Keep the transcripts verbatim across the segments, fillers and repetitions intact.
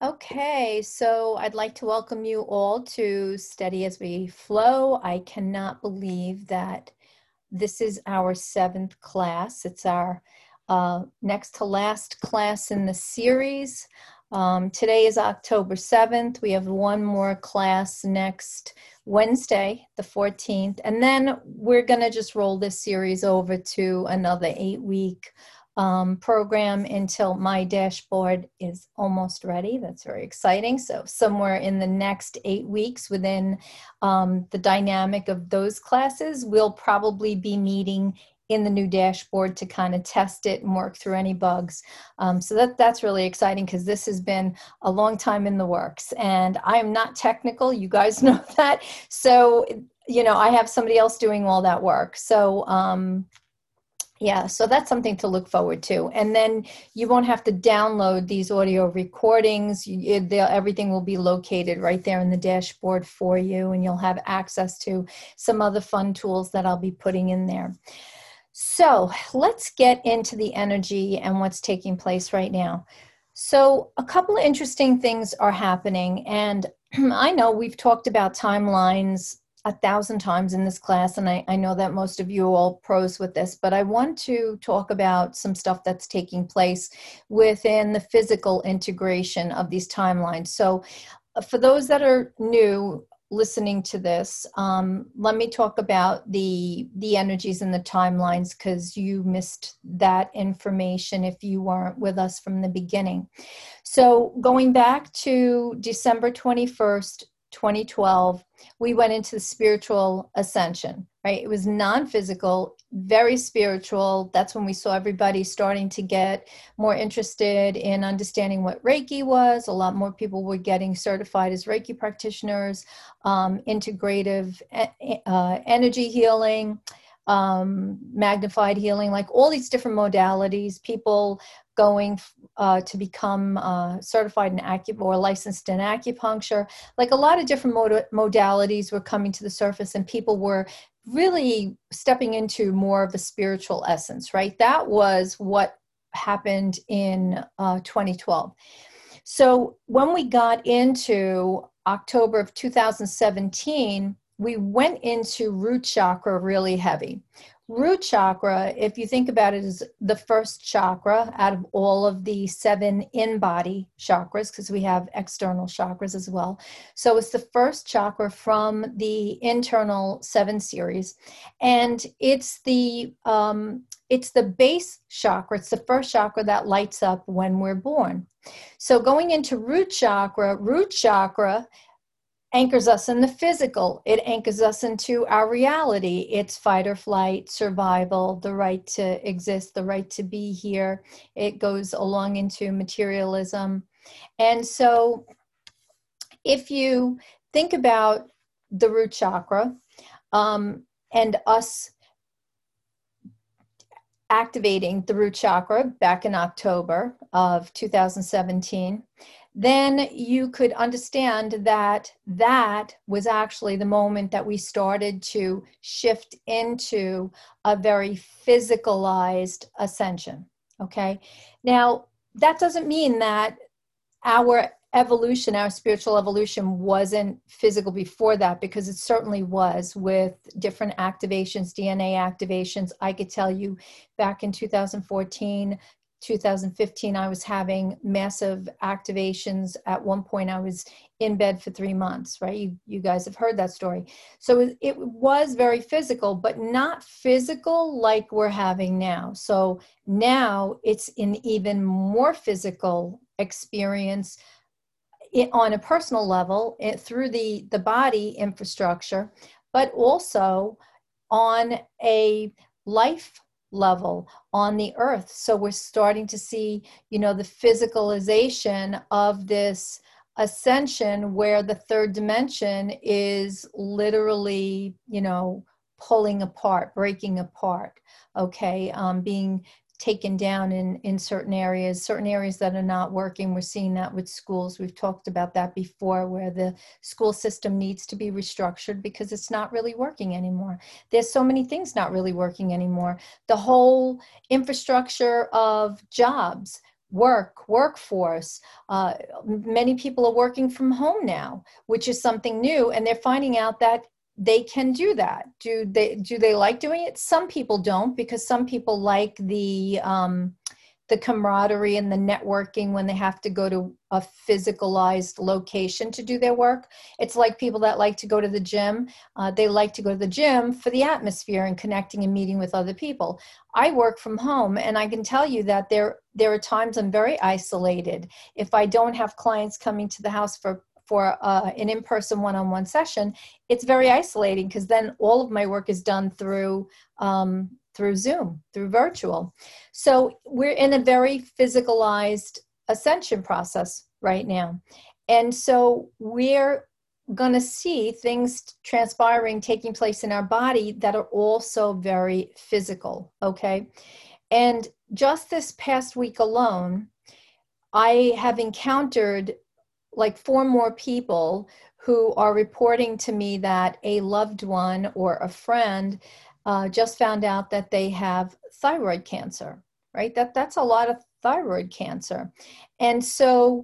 Okay, so I'd like to welcome you all to Steady as We Flow. I cannot believe that this is our seventh class. It's our uh, next to last class in the series. Um, today is October seventh. We have one more class next Wednesday, the fourteenth, and then we're going to just roll this series over to another eight-week um, program until my dashboard is almost ready. That's very exciting. So somewhere in the next eight weeks within um, the dynamic of those classes, we'll probably be meeting in the new dashboard to kind of test it and work through any bugs. Um, so that, that's really exciting because this has been a long time in the works, and I am not technical. You guys know that. So, you know, I have somebody else doing all that work. So, um, yeah, so that's something to look forward to. And then you won't have to download these audio recordings. You, it, everything will be located right there in the dashboard for you, and you'll have access to some other fun tools that I'll be putting in there. So let's get into the energy and what's taking place right now. So a couple of interesting things are happening, and I know we've talked about timelines a thousand times in this class, and I, I know that most of you are all pros with this, but I want to talk about some stuff that's taking place within the physical integration of these timelines. So for those that are new listening to this, um, let me talk about the the energies and the timelines, because you missed that information if you weren't with us from the beginning. So going back to December twenty-first, twenty twelve, we went into the spiritual ascension, right? It was non-physical, very spiritual. That's when we saw everybody starting to get more interested in understanding what Reiki was. A lot more people were getting certified as Reiki practitioners, um, integrative uh, energy healing, um, magnified healing, like all these different modalities, people going uh, to become uh, certified in acupuncture or licensed in acupuncture. Like a lot of different mod- modalities were coming to the surface, and people were really stepping into more of a spiritual essence, right? That was what happened in uh, twenty twelve. So when we got into October of two thousand seventeen, we went into root chakra really heavy. Root chakra, if you think about it, is the first chakra out of all of the seven in-body chakras, because we have external chakras as well. So it's the first chakra from the internal seven series, and it's the um, it's the base chakra. It's the first chakra that lights up when we're born. So going into root chakra, root chakra anchors us in the physical. It anchors us into our reality. It's fight or flight, survival, the right to exist, the right to be here. It goes along into materialism. And so if you think about the root chakra um, and us activating the root chakra back in October of two thousand seventeen, then you could understand that that was actually the moment that we started to shift into a very physicalized ascension, okay? Now, that doesn't mean that our evolution, our spiritual evolution wasn't physical before that, because it certainly was with different activations, D N A activations. I could tell you back in two thousand fourteen, two thousand fifteen, I was having massive activations. At one point, I was in bed for three months, right? You, you guys have heard that story. So it, it was very physical, but not physical like we're having now. So now it's an even more physical experience it, on a personal level it, through the, the body infrastructure, but also on a life level on the earth. So we're starting to see, you know, the physicalization of this ascension, where the third dimension is literally, you know, pulling apart, breaking apart, okay, um, being taken down in, in certain areas, certain areas that are not working. We're seeing that with schools. We've talked about that before, where the school system needs to be restructured because it's not really working anymore. There's so many things not really working anymore. The whole infrastructure of jobs, work, workforce. Uh, many people are working from home now, which is something new, and they're finding out that they can do that. Do they, do they like doing it? Some people don't, because some people like the, um, the camaraderie and the networking when they have to go to a physicalized location to do their work. It's like people that like to go to the gym. Uh, they like to go to the gym for the atmosphere and connecting and meeting with other people. I work from home, and I can tell you that there, there are times I'm very isolated. If I don't have clients coming to the house for for uh, an in-person one-on-one session, it's very isolating, because then all of my work is done through um, through Zoom, through virtual. So we're in a very physicalized ascension process right now. And so we're going to see things transpiring, taking place in our body that are also very physical, okay? And just this past week alone, I have encountered like four more people who are reporting to me that a loved one or a friend uh, just found out that they have thyroid cancer, right? That, that's a lot of thyroid cancer. And so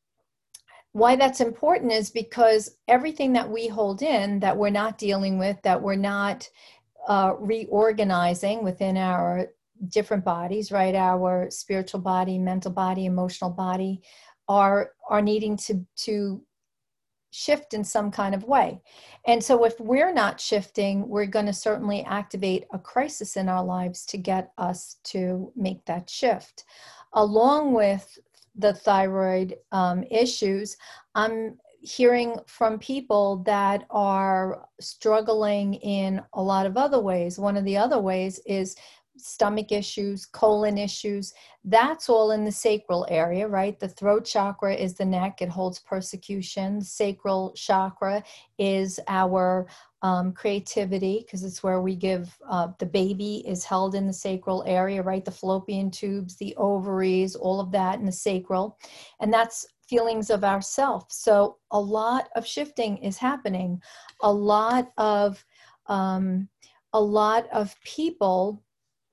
why that's important is because everything that we hold in, that we're not dealing with, that we're not uh, reorganizing within our different bodies, right? Our spiritual body, mental body, emotional body, are are needing to to shift in some kind of way. And so if we're not shifting, we're going to certainly activate a crisis in our lives to get us to make that shift. Along with the thyroid um, issues, I'm hearing from people that are struggling in a lot of other ways. One of the other ways is stomach issues, colon issues. That's all in the sacral area, right? The throat chakra is the neck. It holds persecution. The sacral chakra is our um, creativity, because it's where we give, uh, the baby is held in the sacral area, right? The fallopian tubes, the ovaries, all of that in the sacral. And that's feelings of ourself. So a lot of shifting is happening. A lot of, um, a lot of people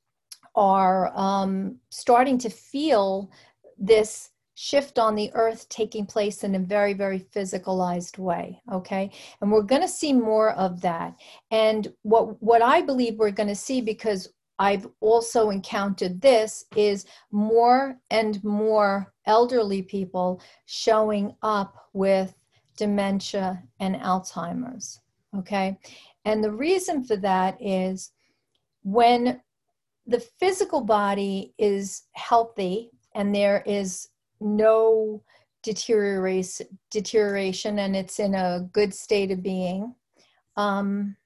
are um, starting to feel this shift on the earth taking place in a very, very physicalized way, okay? And we're going to see more of that. And what, what I believe we're going to see, because I've also encountered this, is more and more elderly people showing up with dementia and Alzheimer's, okay? And the reason for that is when the physical body is healthy and there is no deterioration, deterioration and it's in a good state of being, um,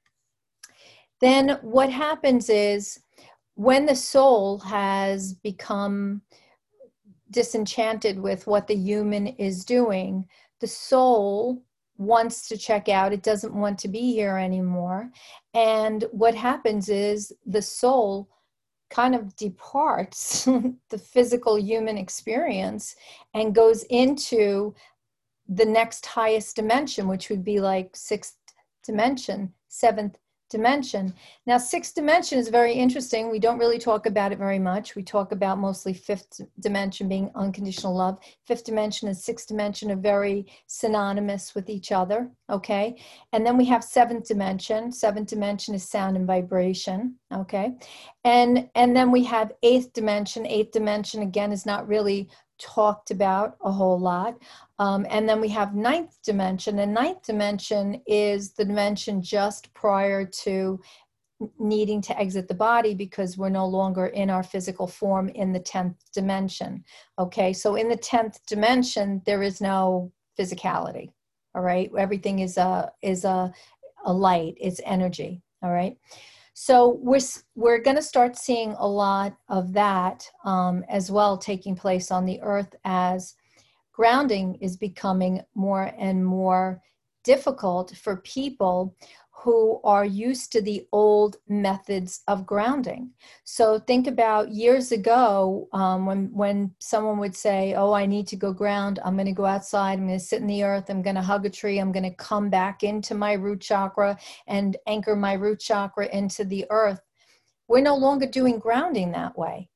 then what happens is when the soul has become disenchanted with what the human is doing, the soul wants to check out. It doesn't want to be here anymore. And what happens is the soul kind of departs the physical human experience and goes into the next highest dimension, which would be like sixth dimension, seventh dimension. Now, sixth dimension is very interesting. We don't really talk about it very much. We talk about mostly fifth dimension being unconditional love. Fifth dimension and sixth dimension are very synonymous with each other, okay? And then we have seventh dimension. Seventh dimension is sound and vibration, okay? And, and then we have eighth dimension. Eighth dimension, again, is not really talked about a whole lot. Um, and then we have ninth dimension, and ninth dimension is the dimension just prior to needing to exit the body, because we're no longer in our physical form in the tenth dimension. Okay, so in the tenth dimension, there is no physicality. All right, everything is a is a, a light, it's energy. All right. So we're, we're going to start seeing a lot of that um, as well taking place on the earth, as grounding is becoming more and more difficult for people who are used to the old methods of grounding. So think about years ago um, when, when someone would say, oh, I need to go ground. I'm going to go outside. I'm going to sit in the earth. I'm going to hug a tree. I'm going to come back into my root chakra and anchor my root chakra into the earth. We're no longer doing grounding that way.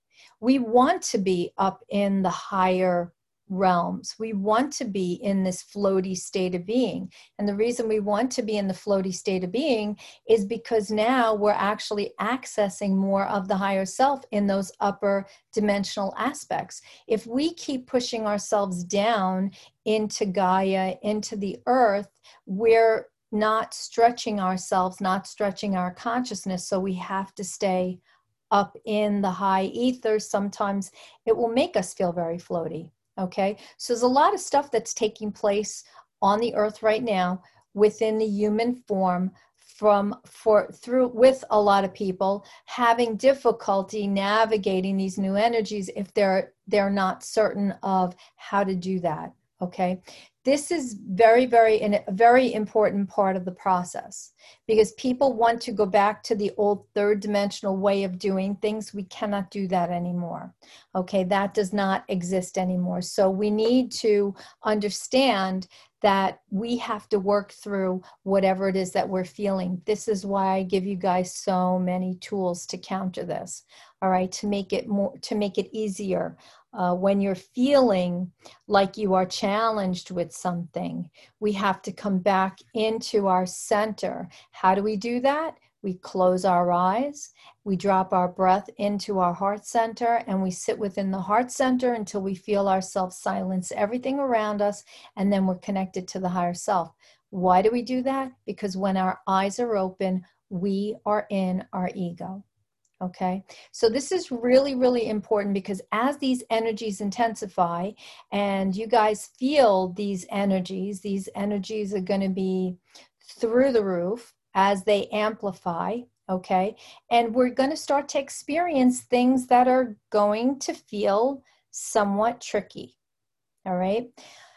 We want to be up in the higher realms. We want to be in this floaty state of being. And the reason we want to be in the floaty state of being is because now we're actually accessing more of the higher self in those upper dimensional aspects. If we keep pushing ourselves down into Gaia, into the earth, we're not stretching ourselves, not stretching our consciousness. So we have to stay up in the high ethers. Sometimes it will make us feel very floaty. Okay, so there's a lot of stuff that's taking place on the earth right now within the human form from for through with a lot of people having difficulty navigating these new energies if they're they're not certain of how to do that. Okay, this is very, very, a very important part of the process because people want to go back to the old third dimensional way of doing things. We cannot do that anymore. Okay, that does not exist anymore. So we need to understand that we have to work through whatever it is that we're feeling. This is why I give you guys so many tools to counter this. All right, to make it more, to make it easier. Uh, when you're feeling like you are challenged with something, we have to come back into our center. How do we do that? We close our eyes, we drop our breath into our heart center, and we sit within the heart center until we feel ourselves silence everything around us, and then we're connected to the higher self. Why do we do that? Because when our eyes are open, we are in our ego. Okay, so this is really, really important because as these energies intensify and you guys feel these energies, these energies are going to be through the roof as they amplify. Okay, and we're going to start to experience things that are going to feel somewhat tricky. All right,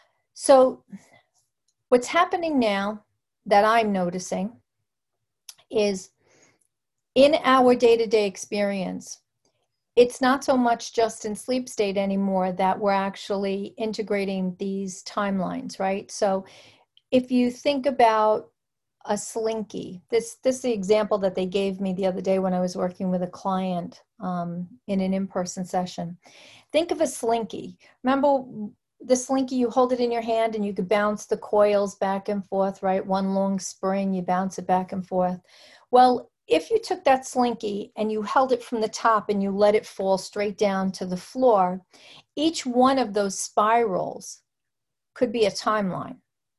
so what's happening now that I'm noticing is in our day-to-day experience, it's not so much just in sleep state anymore that we're actually integrating these timelines, right? So if you think about a slinky, this, this is the example that they gave me the other day when I was working with a client um, in an in-person session. Think of a slinky. Remember the slinky, you hold it in your hand and you could bounce the coils back and forth, right? One long spring, you bounce it back and forth. Well, if you took that slinky and you held it from the top and you let it fall straight down to the floor, each one of those spirals could be a timeline.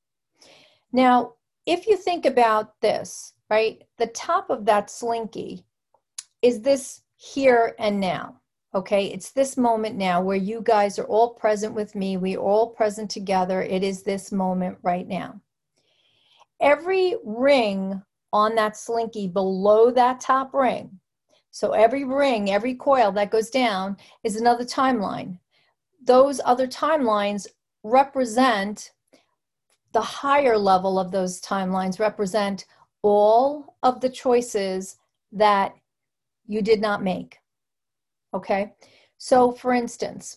Now, if you think about this, right, the top of that slinky is this here and now, okay? It's this moment now where you guys are all present with me. We're all present together. It is this moment right now. Every ring on that slinky below that top ring. So every ring, every coil that goes down is another timeline. Those other timelines represent the higher level of those timelines, represent all of the choices that you did not make. Okay? So for instance,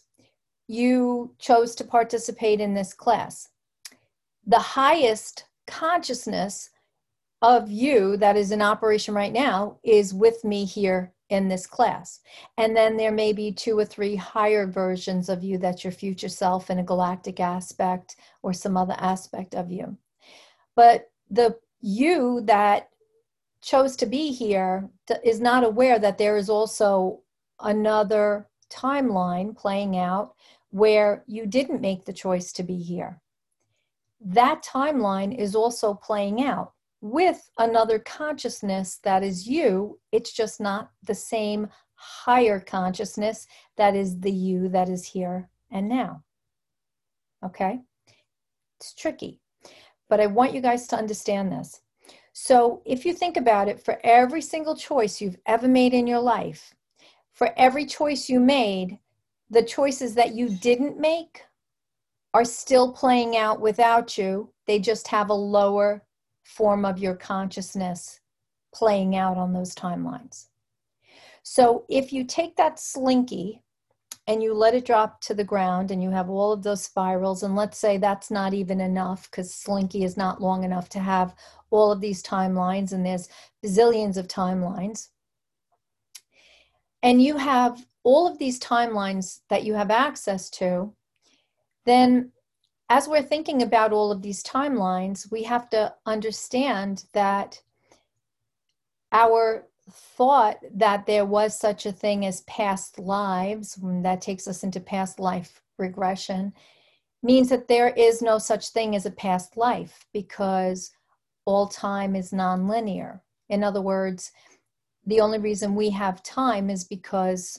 you chose to participate in this class. The highest consciousness of you that is in operation right now is with me here in this class. And then there may be two or three higher versions of you that's your future self in a galactic aspect or some other aspect of you. But the you that chose to be here is not aware that there is also another timeline playing out where you didn't make the choice to be here. That timeline is also playing out with another consciousness that is you. It's just not the same higher consciousness that is the you that is here and now. Okay? It's tricky, but I want you guys to understand this. So if you think about it, for every single choice you've ever made in your life, for every choice you made, the choices that you didn't make are still playing out without you. They just have a lower form of your consciousness playing out on those timelines. So if you take that slinky and you let it drop to the ground and you have all of those spirals, and let's say that's not even enough because slinky is not long enough to have all of these timelines, and there's bazillions of timelines. and you have all of these timelines that you have access to, then as we're thinking about all of these timelines, we have to understand that our thought that there was such a thing as past lives, that takes us into past life regression, means that there is no such thing as a past life, because all time is nonlinear. In other words, the only reason we have time is because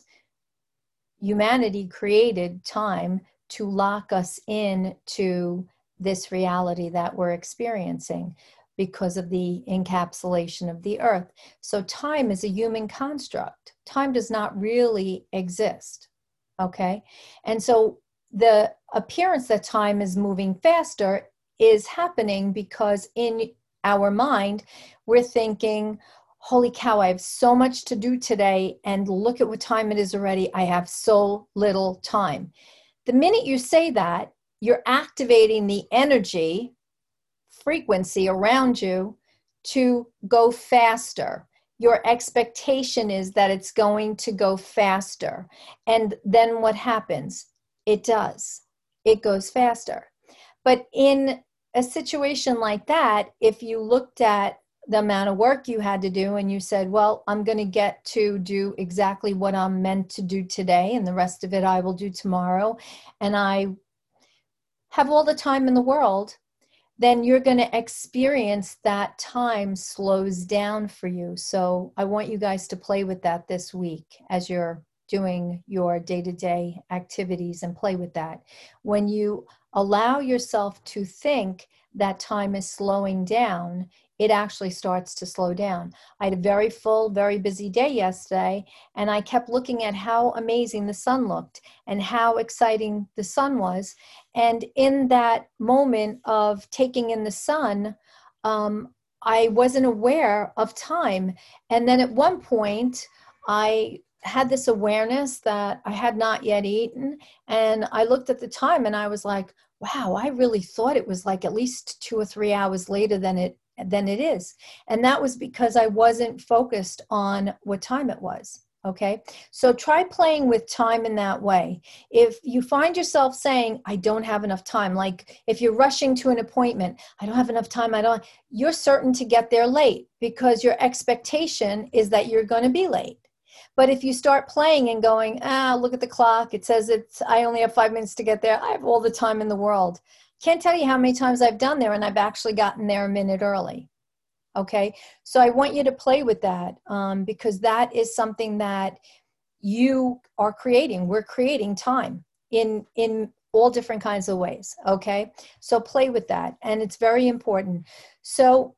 humanity created time to lock us in to this reality that we're experiencing because of the encapsulation of the earth. So time is a human construct. Time does not really exist, okay? And so the appearance that time is moving faster is happening because in our mind, we're thinking, holy cow, I have so much to do today, and look at what time it is already. I have so little time. The minute you say that, you're activating the energy frequency around you to go faster. Your expectation is that it's going to go faster. And then what happens? It does. It goes faster. But in a situation like that, if you looked at the amount of work you had to do and you said, well, I'm going to get to do exactly what I'm meant to do today, and the rest of it I will do tomorrow, and I have all the time in the world, then you're going to experience that time slows down for you. So I want you guys to play with that this week as you're doing your day-to-day activities, and play with that. When you allow yourself to think that time is slowing down, it actually starts to slow down. I had a very full, very busy day yesterday, and I kept looking at how amazing the sun looked and how exciting the sun was. And in that moment of taking in the sun, um, I wasn't aware of time. And then at one point, I had this awareness that I had not yet eaten. And I looked at the time and I was like, wow, I really thought it was like at least two or three hours later than it than it is. And that was because I wasn't focused on what time it was. Okay. So try playing with time in that way. If you find yourself saying, I don't have enough time, like if you're rushing to an appointment, I don't have enough time, I don't, you're certain to get there late because your expectation is that you're going to be late. But if you start playing and going, ah, look at the clock, it says it's, I only have five minutes to get there, I have all the time in the world. Can't tell you how many times I've done there and I've actually gotten there a minute early. Okay, so I want you to play with that um, because that is something that you are creating. We're creating time in in all different kinds of ways. Okay, so play with that, and it's very important. So,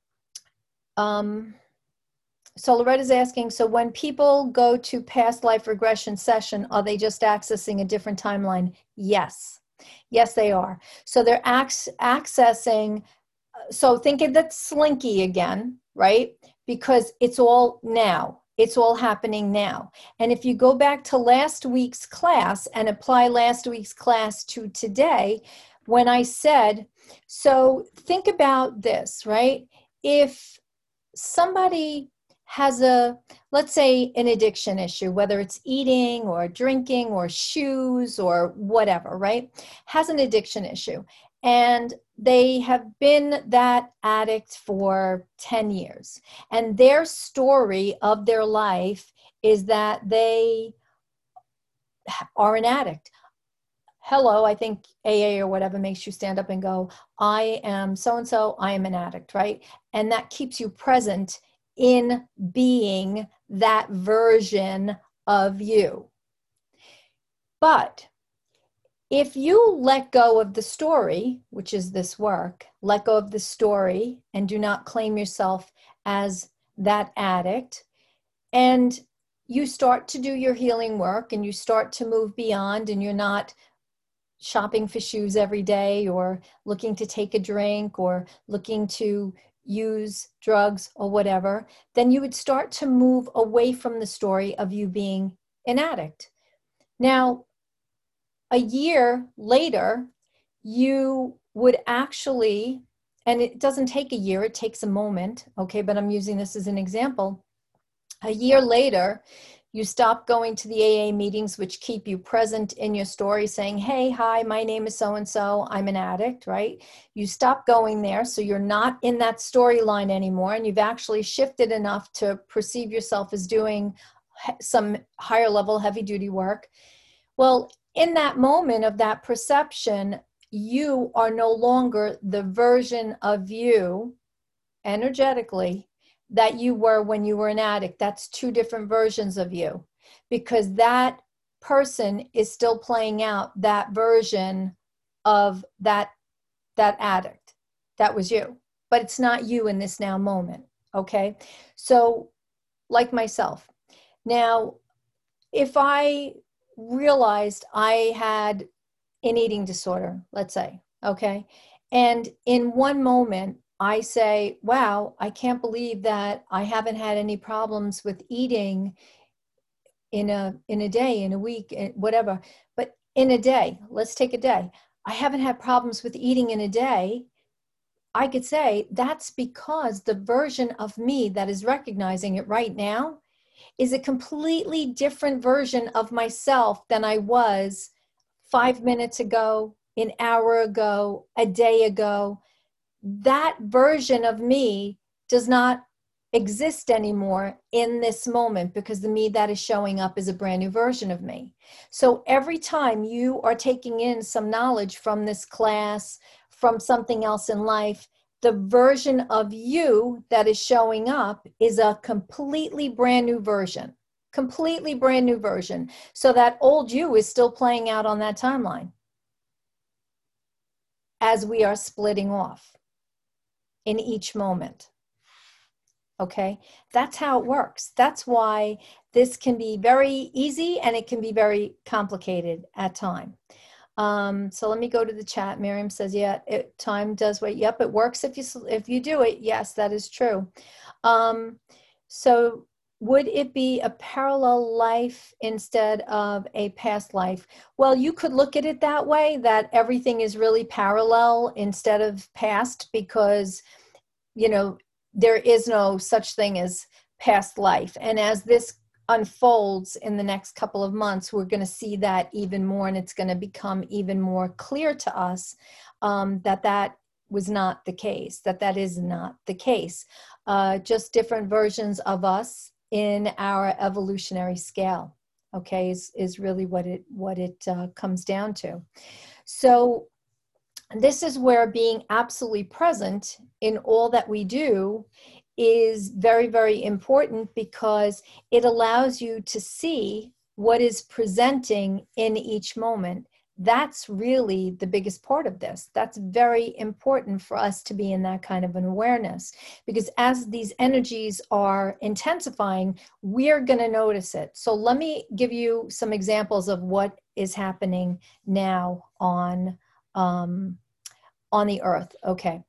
um, so Loretta's asking, so when people go to past life regression session, are they just accessing a different timeline? Yes. Yes, they are. So they're ac- accessing, so think of that slinky again, right? Because it's all now. It's all happening now. And if you go back to last week's class and apply last week's class to today, when I said, so think about this, right? If somebody has a, let's say, an addiction issue, whether it's eating or drinking or shoes or whatever, right? Has an addiction issue. And they have been that addict for ten years. And their story of their life is that they are an addict. Hello, I think A A or whatever makes you stand up and go, I am so-and-so, I am an addict, right? And that keeps you present in being that version of you. But if you let go of the story, which is this work, let go of the story and do not claim yourself as that addict, and you start to do your healing work and you start to move beyond, and you're not shopping for shoes every day or looking to take a drink or looking to use drugs or whatever, then you would start to move away from the story of you being an addict. Now, a year later, you would actually, and it doesn't take a year, it takes a moment, okay, but I'm using this as an example. A year later, You stop going to the A A meetings, which keep you present in your story, saying, hey, hi, my name is so-and-so, I'm an addict, right? You stop going there, so you're not in that storyline anymore, and you've actually shifted enough to perceive yourself as doing some higher level, heavy duty work. Well, in that moment of that perception, you are no longer the version of you energetically that you were when you were an addict. That's two different versions of you, because that person is still playing out that version of that that addict. That was you, but it's not you in this now moment. Okay, so like myself now, if I realized I had an eating disorder, let's say, okay, and in one moment I say, wow, I can't believe that I haven't had any problems with eating in a in a day, in a week, whatever. But in a day, let's take a day. I haven't had problems with eating in a day. I could say that's because the version of me that is recognizing it right now is a completely different version of myself than I was five minutes ago, an hour ago, a day ago. That version of me does not exist anymore in this moment, because the me that is showing up is a brand new version of me. So every time you are taking in some knowledge from this class, from something else in life, the version of you that is showing up is a completely brand new version, completely brand new version. So that old you is still playing out on that timeline as we are splitting off in each moment. Okay, that's how it works. That's why this can be very easy and it can be very complicated at time. Um, so let me go to the chat. Miriam says, yeah, it, time does wait. Yep, it works if you if you do it. Yes, that is true. Um, so would it be a parallel life instead of a past life? Well, you could look at it that way, that everything is really parallel instead of past, because, you know, there is no such thing as past life. And as this unfolds in the next couple of months, we're going to see that even more, and it's going to become even more clear to us um, that that was not the case, that that is not the case. Uh, just different versions of us in our evolutionary scale, okay, is, is really what it, what it uh, comes down to. So this is where being absolutely present in all that we do is very, very important, because it allows you to see what is presenting in each moment. That's really the biggest part of this. That's very important for us to be in that kind of an awareness, because as these energies are intensifying, we're going to notice it. So let me give you some examples of what is happening now on um, on the earth. Okay.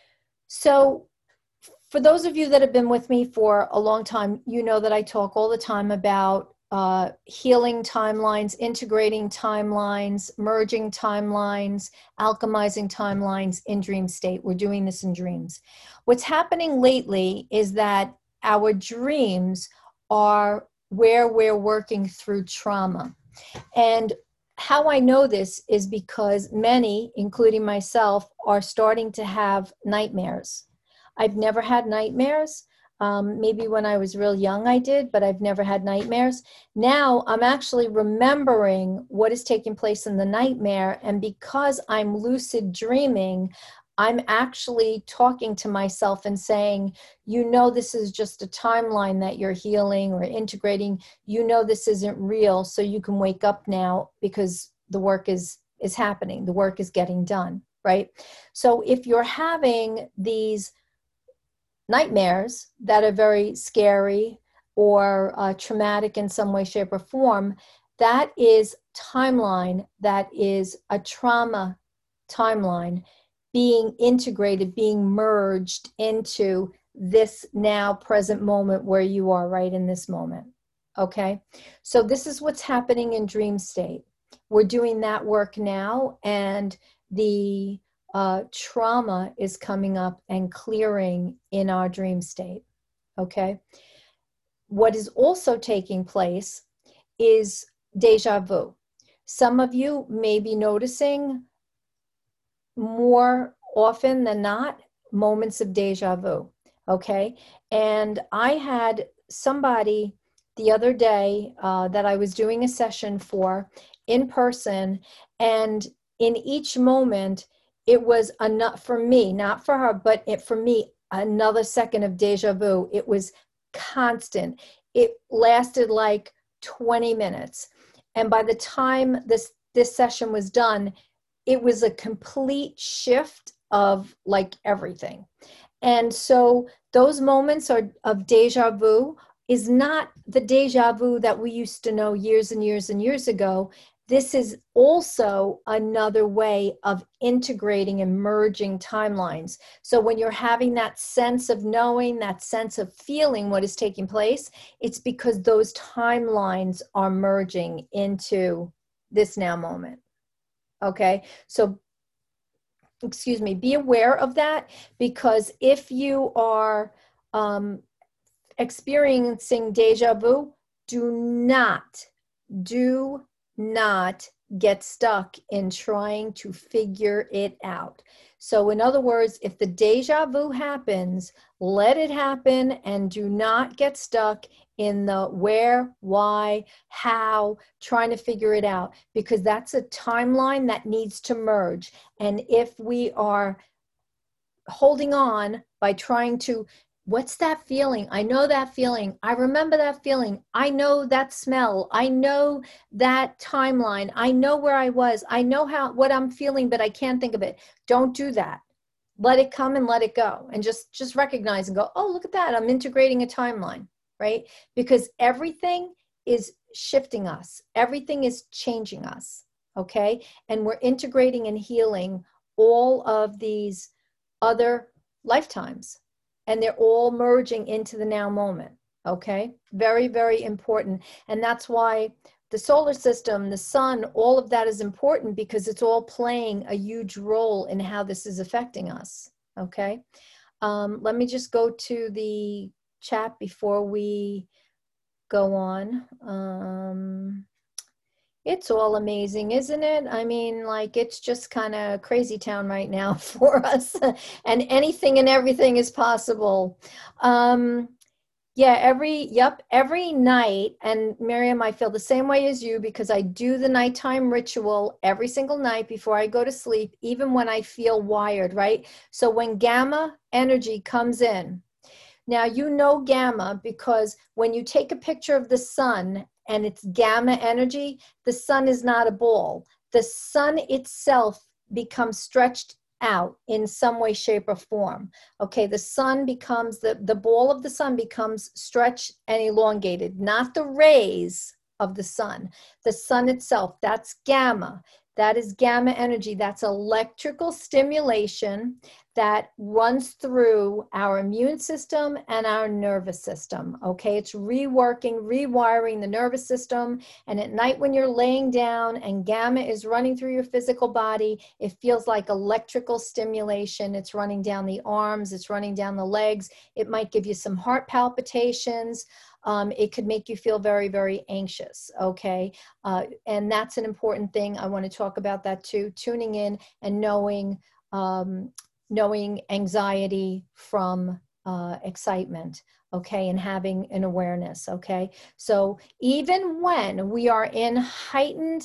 So for those of you that have been with me for a long time, you know that I talk all the time about uh, healing timelines, integrating timelines, merging timelines, alchemizing timelines in dream state. We're doing this in dreams. What's happening lately is that our dreams are where we're working through trauma. And how I know this is because many, including myself, are starting to have nightmares. I've never had nightmares. Um, maybe when I was real young I did, but I've never had nightmares. Now I'm actually remembering what is taking place in the nightmare, and because I'm lucid dreaming, I'm actually talking to myself and saying, you know, this is just a timeline that you're healing or integrating. You know, this isn't real, so you can wake up now, because the work is, is happening. The work is getting done, right? So if you're having these nightmares that are very scary or uh, traumatic in some way, shape, or form, that is timeline, that is a trauma timeline being integrated, being merged into this now present moment where you are right in this moment. Okay, so this is what's happening in dream state. We're doing that work now, and the uh, trauma is coming up and clearing in our dream state. Okay, what is also taking place is deja vu. Some of you may be noticing more often than not moments of deja vu, okay? And I had somebody the other day uh, that I was doing a session for in person, and in each moment, it was enough for me, not for her, but it, for me, another second of deja vu. It was constant. It lasted like twenty minutes. And by the time this, this session was done, it was a complete shift of like everything. And so those moments are of deja vu is not the deja vu that we used to know years and years and years ago. This is also another way of integrating and merging timelines. So when you're having that sense of knowing, that sense of feeling what is taking place, it's because those timelines are merging into this now moment. Okay, so excuse me, be aware of that, because if you are um, experiencing deja vu, do not, do not get stuck in trying to figure it out. So in other words, if the deja vu happens, let it happen and do not get stuck in the where, why, how, trying to figure it out, because that's a timeline that needs to merge. And if we are holding on by trying to, what's that feeling? I know that feeling. I remember that feeling. I know that smell. I know that timeline. I know where I was. I know how, what I'm feeling, but I can't think of it. Don't do that. Let it come and let it go, and just, just recognize and go, oh, look at that. I'm integrating a timeline, right? Because everything is shifting us. Everything is changing us, okay? And we're integrating and healing all of these other lifetimes, and they're all merging into the now moment, okay? Very, very important. And that's why the solar system, the sun, all of that is important, because it's all playing a huge role in how this is affecting us, okay? Um, let me just go to the chat before we go on. Um, It's all amazing, isn't it? I mean, like, it's just kind of crazy town right now for us, and anything and everything is possible. Um, yeah, every, yep, every night, and Miriam, I feel the same way as you, because I do the nighttime ritual every single night before I go to sleep, even when I feel wired, right? So when gamma energy comes in, now you know gamma because when you take a picture of the sun and it's gamma energy, the sun is not a ball. The sun itself becomes stretched out in some way, shape, or form. Okay, the sun becomes, the, the ball of the sun becomes stretched and elongated, not the rays of the sun. The sun itself, that's gamma. That is gamma energy. That's electrical stimulation that runs through our immune system and our nervous system, okay? It's reworking, rewiring the nervous system, and at night when you're laying down and gamma is running through your physical body, it feels like electrical stimulation. It's running down the arms, it's running down the legs. It might give you some heart palpitations. Um, it could make you feel very, very anxious, okay? Uh, and that's an important thing. I want to talk about that too, tuning in and knowing um, knowing anxiety from uh, excitement, okay, and having an awareness, okay? So even when we are in heightened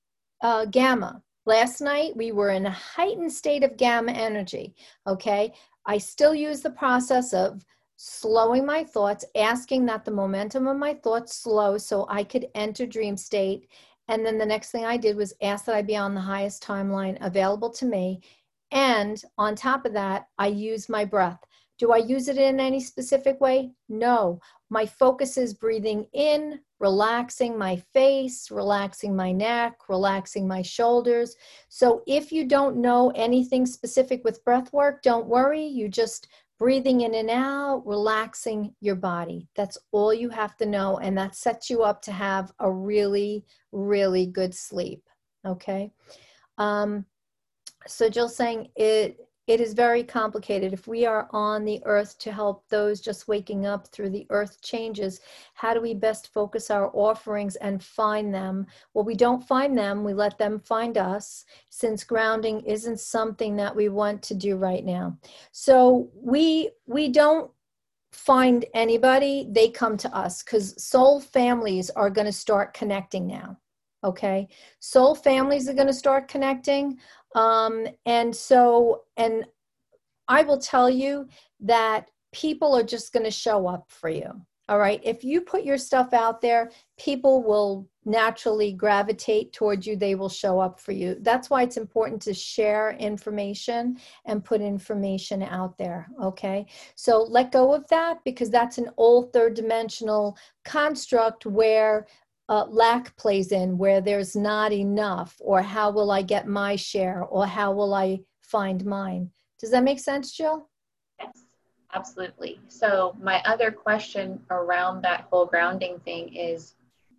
uh, gamma, last night we were in a heightened state of gamma energy, okay? I still use the process of slowing my thoughts, asking that the momentum of my thoughts slow so I could enter dream state. And then the next thing I did was ask that I be on the highest timeline available to me. And on top of that, I use my breath. Do I use it in any specific way? No. My focus is breathing in, relaxing my face, relaxing my neck, relaxing my shoulders. So if you don't know anything specific with breath work, don't worry. You just breathing in and out, relaxing your body. That's all you have to know. And that sets you up to have a really, really good sleep. Okay. Um, So Jill's saying it, it is very complicated. If we are on the earth to help those just waking up through the earth changes, how do we best focus our offerings and find them? Well, we don't find them, we let them find us, since grounding isn't something that we want to do right now. So we we don't find anybody, they come to us, because soul families are going to start connecting now. Okay, soul families are going to start connecting. Um, and so, and I will tell you that people are just going to show up for you. All right. If you put your stuff out there, people will naturally gravitate towards you. They will show up for you. That's why it's important to share information and put information out there. Okay. So let go of that, because that's an old third dimensional construct where Uh, lack plays in, where there's not enough, or how will I get my share, or how will I find mine. Does that make sense, Jill? Yes, absolutely. So my other question around that whole grounding thing is,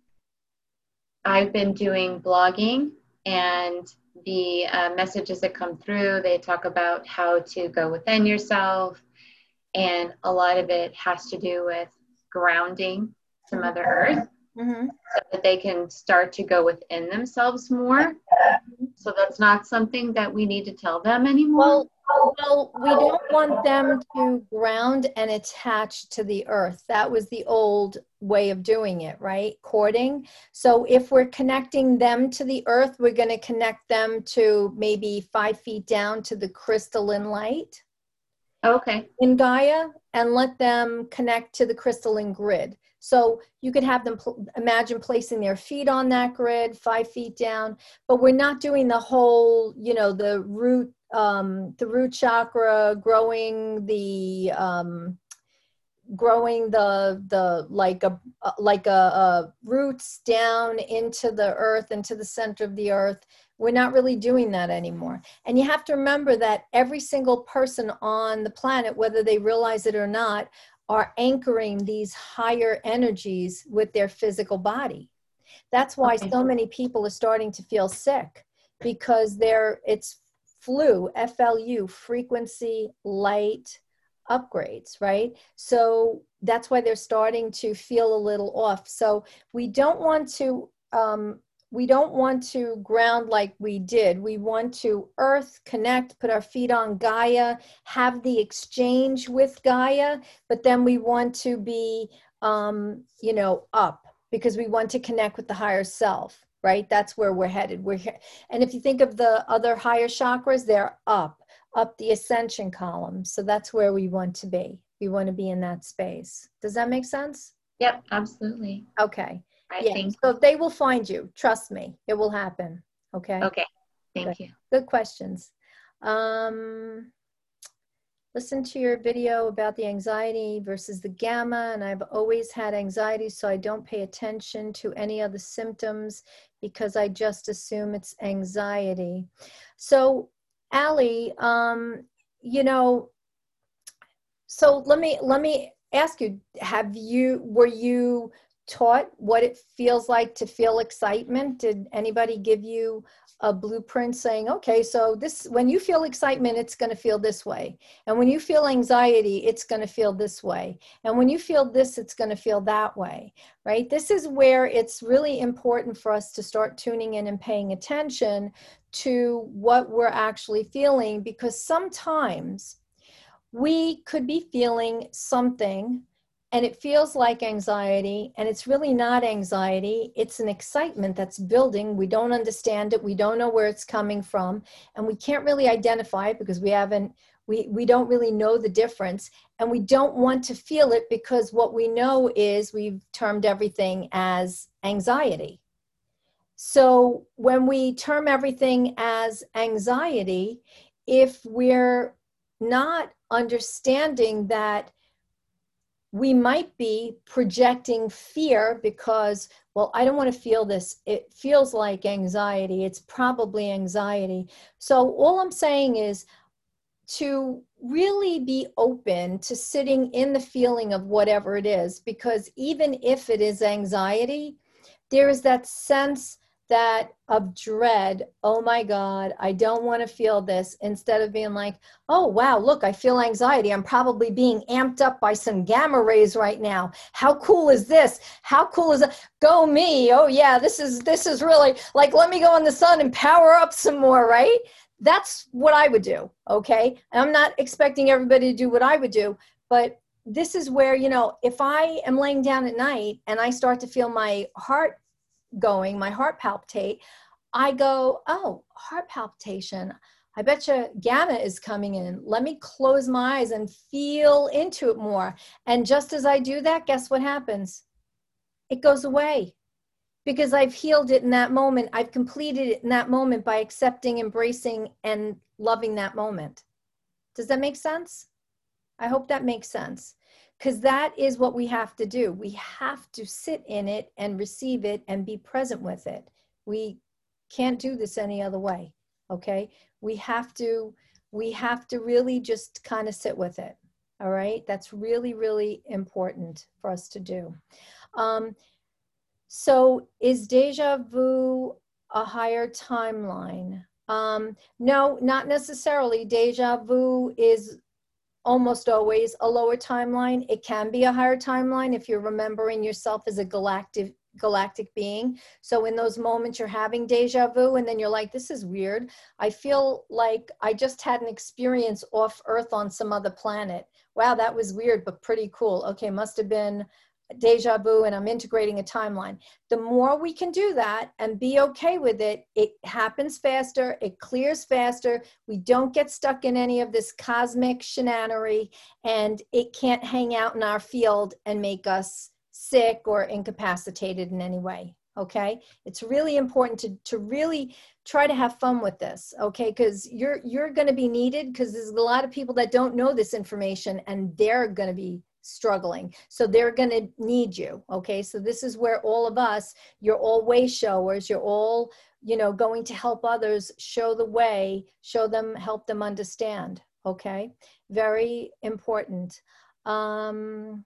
I've been doing blogging, and the uh, messages that come through, they talk about how to go within yourself, and a lot of it has to do with grounding to Mm-hmm. Mother Earth. Mm-hmm. So that they can start to go within themselves more. So that's not something that we need to tell them anymore. Well, well, we don't want them to ground and attach to the earth. That was the old way of doing it, right? Courting. So if we're connecting them to the earth, we're going to connect them to maybe five feet down to the crystalline light. Okay. In Gaia, and let them connect to the crystalline grid. So you could have them pl- imagine placing their feet on that grid, five feet down, but we're not doing the whole, you know, the root, um, the root chakra, growing the, um, growing the, the, like a, like a, a roots down into the earth, into the center of the earth. We're not really doing that anymore. And you have to remember that every single person on the planet, whether they realize it or not, are anchoring these higher energies with their physical body. That's why Okay. so many people are starting to feel sick, because they're, it's flu, F L U, frequency light upgrades, right? So that's why they're starting to feel a little off. So we don't want to, um, we don't want to ground like we did. We want to earth, connect, put our feet on Gaia, have the exchange with Gaia, but then we want to be, um, you know, up, because we want to connect with the higher self, right? That's where we're headed. We're he- and if you think of the other higher chakras, they're up, up the ascension column. So that's where we want to be. We want to be in that space. Does that make sense? Yep, absolutely. Okay. I Yeah. think. So they will find you. Trust me, it will happen. Okay. Okay. Thank Good. you. Good questions. Um, listen to your video about the anxiety versus the gamma, and I've always had anxiety, so I don't pay attention to any other symptoms because I just assume it's anxiety. So, Allie, um, you know, so let me let me ask you: Have you were you taught what it feels like to feel excitement? Did anybody give you a blueprint saying, okay, so this, when you feel excitement, it's going to feel this way. And when you feel anxiety, it's going to feel this way. And when you feel this, it's going to feel that way, right? This is where it's really important for us to start tuning in and paying attention to what we're actually feeling, because sometimes we could be feeling something and it feels like anxiety, and it's really not anxiety. It's an excitement that's building. We don't understand it. We don't know where it's coming from, and we can't really identify it because we haven't, we, we don't really know the difference, and we don't want to feel it because what we know is we've termed everything as anxiety. So when we term everything as anxiety, if we're not understanding that we might be projecting fear because, well, I don't want to feel this. It feels like anxiety. It's probably anxiety. So all I'm saying is to really be open to sitting in the feeling of whatever it is, because even if it is anxiety, there is that sense that of dread, oh my God, I don't want to feel this, instead of being like, oh wow, look, I feel anxiety. I'm probably being amped up by some gamma rays right now. How cool is this? How cool is it? Go me. Oh yeah, this is this is really like, let me go in the sun and power up some more, right? That's what I would do, okay? And I'm not expecting everybody to do what I would do, but this is where, you know, if I am laying down at night and I start to feel my heart going, my heart palpitate, I go, oh, heart palpitation. I bet you gamma is coming in. Let me close my eyes and feel into it more. And just as I do that, guess what happens? It goes away because I've healed it in that moment. I've completed it in that moment by accepting, embracing, and loving that moment. Does that make sense? I hope that makes sense. Because that is what we have to do. We have to sit in it and receive it and be present with it. We can't do this any other way, okay? We have to, we have to really just kind of sit with it, all right? That's really, really important for us to do. Um, so is deja vu a higher timeline? Um, no, not necessarily. Deja vu is almost always a lower timeline. It can be a higher timeline if you're remembering yourself as a galactic galactic being. So in those moments you're having deja vu and then you're like, this is weird. I feel like I just had an experience off Earth on some other planet. Wow, that was weird, but pretty cool. Okay, must have been deja vu and I'm integrating a timeline. The more we can do that and be okay with it, it happens faster, it clears faster, we don't get stuck in any of this cosmic shenanery, and it can't hang out in our field and make us sick or incapacitated in any way, okay? It's really important to, to really try to have fun with this, okay? Because you're, you're gonna be needed, because there's a lot of people that don't know this information and they're gonna be struggling. So they're going to need you. Okay. So this is where all of us, you're all way showers. You're all, you know, going to help others show the way, show them, help them understand. Okay. Very important. Um,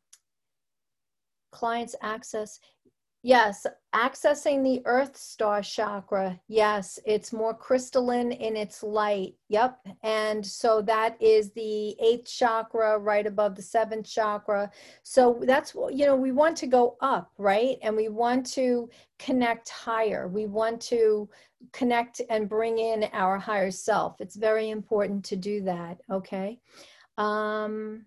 clients access. Yes, accessing the Earth Star chakra. Yes, it's more crystalline in its light. Yep. And so that is the eighth chakra right above the seventh chakra. So that's what, you know, we want to go up, right? And we want to connect higher. We want to connect and bring in our higher self. It's very important to do that. Okay. Um,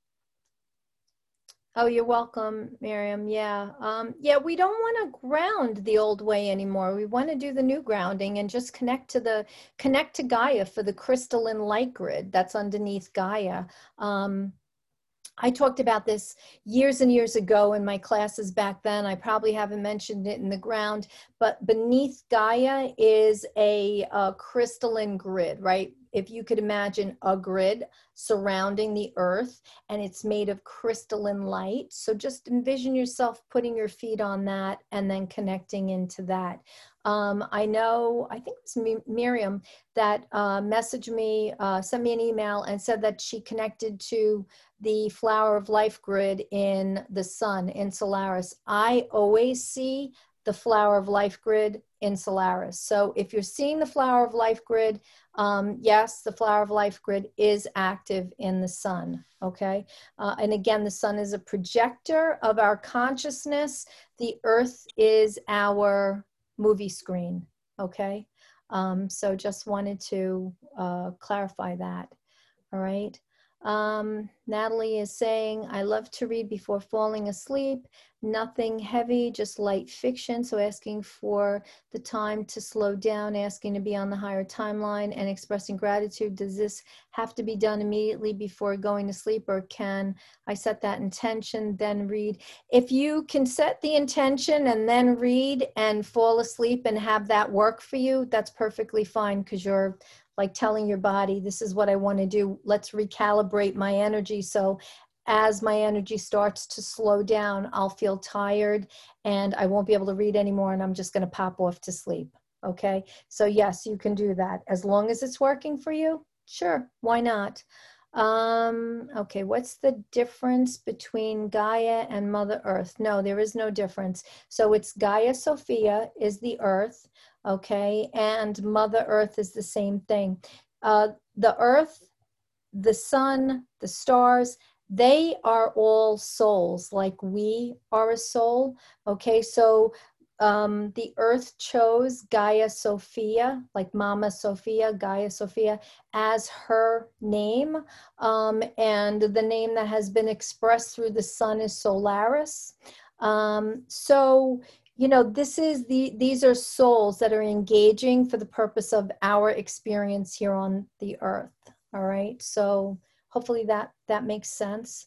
Oh, you're welcome, Miriam. Yeah. Um, yeah, we don't want to ground the old way anymore. We want to do the new grounding and just connect to the, connect to Gaia for the crystalline light grid that's underneath Gaia. Um, I talked about this years and years ago in my classes back then. I probably haven't mentioned it in the ground, but beneath Gaia is a, a crystalline grid, right? If you could imagine a grid surrounding the earth and it's made of crystalline light. So just envision yourself putting your feet on that and then connecting into that. Um, I know, I think it was Miriam that uh, messaged me, uh, sent me an email and said that she connected to the Flower of Life grid in the sun, in Solaris. I always see the Flower of Life grid in Solaris. So if you're seeing the Flower of Life grid, um, yes, the Flower of Life grid is active in the sun, okay? Uh, and again, the sun is a projector of our consciousness. The earth is our movie screen, okay? Um, so just wanted to uh, clarify that, all right? Um, Natalie is saying, I love to read before falling asleep, nothing heavy, just light fiction. So asking for the time to slow down, asking to be on the higher timeline and expressing gratitude. Does this have to be done immediately before going to sleep, or can I set that intention, then read? If you can set the intention and then read and fall asleep and have that work for you, that's perfectly fine, because you're like telling your body, this is what I want to do. Let's recalibrate my energy. So as my energy starts to slow down, I'll feel tired and I won't be able to read anymore, and I'm just going to pop off to sleep. Okay. So yes, you can do that as long as it's working for you. Sure. Why not? Um, okay, what's the difference between Gaia and Mother Earth? No, there is no difference. So it's Gaia Sophia is the Earth, okay, and Mother Earth is the same thing. Uh, the Earth, the sun, the stars, they are all souls, like we are a soul, okay? So um, the Earth chose Gaia Sophia, like Mama Sophia, Gaia Sophia, as her name. Um, and the name that has been expressed through the sun is Solaris. Um, so, you know, this is the, these are souls that are engaging for the purpose of our experience here on the earth. All right. So hopefully that, that makes sense.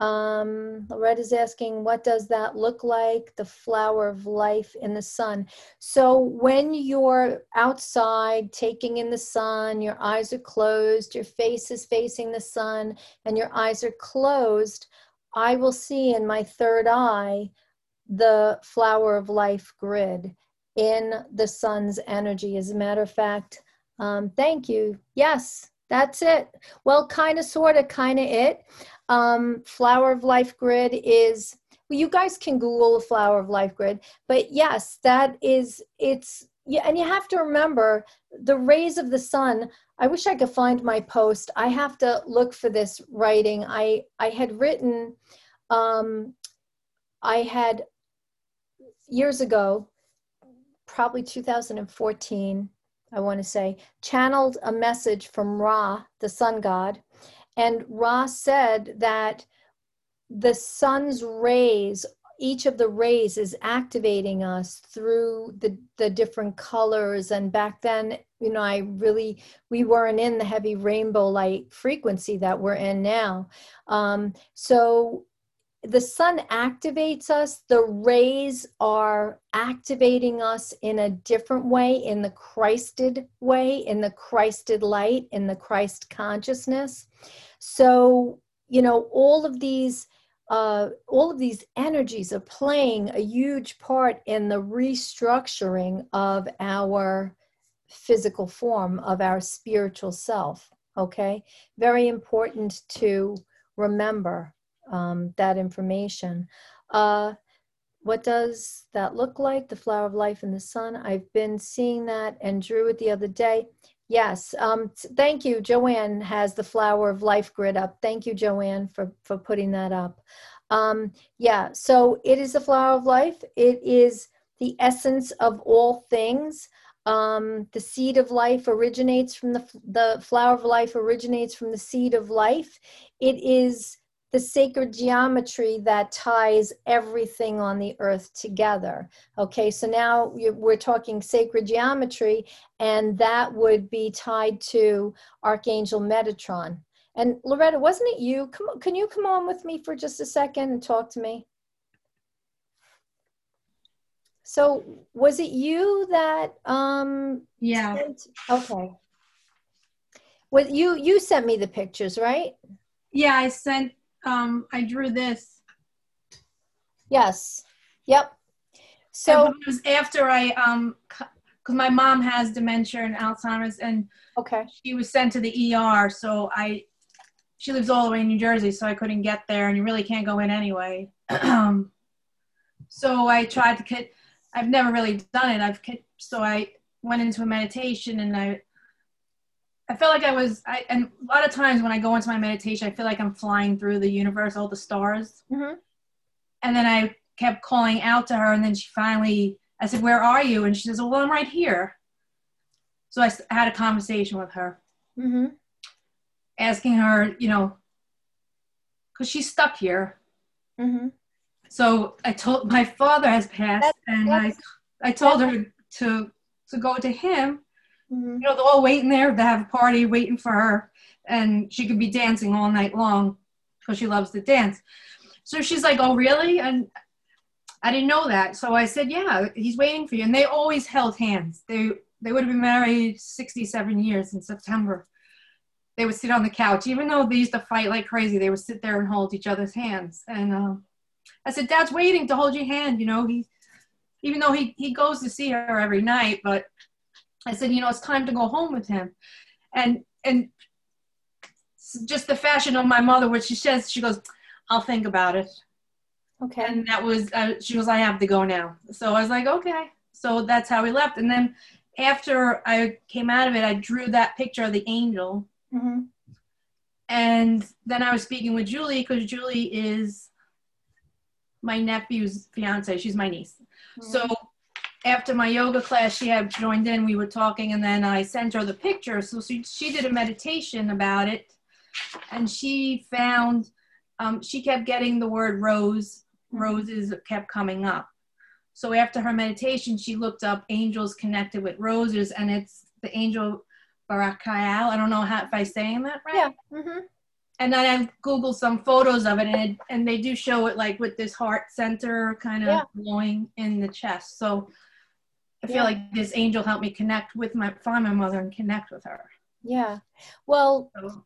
Um, Loretta's asking, what does that look like? The flower of life in the sun. So when you're outside taking in the sun, your eyes are closed, your face is facing the sun, and your eyes are closed, I will see in my third eye the flower of life grid in the sun's energy. As a matter of fact, um, thank you. Yes, that's it. Well, kind of, sort of, kind of it. Um, flower of life grid is, well, you guys can Google the flower of life grid, but yes, that is, it's, yeah, and you have to remember the rays of the sun. I wish I could find my post. I have to look for this writing. I, I had written, um, I had years ago, probably two thousand fourteen, I want to say, channeled a message from Ra, the sun god. And Ra said that the sun's rays, each of the rays is activating us through the, the different colors. And back then, you know, I really, we weren't in the heavy rainbow light frequency that we're in now. Um, so the sun activates us. The rays are activating us in a different way, in the Christed way, in the Christed light, in the Christ consciousness. So, you know, all of these, uh, all of these energies are playing a huge part in the restructuring of our physical form, of our spiritual self. Okay, very important to remember. Um, that information. Uh, what does that look like? The flower of life in the sun. I've been seeing that and drew it the other day. Yes. Um, thank you. Joanne has the flower of life grid up. Thank you, Joanne, for, for putting that up. Um, yeah. So it is the flower of life. It is the essence of all things. Um, the seed of life originates from the, the flower of life originates from the seed of life. It is the sacred geometry that ties everything on the earth together. Okay, so now we're talking sacred geometry, and that would be tied to Archangel Metatron. And Loretta, wasn't it you? Come on, can you come on with me for just a second and talk to me? So was it you that um yeah sent, okay. Well, you you sent me the pictures, right? yeah I sent um I drew this. Yes. Yep. So and, it was after I um because my mom has dementia and Alzheimer's, and okay, she was sent to the E R, so I she lives all the way in New Jersey, so I couldn't get there, and you really can't go in anyway. um so I tried to get, I've never really done it. I've so I went into a meditation, and I I felt like I was, I, and a lot of times when I go into my meditation, I feel like I'm flying through the universe, all the stars. mm-hmm. And then I kept calling out to her, and then she finally, I said, "Where are you?" And she says, "Well, I'm right here." So I had a conversation with her, Mm-hmm. asking her, you know, because she's stuck here. Mm-hmm. So I told, my father has passed, That's, and that's, I, I told her to, to go to him. mm-hmm. You know, they're all waiting there to have a party, waiting for her, and she could be dancing all night long because she loves to dance. So she's like, "Oh, really?" And I didn't know that. So I said, "Yeah, he's waiting for you." And they always held hands. They they would have been married sixty-seven years in September. They would sit on the couch. Even though they used to fight like crazy, they would sit there and hold each other's hands. And uh, I said, "Dad's waiting to hold your hand." You know, he, even though he, he goes to see her every night, but I said, "You know, it's time to go home with him." And and just the fashion of my mother, where she says, she goes, I'll think about it. Okay. And that was, uh, she goes, I have to go now. So I was like, okay. So that's how we left. And then after I came out of it, I drew that picture of the angel. Mm-hmm. And then I was speaking with Julie, because Julie is my nephew's fiance. She's my niece. Mm-hmm. So after my yoga class, she had joined in, we were talking, and then I sent her the picture. So she, she did a meditation about it, and she found, um, she kept getting the word rose, roses kept coming up. So after her meditation, she looked up angels connected with roses, and it's the angel Barakael. I don't know how, if I'm saying that right. Yeah. Mm-hmm. And then I Googled some photos of it, and it, and they do show it like with this heart center kind of yeah. glowing in the chest. So I feel yeah. like this angel helped me connect with my, find my mother and connect with her. Yeah. Well, so,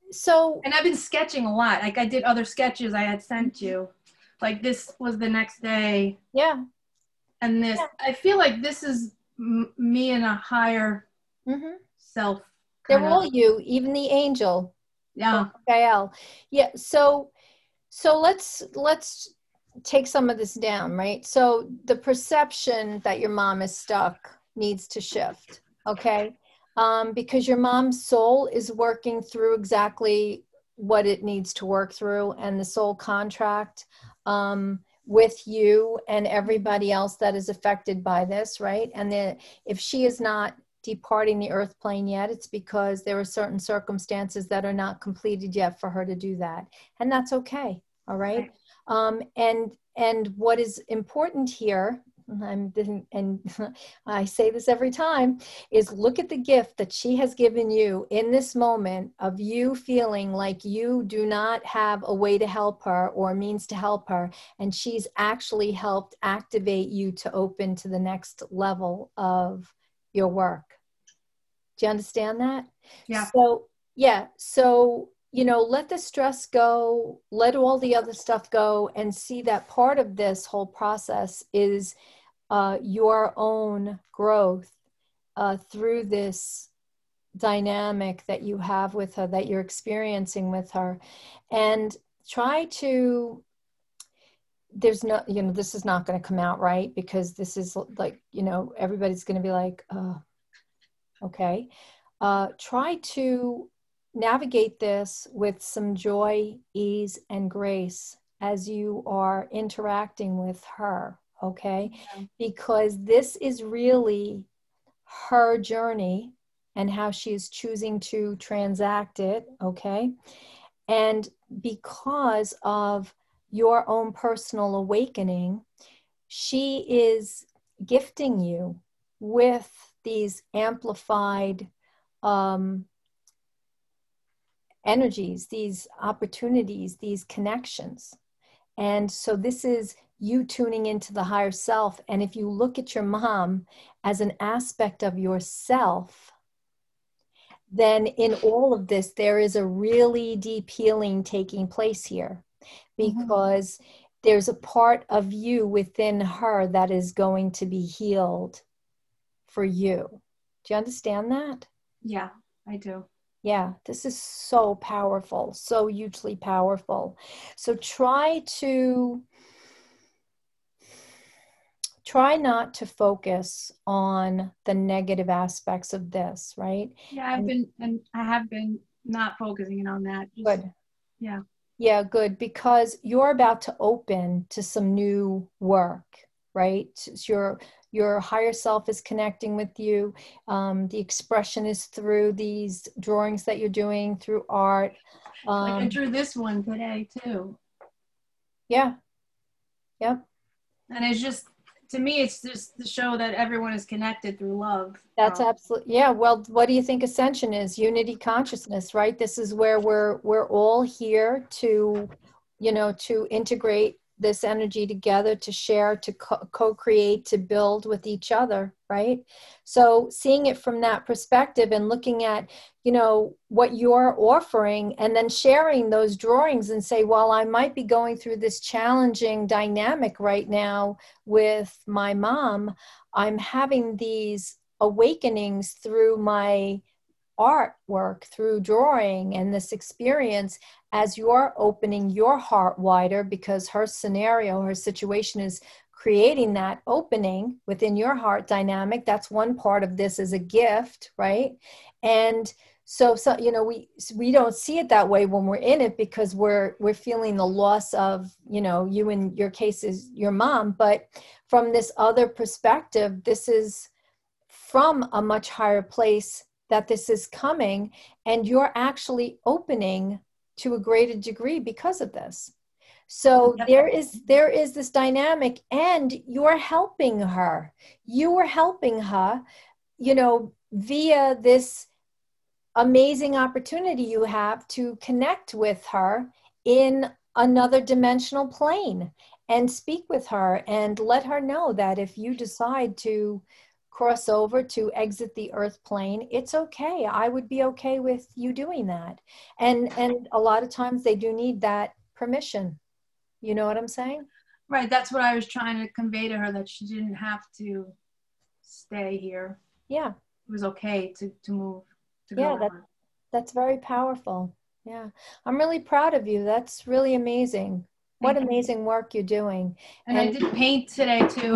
so. And I've been sketching a lot. Like I did other sketches I had sent you. Like this was the next day. Yeah. And this, yeah. I feel like this is m- me in a higher mm-hmm. self. They're all you, even the angel. Yeah. Gael. Yeah. So, so let's, let's take some of this down, right? So the perception that your mom is stuck needs to shift. Okay. Um, because your mom's soul is working through exactly what it needs to work through, and the soul contract, um, with you and everybody else that is affected by this, right? And then if she is not departing the earth plane yet, it's because there are certain circumstances that are not completed yet for her to do that. And that's okay. All right. right. Um, and, and what is important here, I'm, and I say this every time, is look at the gift that she has given you in this moment of you feeling like you do not have a way to help her or means to help her. And she's actually helped activate you to open to the next level of your work. Do you understand that? Yeah. So, yeah. So, you know, let the stress go, let all the other stuff go, and see that part of this whole process is uh, your own growth uh, through this dynamic that you have with her, that you're experiencing with her. And try to, there's no, you know, this is not going to come out right, because this is like, you know, everybody's going to be like, uh, okay. Uh, try to navigate this with some joy, ease, and grace as you are interacting with her, okay? Yeah. Because this is really her journey and how she is choosing to transact it, okay? And because of your own personal awakening, she is gifting you with these amplified um, energies, these opportunities, these connections. And so this is you tuning into the higher self. And if you look at your mom as an aspect of yourself, then in all of this, there is a really deep healing taking place here, because mm-hmm. there's a part of you within her that is going to be healed for you. Do you understand that? Yeah, I do. Yeah, this is so powerful, so hugely powerful. So try to, try not to focus on the negative aspects of this, right? Yeah, I've and, been, and I have been not focusing on that. Just, good. Yeah. Yeah, good, because you're about to open to some new work, right? It's your Your higher self is connecting with you. Um, the expression is through these drawings that you're doing, through art. Um, like I drew this one today too. Yeah. Yep. And it's just, to me, it's just to show that everyone is connected through love. That's um, absolutely, yeah. Well, what do you think Ascension is? Unity consciousness, right? This is where we're, we're all here to, you know, to integrate this energy together, to share, to co- co-create, to build with each other, right? So seeing it from that perspective and looking at, you know, what you're offering, and then sharing those drawings and say, well, I might be going through this challenging dynamic right now with my mom. I'm having these awakenings through my artwork, through drawing and this experience, as you're opening your heart wider, because her scenario, her situation is creating that opening within your heart dynamic. That's one part of this as a gift, right? And so, so you know, we we don't see it that way when we're in it, because we're we're feeling the loss of, you know, you in your case is your mom. But from this other perspective, this is from a much higher place that this is coming, and you're actually opening to a greater degree because of this. So there is there is this dynamic, and you're helping her. You are helping her, you know, via this amazing opportunity you have to connect with her in another dimensional plane and speak with her and let her know that if you decide to cross over to exit the earth plane, it's okay. I would be okay with you doing that. And and a lot of times they do need that permission. You know what I'm saying? Right. That's what I was trying to convey to her, that she didn't have to stay here. Yeah. It was okay to, to move, to yeah, go that, on. That's very powerful. Yeah. I'm really proud of you. That's really amazing. What Thank you. amazing work you're doing. And, and I did paint today too.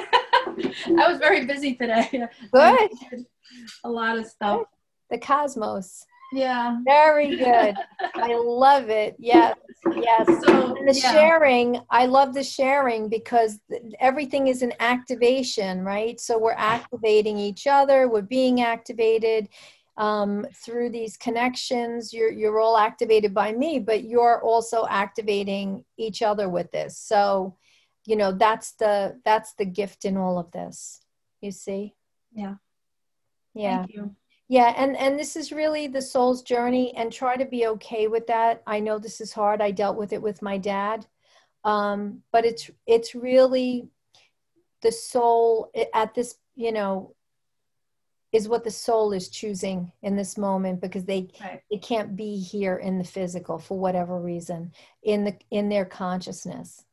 I was very busy today. Good. A lot of stuff. Good. The cosmos. Yeah. Very good. I love it. Yes. Yes. So, and the yeah. sharing, I love the sharing, because everything is an activation, right? So we're activating each other. We're being activated um, through these connections. You're, you're all activated by me, but you're also activating each other with this. So, you know, that's the, that's the gift in all of this, you see? Yeah. Yeah. Thank you. Yeah, and, and this is really the soul's journey, and try to be okay with that. I know this is hard. I dealt with it with my dad. Um, but it's it's really the soul at this, you know, is what the soul is choosing in this moment, because they right. they can't be here in the physical for whatever reason, in the in their consciousness.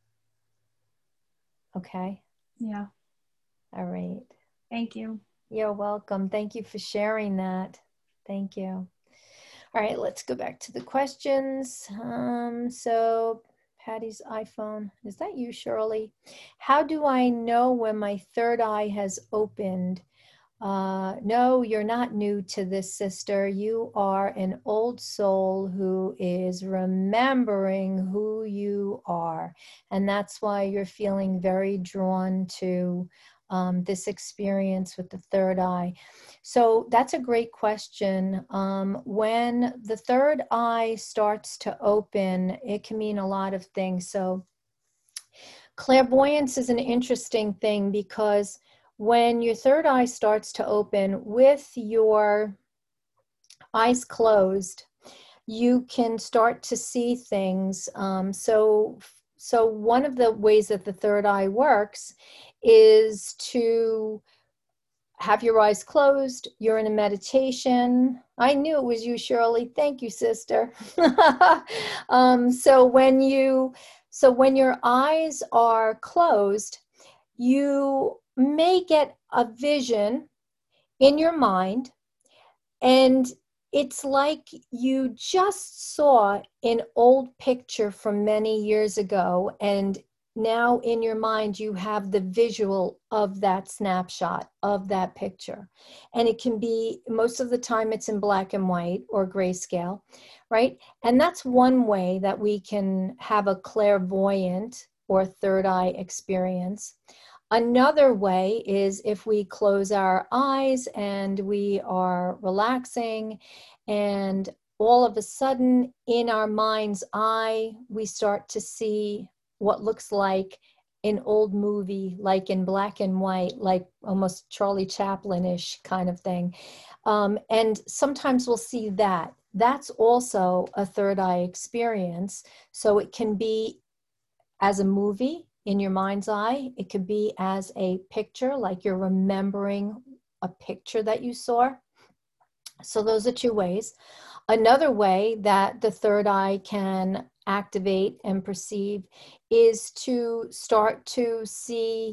Okay? Yeah. All right. Thank you. You're welcome. Thank you for sharing that. Thank you. All right, let's go back to the questions. Um, so Patty's iPhone, is that you, Shirley? How do I know when my third eye has opened? Uh, no, you're not new to this, sister. You are an old soul who is remembering who you are. And that's why you're feeling very drawn to Um, this experience with the third eye. So that's a great question. Um, when the third eye starts to open, it can mean a lot of things. So clairvoyance is an interesting thing, because when your third eye starts to open with your eyes closed, you can start to see things. Um, so So one of the ways that the third eye works is to have your eyes closed. You're in a meditation. I knew it was you, Shirley. Thank you, sister. um, so when you, so when your eyes are closed, you may get a vision in your mind, and it's like you just saw an old picture from many years ago, and now in your mind you have the visual of that snapshot of that picture. And it can be, most of the time it's in black and white or grayscale, right? And that's one way that we can have a clairvoyant or third eye experience. Another way is if we close our eyes and we are relaxing, and all of a sudden in our mind's eye, we start to see what looks like an old movie, like in black and white, like almost Charlie Chaplin-ish kind of thing. Um, and sometimes we'll see that. That's also a third eye experience. So it can be as a movie in your mind's eye. It could be as a picture, like you're remembering a picture that you saw. So those are two ways. Another way that the third eye can activate and perceive is to start to see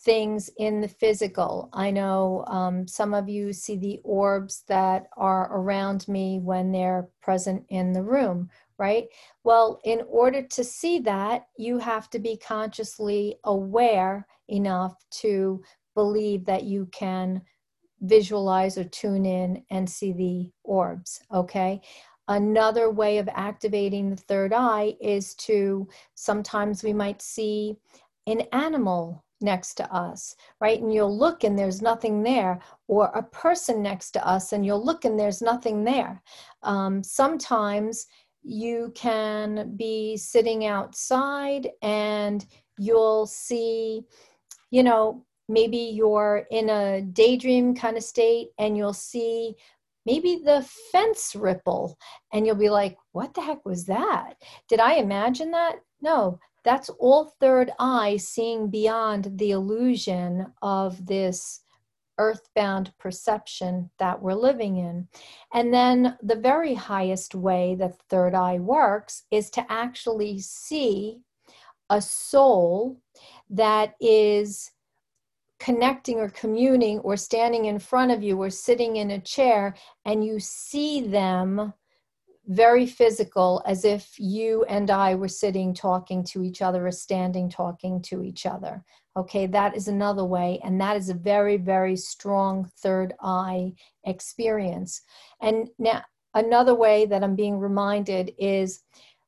things in the physical. I know um, some of you see the orbs that are around me when they're present in the room, right? Well, in order to see that, you have to be consciously aware enough to believe that you can visualize or tune in and see the orbs, okay? Another way of activating the third eye is to, sometimes we might see an animal next to us, right? And you'll look and there's nothing there, or a person next to us and you'll look and there's nothing there. Um, sometimes you can be sitting outside and you'll see, you know, maybe you're in a daydream kind of state and you'll see maybe the fence ripple and you'll be like, what the heck was that? Did I imagine that? No, that's all third eye seeing beyond the illusion of this earthbound perception that we're living in. And then the very highest way that third eye works is to actually see a soul that is connecting or communing or standing in front of you or sitting in a chair, and you see them very physical, as if you and I were sitting talking to each other or standing talking to each other. Okay, that is another way, and that is a very, very strong third eye experience. And now another way that I'm being reminded is,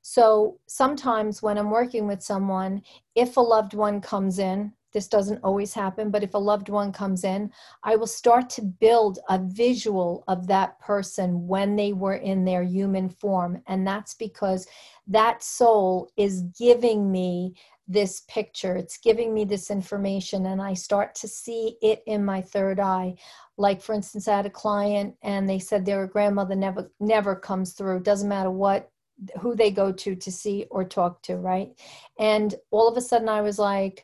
so sometimes when I'm working with someone, if a loved one comes in, this doesn't always happen, but if a loved one comes in, I will start to build a visual of that person when they were in their human form. And that's because that soul is giving me this picture. It's giving me this information, and I start to see it in my third eye. Like, for instance, I had a client and they said their grandmother never, never comes through. Doesn't matter what, who they go to to see or talk to, right? And all of a sudden I was like,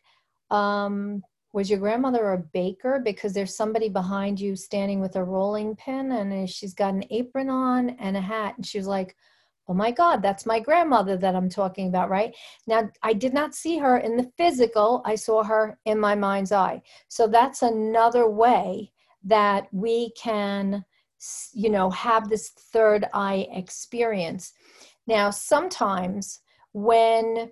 um, was your grandmother a baker? Because there's somebody behind you standing with a rolling pin, and she's got an apron on and a hat. And she was like, oh my God, that's my grandmother that I'm talking about, right? Now, I did not see her in the physical. I saw her in my mind's eye. So that's another way that we can, you know, have this third eye experience. Now, sometimes when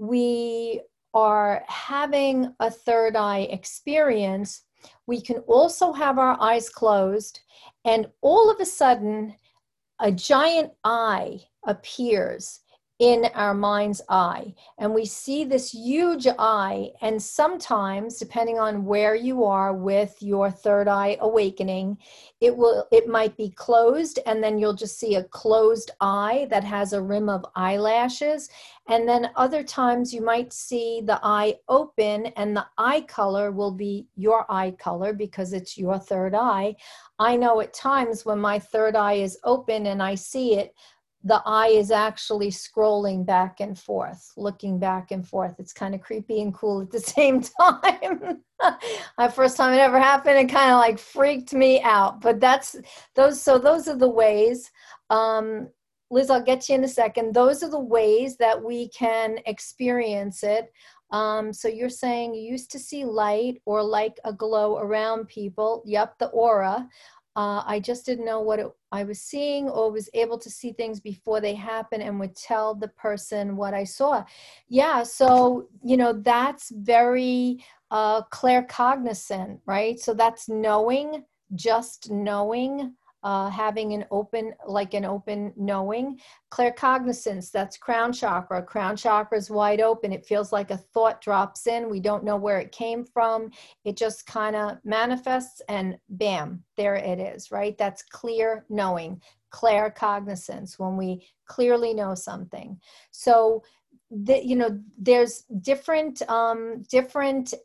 we are having a third eye experience, we can also have our eyes closed, and all of a sudden, a giant eye appears in our mind's eye, and we see this huge eye. And sometimes, depending on where you are with your third eye awakening, it will it might be closed, and then you'll just see a closed eye that has a rim of eyelashes. And then other times you might see the eye open, and the eye color will be your eye color because it's your third eye. I know at times when my third eye is open and I see it, the eye is actually scrolling back and forth, looking back and forth. It's kind of creepy and cool at the same time. My first time it ever happened, it kind of like freaked me out. But that's those. So those are the ways. Um, Liz, I'll get you in a second. Those are the ways that we can experience it. Um, so you're saying you used to see light or like a glow around people. Yep, the aura. Uh, I just didn't know what it, I was seeing, or was able to see things before they happen and would tell the person what I saw. Yeah, so, you know, that's very uh, claircognizant, right? So that's knowing, just knowing, uh, having an open, like an open knowing. Claircognizance, that's crown chakra. Crown chakra is wide open. It feels like a thought drops in. We don't know where it came from. It just kind of manifests and bam, there it is, right? That's clear knowing, claircognizance, when we clearly know something. So, the, you know, there's different, um, different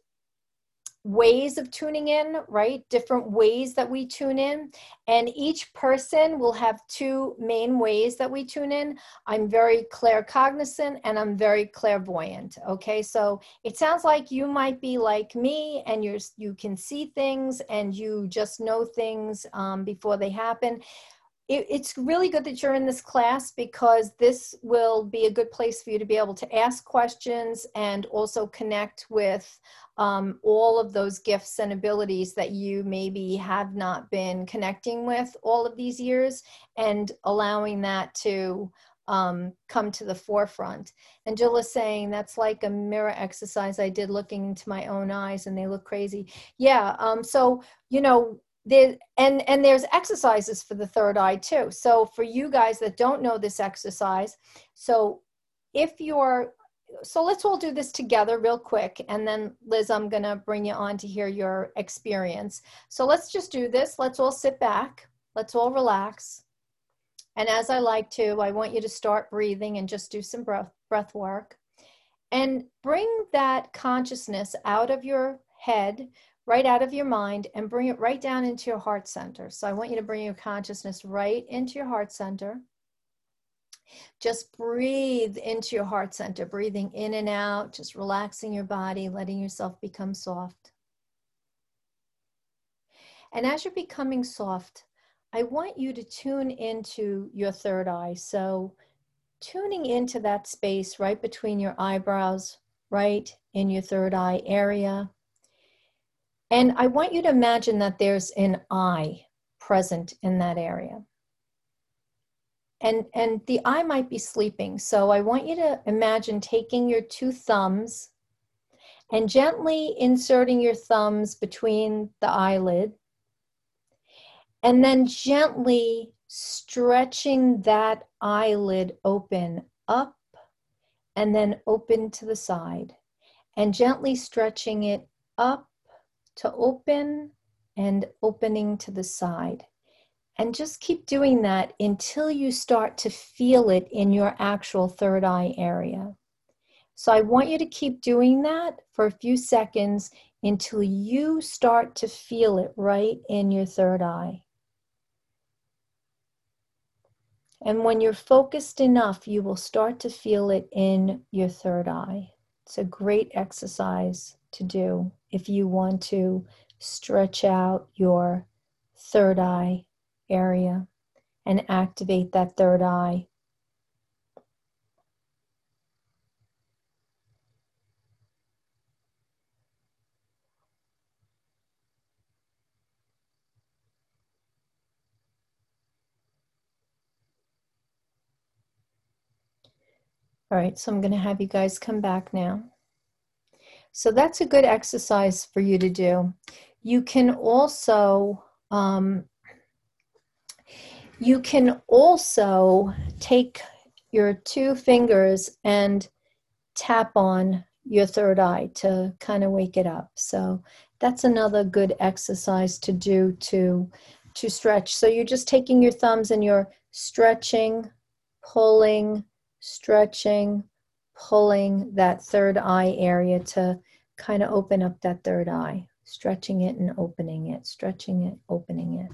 ways of tuning in, right? Different ways that we tune in. And each person will have two main ways that we tune in. I'm very claircognizant and I'm very clairvoyant. Okay, so it sounds like you might be like me, and you're, you can see things and you just know things um, before they happen. it, it's really good that you're in this class, because this will be a good place for you to be able to ask questions and also connect with um, all of those gifts and abilities that you maybe have not been connecting with all of these years, and allowing that to um, come to the forefront. And Jill is saying that's like a mirror exercise I did looking into my own eyes, and they look crazy. Yeah. Um, so, you know, There, and, and there's exercises for the third eye too. So for you guys that don't know this exercise, so if you're, so let's all do this together real quick. And then Liz, I'm going to bring you on to hear your experience. So let's just do this. Let's all sit back. Let's all relax. And as I like to, I want you to start breathing and just do some breath, breath work. And bring that consciousness out of your head, right out of your mind, and bring it right down into your heart center. So I want you to bring your consciousness right into your heart center. Just breathe into your heart center, breathing in and out, just relaxing your body, letting yourself become soft. And as you're becoming soft, I want you to tune into your third eye. So tuning into that space right between your eyebrows, right in your third eye area. And I want you to imagine that there's an eye present in that area. And, and the eye might be sleeping. So I want you to imagine taking your two thumbs and gently inserting your thumbs between the eyelid, and then gently stretching that eyelid open up and then open to the side, and gently stretching it up to open and opening to the side. And just keep doing that until you start to feel it in your actual third eye area. So I want you to keep doing that for a few seconds until you start to feel it right in your third eye. And when you're focused enough, you will start to feel it in your third eye. It's a great exercise to do if you want to stretch out your third eye area and activate that third eye. All right, so I'm going to have you guys come back now. So that's a good exercise for you to do. You can also, um, you can also take your two fingers and tap on your third eye to kind of wake it up. So that's another good exercise to do to, to stretch. So you're just taking your thumbs and you're stretching, pulling, stretching, pulling that third eye area to kind of open up that third eye, stretching it and opening it, stretching it, opening it.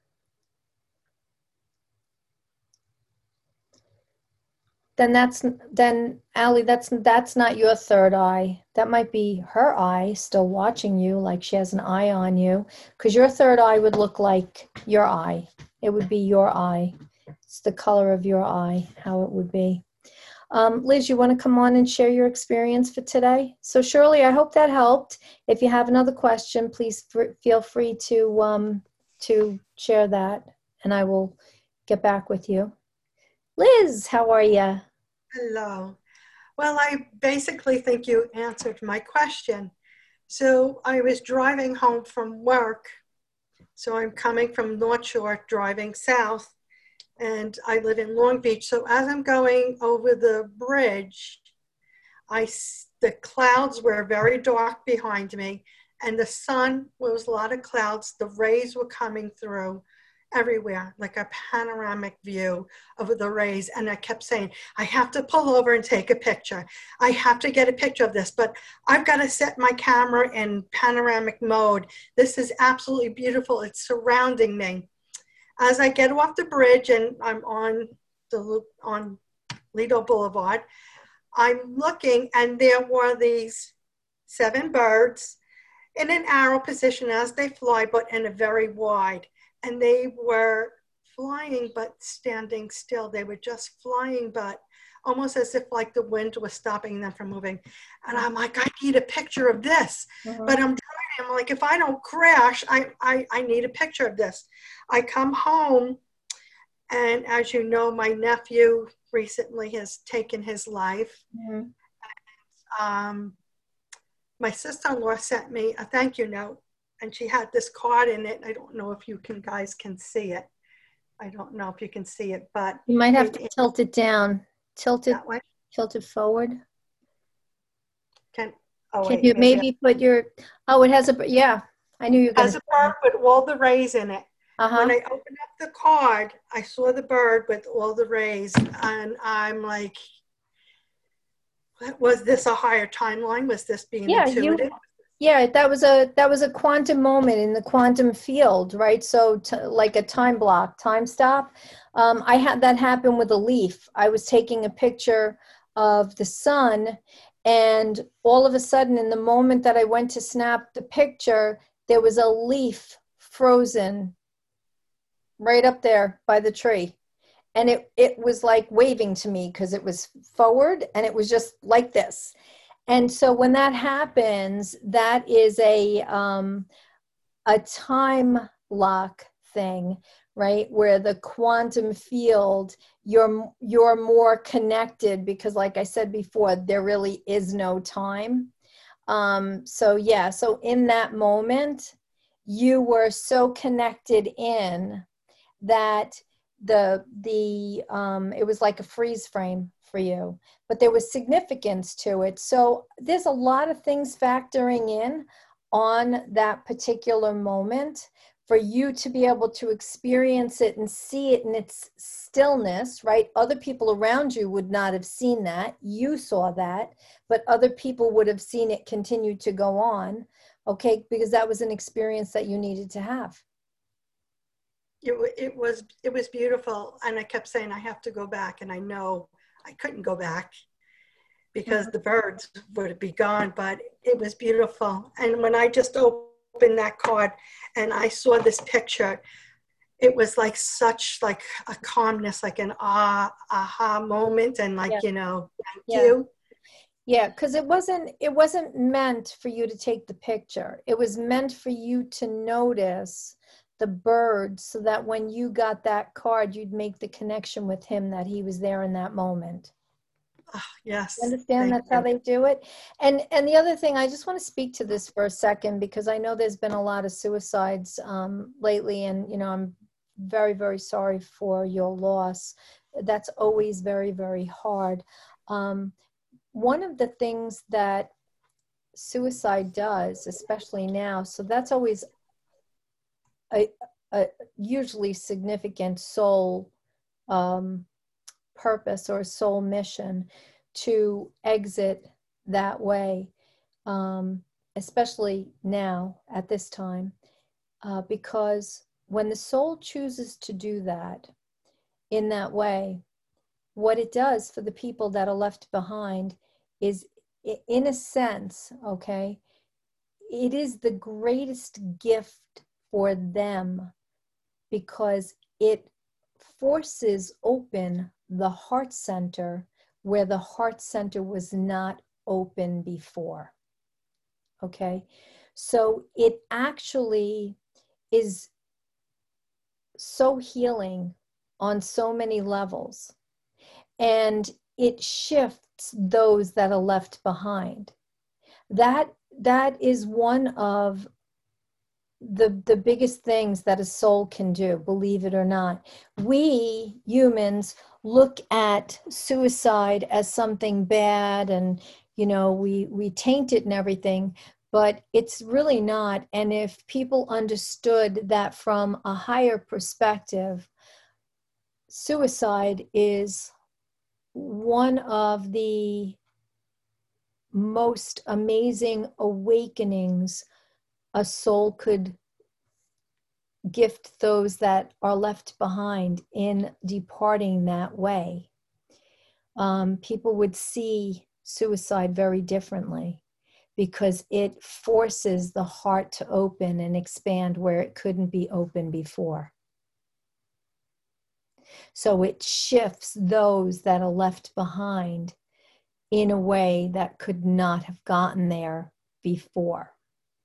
Then that's, then Allie, that's, that's not your third eye. That might be her eye still watching you, like she has an eye on you, because your third eye would look like your eye. It would be your eye. It's the color of your eye, how it would be. Um, Liz, you want to come on and share your experience for today? So Shirley, I hope that helped. If you have another question, please feel free to, um, to share that, and I will get back with you. Liz, how are you? Hello. Well, I basically think you answered my question. So I was driving home from work. So I'm coming from North Shore, driving south, and I live in Long Beach. So as I'm going over the bridge, I, the clouds were very dark behind me, and the sun was a lot of clouds. The rays were coming through everywhere, like a panoramic view of the rays. And I kept saying, I have to pull over and take a picture. I have to get a picture of this, but I've got to set my camera in panoramic mode. This is absolutely beautiful. It's surrounding me. As I get off the bridge and I'm on the loop on Lido Boulevard, I'm looking, and there were these seven birds in an arrow position as they fly, but in a very wide. And they were flying but standing still. They were just flying, but almost as if like the wind was stopping them from moving. And I'm like, I need a picture of this. Mhm. But I'm driving, I'm like, if I don't crash, I, I, I need a picture of this. I come home, and as you know, my nephew recently has taken his life. Mhm. Um, my sister-in-law sent me a thank you note, and she had this card in it. I don't know if you can guys can see it. I don't know if you can see it, but You might have it, to tilt it down, tilt it, that way. tilt it forward. Can oh Can wait, you maybe maybe put your, oh, it has a, yeah, I knew you were going has to. a bird with all the rays in it. When Uh-huh. I opened up the card, I saw the bird with all the rays, and I'm like, was this a higher timeline? Was this being Yeah, you, intuitive? yeah, that was a, that was a quantum moment in the quantum field, right? So t like a time block, time stop. Um, I had that happen with a leaf. I was taking a picture of the sun, and all of a sudden, in the moment that I went to snap the picture, there was a leaf frozen right up there by the tree. And it, it was like waving to me because it was forward and it was just like this. And so when that happens, that is a, um, a time lock thing, right? Where the quantum field, you're, you're more connected because like I said before, there really is no time. Um, so yeah, so in that moment, you were so connected in that the the um, it was like a freeze frame for you, but there was significance to it. So there's a lot of things factoring in on that particular moment for you to be able to experience it and see it in its stillness, right? Other people around you would not have seen that. You saw that, but other people would have seen it continue to go on, okay? Because that was an experience that you needed to have. It, it was it was beautiful, and I kept saying I have to go back, and I know I couldn't go back because the birds would be gone, but it was beautiful. And when I just opened that card and I saw this picture, it was like such like a calmness, like an ah aha moment, and like, Yeah. you know, thank Yeah. you. Yeah, because it wasn't it wasn't meant for you to take the picture. It was meant for you to notice the birds so that when you got that card, you'd make the connection with him that he was there in that moment. Oh, yes. You understand Thank that's you. how they do it? And and the other thing, I just want to speak to this for a second because I know there's been a lot of suicides um, lately, and you know, I'm very, very sorry for your loss. That's always very, very hard. Um, one of the things that suicide does, especially now, so that's always a, a usually significant soul um, purpose or soul mission to exit that way, um, especially now at this time, uh, because when the soul chooses to do that in that way, what it does for the people that are left behind is, in a sense, okay, it is the greatest gift for them because it forces open the heart center where the heart center was not open before. Okay, so it actually is so healing on so many levels, and it shifts those that are left behind. That that is one of the the biggest things that a soul can do, believe it or not. We humans look at suicide as something bad, and you know, we we taint it and everything, but it's really not. And if people understood that from a higher perspective, suicide is one of the most amazing awakenings a soul could gift those that are left behind in departing that way. Um, people would see suicide very differently because it forces the heart to open and expand where it couldn't be open before. So it shifts those that are left behind in a way that could not have gotten there before.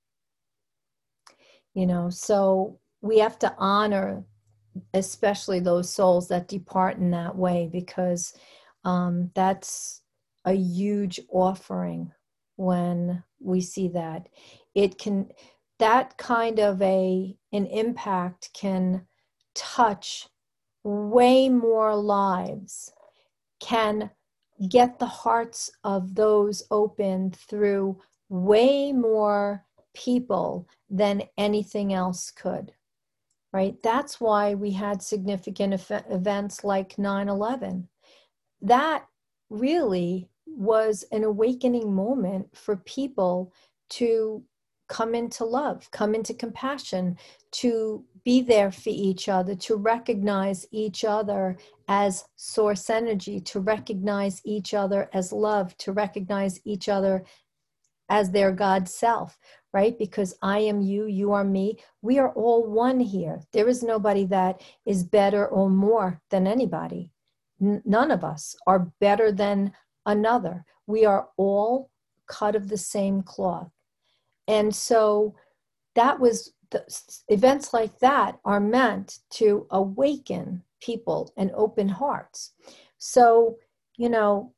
You know, so we have to honor especially those souls that depart in that way, because um, that's a huge offering when we see that. It can, that kind of a an impact can touch way more lives, can get the hearts of those open through way more people than anything else could, right? That's why we had significant ev- events like nine eleven. That really was an awakening moment for people to come into love, come into compassion, to be there for each other, to recognize each other as source energy, to recognize each other as love, to recognize each other as their God self, right? Because I am you, you are me. We are all one here. There is nobody that is better or more than anybody. N- none of us are better than another. We are all cut of the same cloth. And so that was, the, events like that are meant to awaken people and open hearts. So, you know,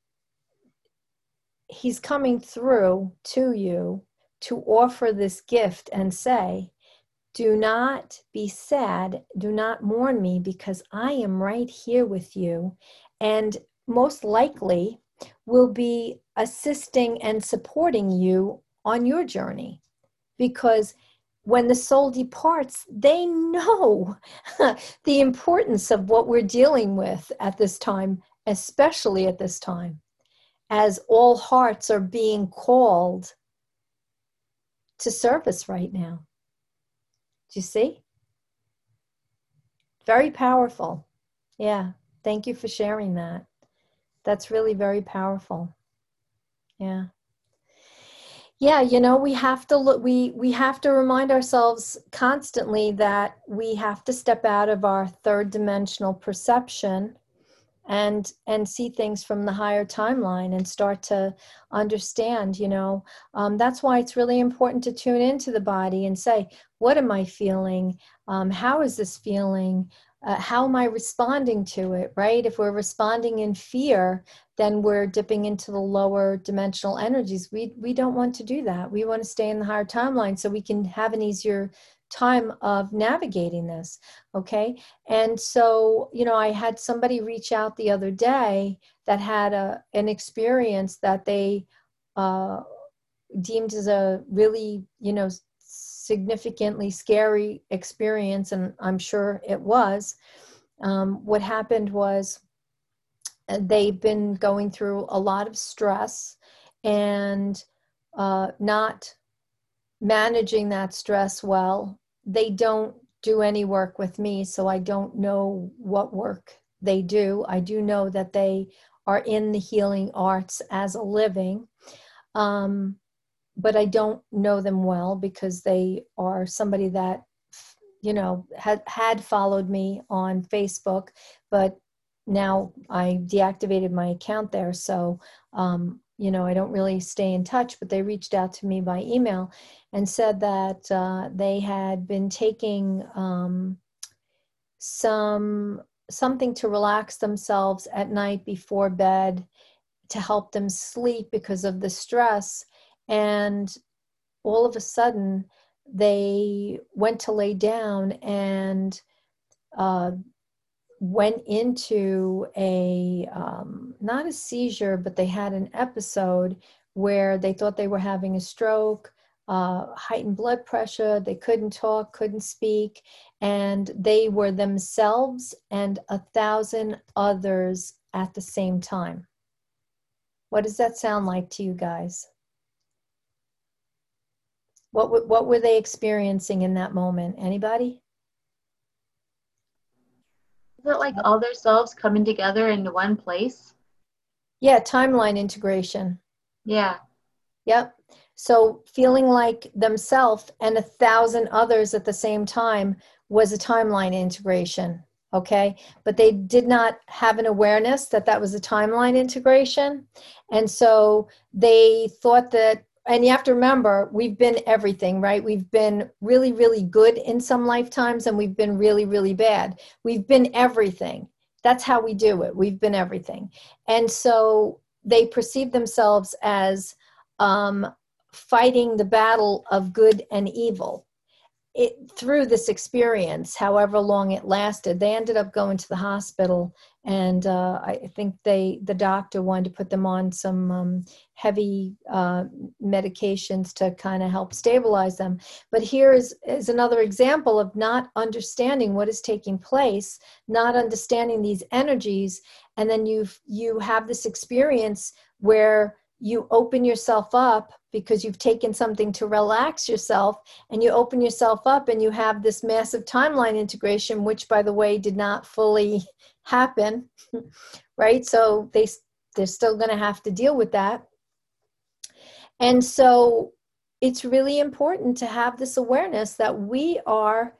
he's coming through to you to offer this gift and say, do not be sad, do not mourn me, because I am right here with you, and most likely will be assisting and supporting you on your journey. Because when the soul departs, they know the importance of what we're dealing with at this time, especially at this time, as all hearts are being called to service right now. Do you see? Very powerful. Yeah. Thank you for sharing that. That's really very powerful. Yeah. Yeah, you know, we have to look, we, we have to remind ourselves constantly that we have to step out of our third dimensional perception and and see things from the higher timeline and start to understand, you know. Um, that's why it's really important to tune into the body and say, what am I feeling? Um, how is this feeling? Uh, how am I responding to it, right? If we're responding in fear, then we're dipping into the lower dimensional energies. We, we don't want to do that. We want to stay in the higher timeline so we can have an easier time of navigating this. Okay. And so, you know, I had somebody reach out the other day that had a, an experience that they uh, deemed as a really, you know, significantly scary experience. And I'm sure it was. Um, what happened was they've been going through a lot of stress and uh, not managing that stress well. They don't do any work with me, so I don't know what work they do. I do know that they are in the healing arts as a living, um, but I don't know them well because they are somebody that, you know, had, had followed me on Facebook, but now I deactivated my account there. So, um, you know, I don't really stay in touch, but they reached out to me by email and said that uh, they had been taking um, some something to relax themselves at night before bed to help them sleep because of the stress. And all of a sudden, they went to lay down and uh, went into a, um, not a seizure, but they had an episode where they thought they were having a stroke, uh, heightened blood pressure, they couldn't talk, couldn't speak, and they were themselves and a thousand others at the same time. What does that sound like to you guys? What, what were they experiencing in that moment? Anybody? Is it like all their selves coming together into one place? Yeah, timeline integration. Yeah. Yep. So feeling like themselves and a thousand others at the same time was a timeline integration. okay? But they did not have an awareness that that was a timeline integration. And so they thought that, and you have to remember, we've been everything, right? We've been really, really good in some lifetimes, and we've been really, really bad. We've been everything. That's how we do it. We've been everything. And so they perceive themselves as um, fighting the battle of good and evil. It, through this experience, however long it lasted, they ended up going to the hospital, and uh, I think they, the doctor wanted to put them on some um, heavy uh, medications to kind of help stabilize them. But here is, is another example of not understanding what is taking place, not understanding these energies, and then you you have this experience where you open yourself up because you've taken something to relax yourself, and you open yourself up and you have this massive timeline integration, which, by the way, did not fully happen, right? So they, they're still going to have to deal with that. And so it's really important to have this awareness that we are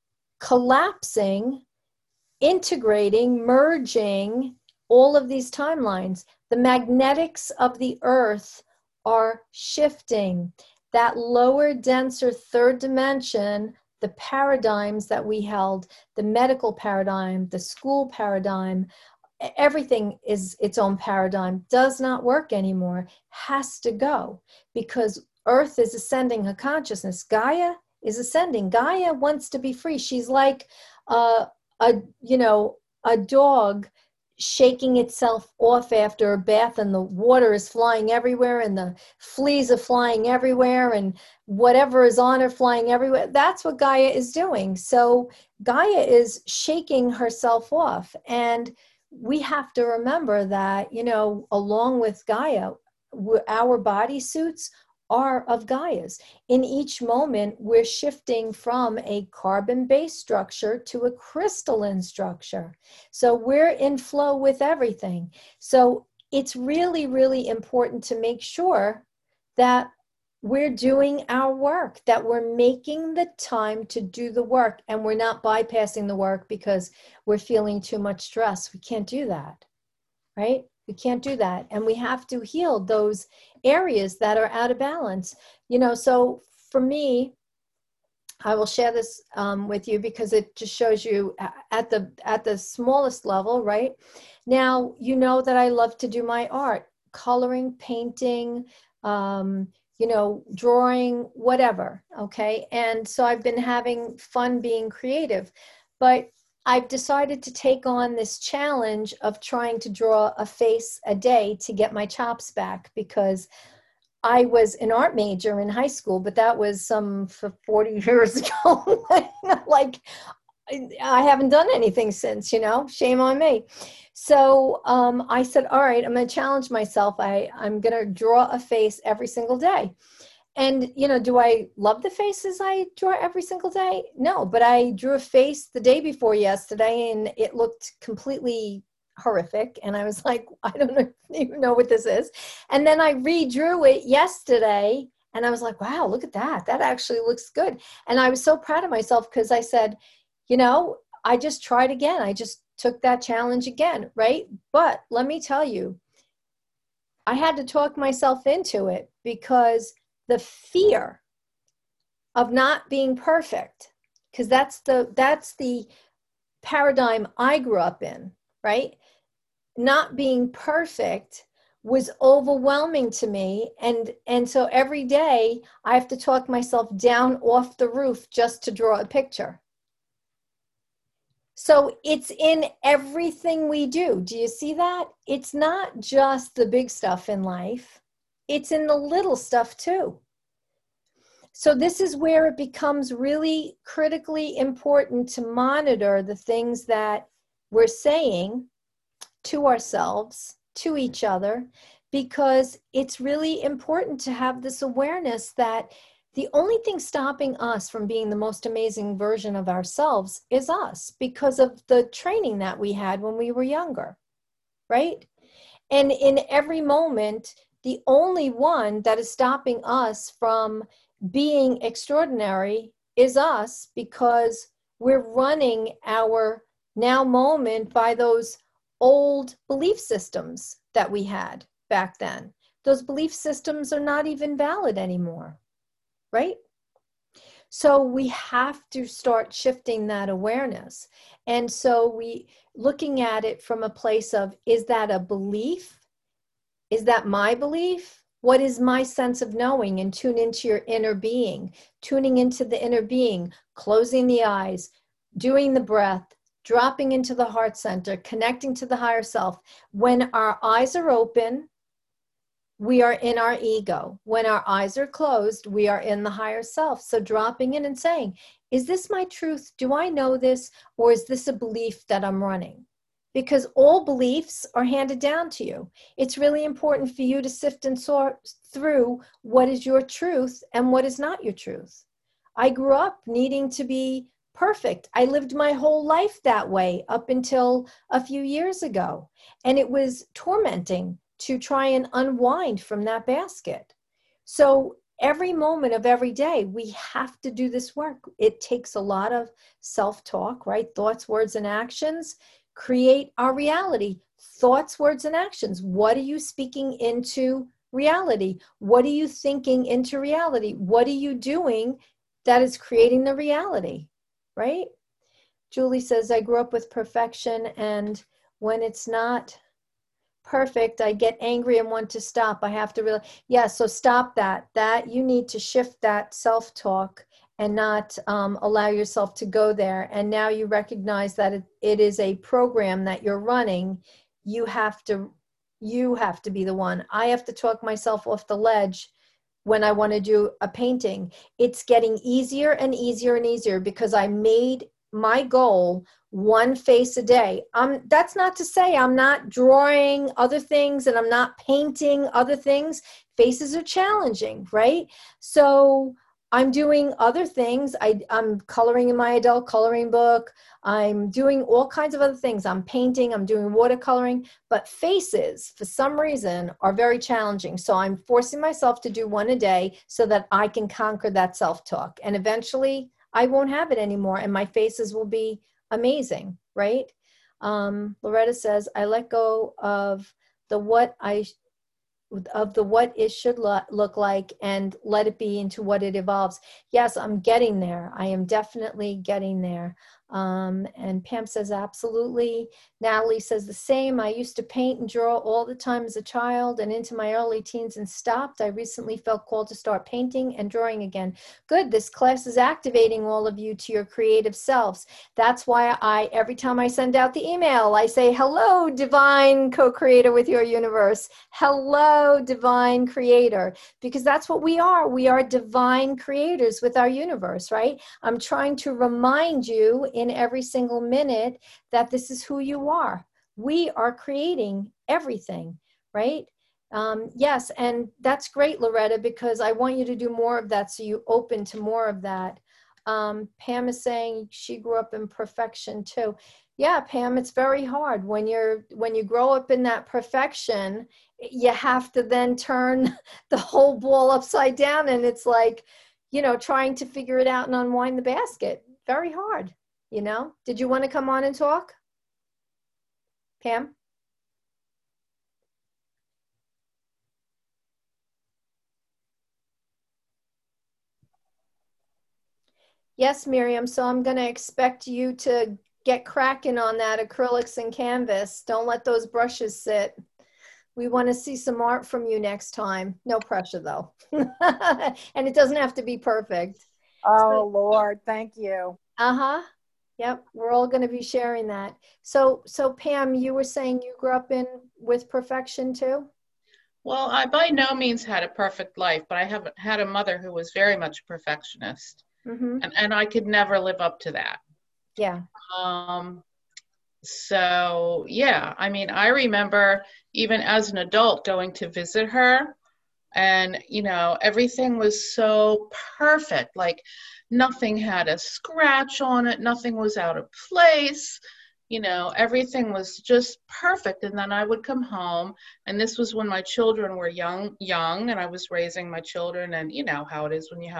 collapsing, integrating, merging all of these timelines. The magnetics of the earth are shifting. That lower, denser third dimension, the paradigms that we held, the medical paradigm, the school paradigm, everything is its own paradigm, does not work anymore, has to go, because earth is ascending her consciousness. Gaia is ascending. Gaia wants to be free. She's like uh, a, you know, a dog shaking itself off after a bath, and the water is flying everywhere, and the fleas are flying everywhere, and whatever is on her flying everywhere. That's what Gaia is doing. So Gaia is shaking herself off, and we have to remember that, you know, along with Gaia, our body suits are of Gaia's. In each moment, we're shifting from a carbon-based structure to a crystalline structure. So we're in flow with everything. So it's really, really important to make sure that we're doing our work, that we're making the time to do the work, and we're not bypassing the work because we're feeling too much stress. We can't do that, right? We can't do that. And we have to heal those areas that are out of balance. You know, so for me, I will share this um, with you because it just shows you at the at the smallest level, right? Now, you know that I love to do my art, coloring, painting, um, you know, drawing, whatever, okay? And so I've been having fun being creative, but I've decided to take on this challenge of trying to draw a face a day to get my chops back, because I was an art major in high school, but that was some forty years ago. Like, I haven't done anything since, you know, shame on me. So um, I said, all right, I'm going to challenge myself. I, I'm going to draw a face every single day. And, you know, do I love the faces I draw every single day? No, but I drew a face the day before yesterday, and it looked completely horrific. And I was like, I don't even know what this is. And then I redrew it yesterday, and I was like, wow, look at that. That actually looks good. And I was so proud of myself because I said, you know, I just tried again. I just took that challenge again, right? But let me tell you, I had to talk myself into it, because the fear of not being perfect, because that's the that's the paradigm I grew up in, right? Not being perfect was overwhelming to me, and and so every day I have to talk myself down off the roof just to draw a picture. So it's in everything we do. Do you see that? It's not just the big stuff in life. It's in the little stuff too. So this is where it becomes really critically important to monitor the things that we're saying to ourselves, to each other, because it's really important to have this awareness that the only thing stopping us from being the most amazing version of ourselves is us, because of the training that we had when we were younger, right? And in every moment, the only one that is stopping us from being extraordinary is us, because we're running our now moment by those old belief systems that we had back then. Those belief systems are not even valid anymore, right? So we have to start shifting that awareness. And so we looking at it from a place of, is that a belief? Is that my belief? What is my sense of knowing? And tune into your inner being, tuning into the inner being, closing the eyes, doing the breath, dropping into the heart center, connecting to the higher self. When our eyes are open, we are in our ego. When our eyes are closed, we are in the higher self. So dropping in and saying, is this my truth? Do I know this? Or is this a belief that I'm running? Because all beliefs are handed down to you. It's really important for you to sift and sort through what is your truth and what is not your truth. I grew up needing to be perfect. I lived my whole life that way up until a few years ago. And it was tormenting to try and unwind from that basket. So every moment of every day, we have to do this work. It takes a lot of self-talk, right? Thoughts, words, and actions create our reality. Thoughts, words, and actions. What are you speaking into reality? What are you thinking into reality? What are you doing that is creating the reality, right? Julie says, I grew up with perfection, and when it's not perfect, I get angry and want to stop. I have to really, yeah, so stop that. That you need to shift that self-talk and not um, allow yourself to go there. And now you recognize that it, it is a program that you're running. You have to, you have to be the one. I have to talk myself off the ledge when I want to do a painting. It's getting easier and easier and easier because I made my goal one face a day. Um, that's not to say I'm not drawing other things and I'm not painting other things. Faces are challenging, right? So I'm doing other things. I, I'm coloring in my adult coloring book. I'm doing all kinds of other things. I'm painting, I'm doing watercoloring, but faces, for some reason, are very challenging. So I'm forcing myself to do one a day so that I can conquer that self-talk. And eventually, I won't have it anymore, and my faces will be amazing, right? Um, Loretta says, I let go of the what I of the what it should lo- look like and let it be into what it evolves. Yes, I'm getting there. I am definitely getting there. Um, and Pam says, absolutely. Natalie says the same. I used to paint and draw all the time as a child and into my early teens and stopped. I recently felt called to start painting and drawing again. Good. This class is activating all of you to your creative selves. That's why I, every time I send out the email, I say, hello, divine co-creator with your universe. Hello, divine creator, because that's what we are. We are divine creators with our universe, right? I'm trying to remind you in every single minute that this is who you are. We are creating everything, right? Um, yes, and that's great, Loretta, because I want you to do more of that so you open to more of that. Um, Pam is saying she grew up in perfection too. Yeah, Pam, it's very hard when you're when you grow up in that perfection. You have to then turn the whole ball upside down, and it's like, you know, trying to figure it out and unwind the basket. Very hard, you know. Did you want to come on and talk, Pam? Yes, Miriam. So I'm going to expect you to get cracking on that acrylics and canvas. Don't let those brushes sit. We want to see some art from you next time. No pressure, though. And it doesn't have to be perfect. Oh, So, Lord, thank you. uh-huh. Yep, we're all going to be sharing that. So, so Pam, you were saying you grew up in with perfection too? Well, I by no means had a perfect life, but I have had a mother who was very much a perfectionist. Mm-hmm. and, and I could never live up to that. Yeah. Um, so, yeah, I mean, I remember even as an adult going to visit her, and, you know, everything was so perfect. Like nothing had a scratch on it. Nothing was out of place. You know, everything was just perfect. And then I would come home, and this was when my children were young, young, and I was raising my children, and you know how it is when you have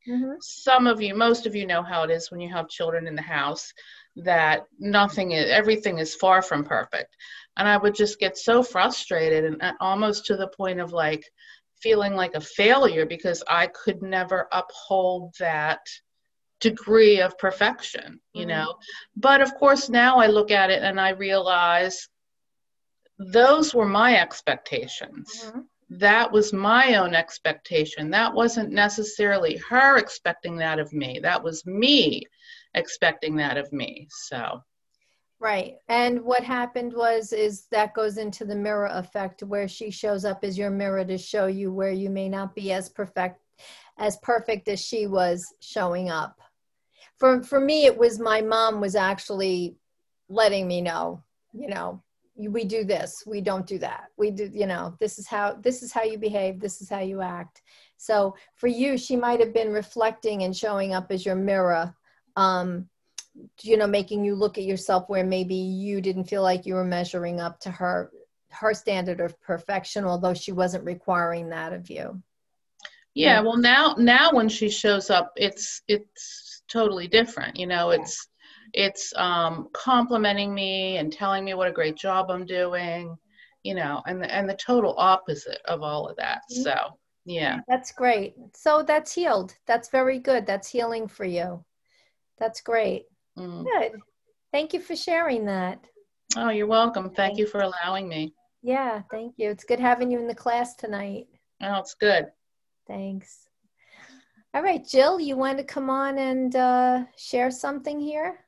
Mm-hmm. Some of you, most of you know how it is when you have children in the house, that nothing is, everything is far from perfect. And I would just get so frustrated and and almost to the point of like feeling like a failure because I could never uphold that degree of perfection, you Mhm. know. But of course, now I look at it and I realize those were my expectations. Mhm. That was my own expectation. That wasn't necessarily her expecting that of me. That was me expecting that of me. So, Right. And what happened was, is that goes into the mirror effect where she shows up as your mirror to show you where you may not be as perfect, as perfect as she was showing up. For, for me, it was my mom was actually letting me know, you know, we do this, we don't do that. We do, you know, this is how, this is how you behave. This is how you act. So for you, she might've been reflecting and showing up as your mirror, um, you know, making you look at yourself where maybe you didn't feel like you were measuring up to her, her standard of perfection, although she wasn't requiring that of you. yeah, well now now when she shows up, it's it's totally different. You know, it's it's um complimenting me and telling me what a great job I'm doing, you know, and the, and the total opposite of all of that. So, yeah. That's great. So that's healed. That's very good. That's healing for you. That's great. Mm. Good. Thank you for sharing that. Oh, you're welcome. Thank you for allowing me. Yeah, thank you. It's good having you in the class tonight. Oh, it's good. Thanks. All right, Jill, you want to come on and uh, share something here?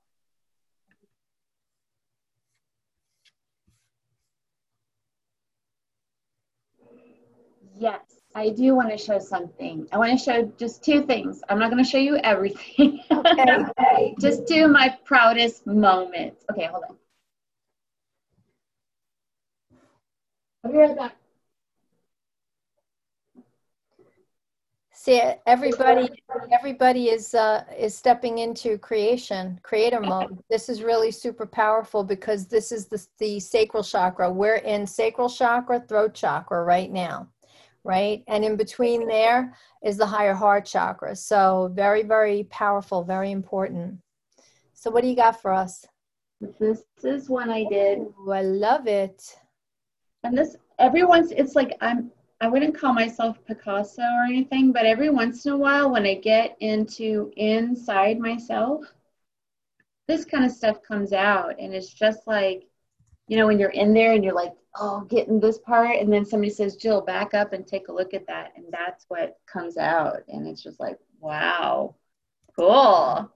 Yes, I do want to show something. I want to show just two things. I'm not going to show you everything. Okay. Just two of my proudest moments. Okay, hold on. I'll be right back. See, everybody, everybody is uh, is stepping into creation, creator mode. This is really super powerful because this is the, the sacral chakra. We're in sacral chakra, throat chakra right now, right? And in between there is the higher heart chakra. So very, very powerful, very important. So what do you got for us? This is one I did. Ooh, I love it. And this, every once, it's like I'm, I wouldn't call myself Picasso or anything, but every once in a while when I get into inside myself, this kind of stuff comes out. And it's just like, you know, when you're in there and you're like, oh, getting this part. And then somebody says, Jill, back up and take a look at that. And that's what comes out. And it's just like, wow, cool.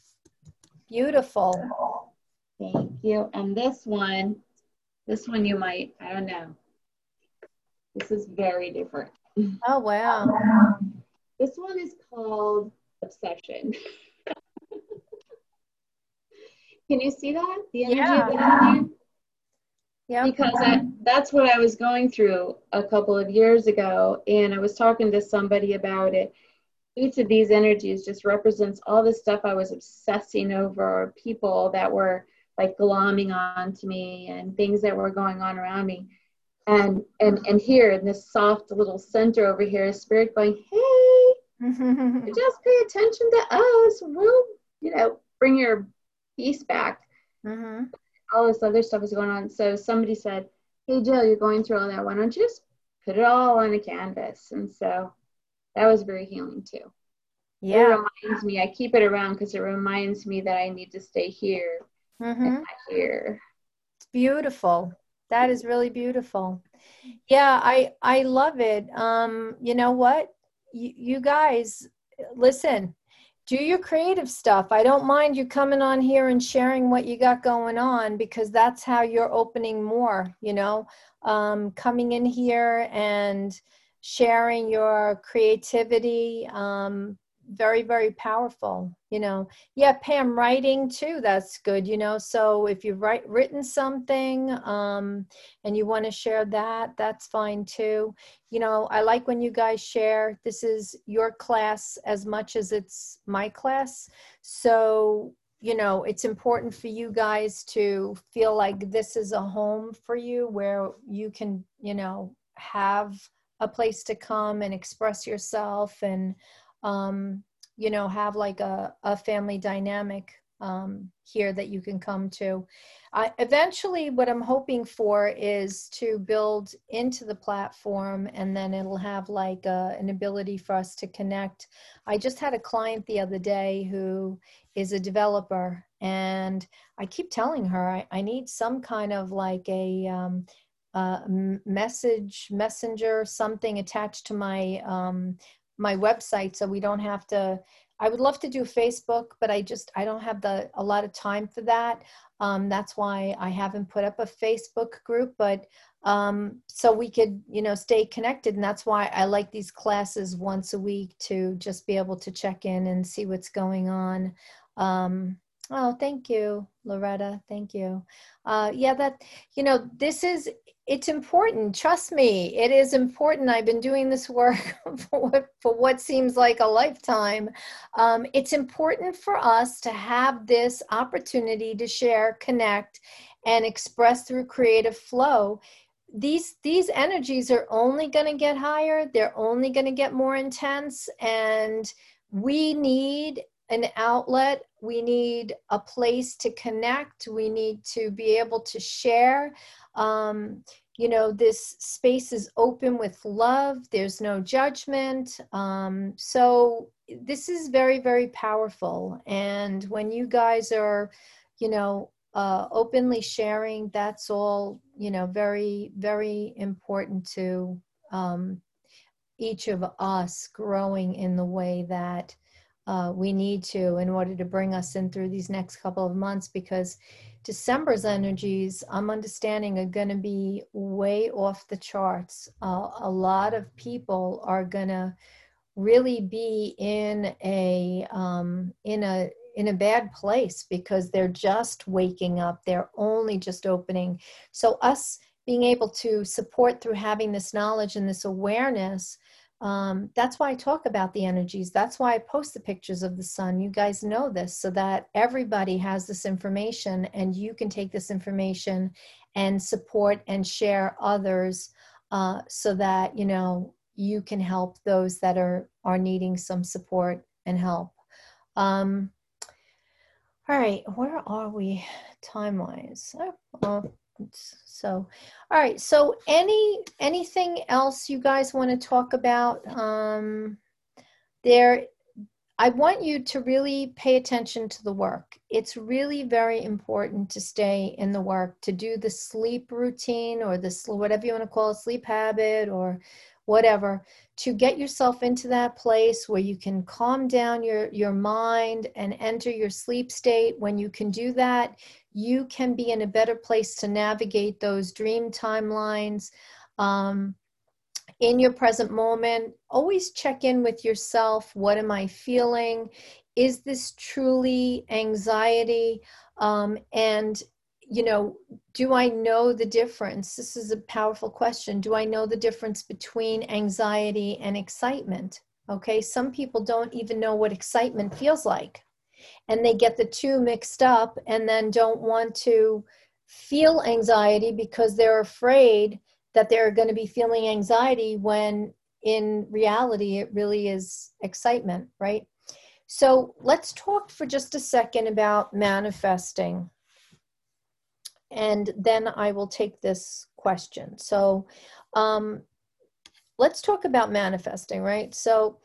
Beautiful. Thank you. And this one, this one you might, I don't know. This is very different. Oh, wow. This one is called Obsession. Can you see that? The energy Yeah. of the energy? Yeah. Because I, that's what I was going through a couple of years ago, and I was talking to somebody about it. Each of these energies just represents all the stuff I was obsessing over, people that were like glomming on to me and things that were going on around me. And and and here in this soft little center over here is spirit going, hey, just pay attention to us. We'll, you know, bring your peace back. Mm-hmm. All this other stuff is going on. So somebody said, hey, Jill, you're going through all that. Why don't you just put it all on a canvas? And so that was very healing too. Yeah. It reminds me, I keep it around because it reminds me that I need to stay here Mm-hmm. and not here. It's beautiful. That is really beautiful. Yeah, I I love it. Um, you know what? You, you guys, listen, do your creative stuff. I don't mind you coming on here and sharing what you got going on because that's how you're opening more, you know, um, coming in here and sharing your creativity. Um, very, very powerful, you know. Yeah, Pam, writing too, that's good, you know. So if you've write, written something um, and you want to share that, that's fine too. You know, I like when you guys share, this is your class as much as it's my class. So, you know, it's important for you guys to feel like this is a home for you where you can, you know, have a place to come and express yourself and um, you know, have like a, a family dynamic um, here that you can come to. I, eventually, what I'm hoping for is to build into the platform, and then it'll have like a, an ability for us to connect. I just had a client the other day who is a developer, and I keep telling her I, I need some kind of like a um, uh, message, messenger, something attached to my um, my website, so we don't have to. I would love to do Facebook, but I just, I don't have the, a lot of time for that. Um, that's why I haven't put up a Facebook group, but um, so we could, you know, stay connected. And that's why I like these classes once a week, to just be able to check in and see what's going on. Um, oh, thank you, Loretta. Thank you. Uh, yeah, that, you know, this is, it's important. Trust me, it is important. I've been doing this work for what, for what seems like a lifetime. Um, it's important for us to have this opportunity to share, connect, and express through creative flow. These, these energies are only going to get higher. They're only going to get more intense. And we need an outlet. We need a place to connect. We need to be able to share. Um, you know, this space is open with love. There's no judgment. Um, so this is very, very powerful. And when you guys are, you know, uh, openly sharing, that's all, you know, very, very important to um, each of us growing in the way that uh, we need to, in order to bring us in through these next couple of months, because December's energies, I'm understanding, are going to be way off the charts. Uh, a lot of people are going to really be in a um, in a in a bad place, because they're just waking up. They're only just opening. So us being able to support through having this knowledge and this awareness, um, that's why I talk about the energies. That's why I post the pictures of the sun. You guys know this, so that everybody has this information, and you can take this information and support and share others, uh, so that, you know, you can help those that are, are needing some support and help. Um, all right, where are we time-wise? Oh, oh, so, all right, so any, anything else you guys want to talk about? Um, there, I want you to really pay attention to the work. It's really very important to stay in the work, to do the sleep routine, or the, whatever you want to call it, sleep habit or whatever, to get yourself into that place where you can calm down your, your mind and enter your sleep state. When you can do that, you can be in a better place to navigate those dream timelines. Um, in your present moment, always check in with yourself. What am I feeling? Is this truly anxiety? Um, and, you know, do I know the difference? This is a powerful question. Do I know the difference between anxiety and excitement? Okay, some people don't even know what excitement feels like, and they get the two mixed up and then don't want to feel anxiety because they're afraid that they're going to be feeling anxiety, when in reality it really is excitement, right? So let's talk for just a second about manifesting, and then I will take this question. So um, let's talk about manifesting, right? So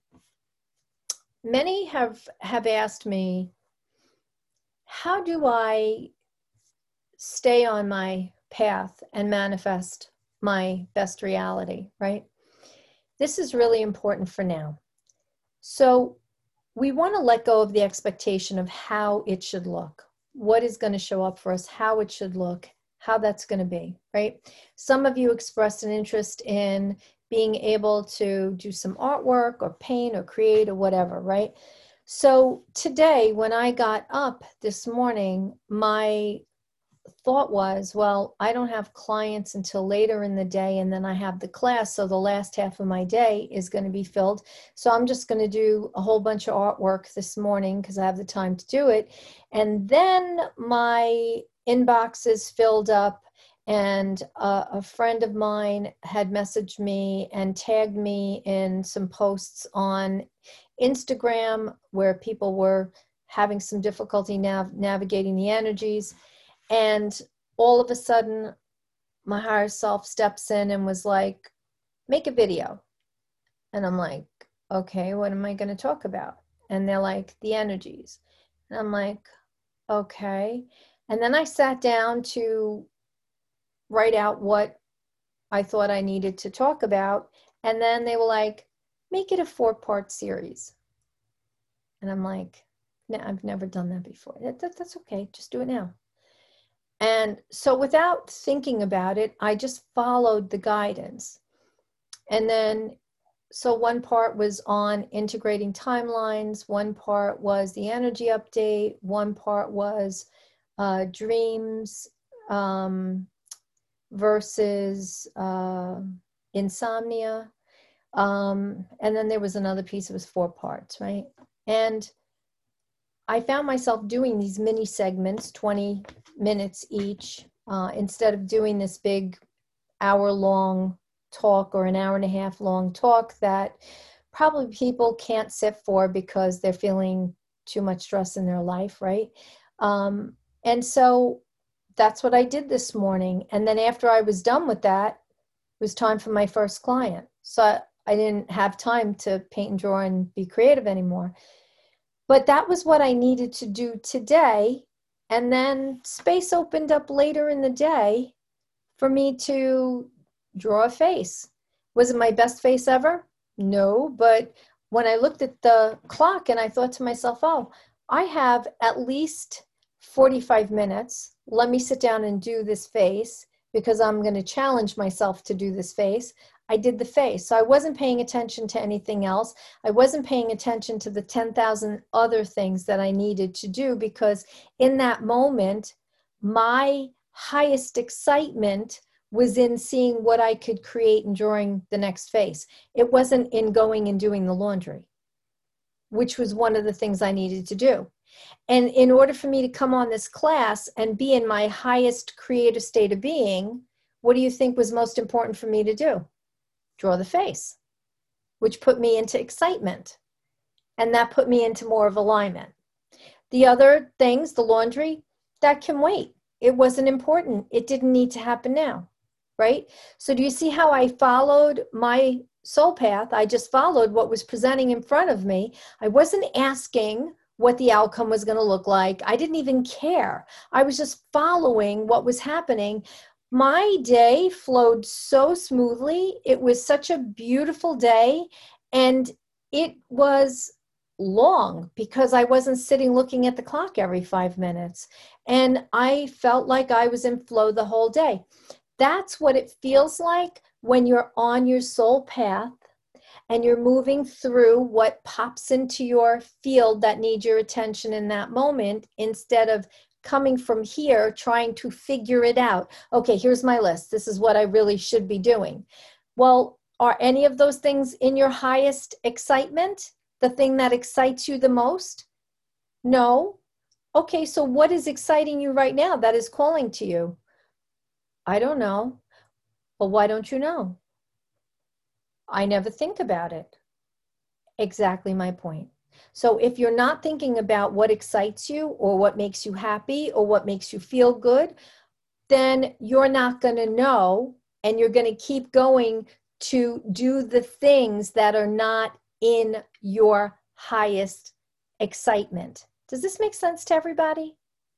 many have have asked me, how do I stay on my path and manifest my best reality, right? This is really important for now. So we want to let go of the expectation of how it should look, what is going to show up for us, how it should look, how that's going to be, right? Some of you expressed an interest in being able to do some artwork or paint or create or whatever, right? So today, when I got up this morning, my thought was, well, I don't have clients until later in the day, and then I have the class, so the last half of my day is going to be filled. So I'm just going to do a whole bunch of artwork this morning because I have the time to do it. And then my inbox is filled up, and uh, a friend of mine had messaged me and tagged me in some posts on Instagram where people were having some difficulty nav- navigating the energies. And all of a sudden, my higher self steps in and was like, make a video. And I'm like, okay, what am I going to talk about? And they're like, the energies. And I'm like, okay. And then I sat down to write out what I thought I needed to talk about. And then they were like, make it a four-part series. And I'm like, no, I've never done that before. That, that, that's okay. Just do it now. And so without thinking about it, I just followed the guidance. And then, so one part was on integrating timelines. One part was the energy update. One part was uh, dreams um, versus uh, insomnia. Um, and then there was another piece, it was four parts, right? And I found myself doing these mini segments, twenty minutes each, uh, instead of doing this big hour long talk or an hour and a half long talk that probably people can't sit for because they're feeling too much stress in their life, right? Um, and so that's what I did this morning. And then after I was done with that, it was time for my first client. So I, I didn't have time to paint and draw and be creative anymore. But that was what I needed to do today. And then space opened up later in the day for me to draw a face. Was it my best face ever? No, but when I looked at the clock and I thought to myself, oh, I have at least forty-five minutes. Let me sit down and do this face because I'm going to challenge myself to do this face. I did the face. So I wasn't paying attention to anything else. I wasn't paying attention to the ten thousand other things that I needed to do because in that moment, my highest excitement was in seeing what I could create and drawing the next face. It wasn't in going and doing the laundry, which was one of the things I needed to do. And in order for me to come on this class and be in my highest creative state of being, what do you think was most important for me to do? Draw the face, which put me into excitement. And that put me into more of alignment. The other things, the laundry, that can wait. It wasn't important. It didn't need to happen now, right? So do you see how I followed my soul path? I just followed what was presenting in front of me. I wasn't asking what the outcome was going to look like. I didn't even care. I was just following what was happening. My day flowed so smoothly. It was such a beautiful day. And it was long because I wasn't sitting looking at the clock every five minutes. And I felt like I was in flow the whole day. That's what it feels like when you're on your soul path and you're moving through what pops into your field that needs your attention in that moment, instead of coming from here trying to figure it out. Okay, here's my list. This is what I really should be doing. Well, are any of those things in your highest excitement? The thing that excites you the most? No. Okay, so what is exciting you right now that is calling to you? I don't know. Well, why don't you know? I never think about it. Exactly my point. So if you're not thinking about what excites you or what makes you happy or what makes you feel good, then you're not going to know, and you're going to keep going to do the things that are not in your highest excitement. Does this make sense to everybody?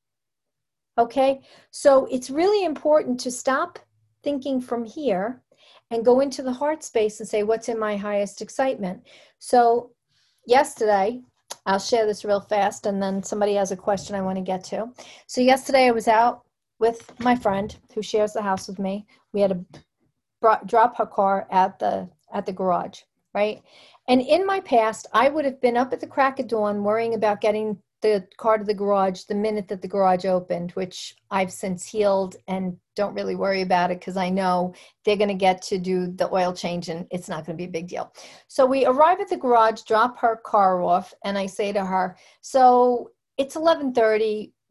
Okay, so it's really important to stop thinking from here and go into the heart space and say, what's in my highest excitement? So yesterday, I'll share this real fast, and then somebody has a question I want to get to. So yesterday I was out with my friend who shares the house with me. We had to brought, drop her car at the at the garage, right? And in my past, I would have been up at the crack of dawn worrying about getting the car to the garage the minute that the garage opened, which I've since healed and don't really worry about it because I know they're going to get to do the oil change and it's not going to be a big deal. So we arrive at the garage, drop her car off, and I say to her, so it's eleven thirty.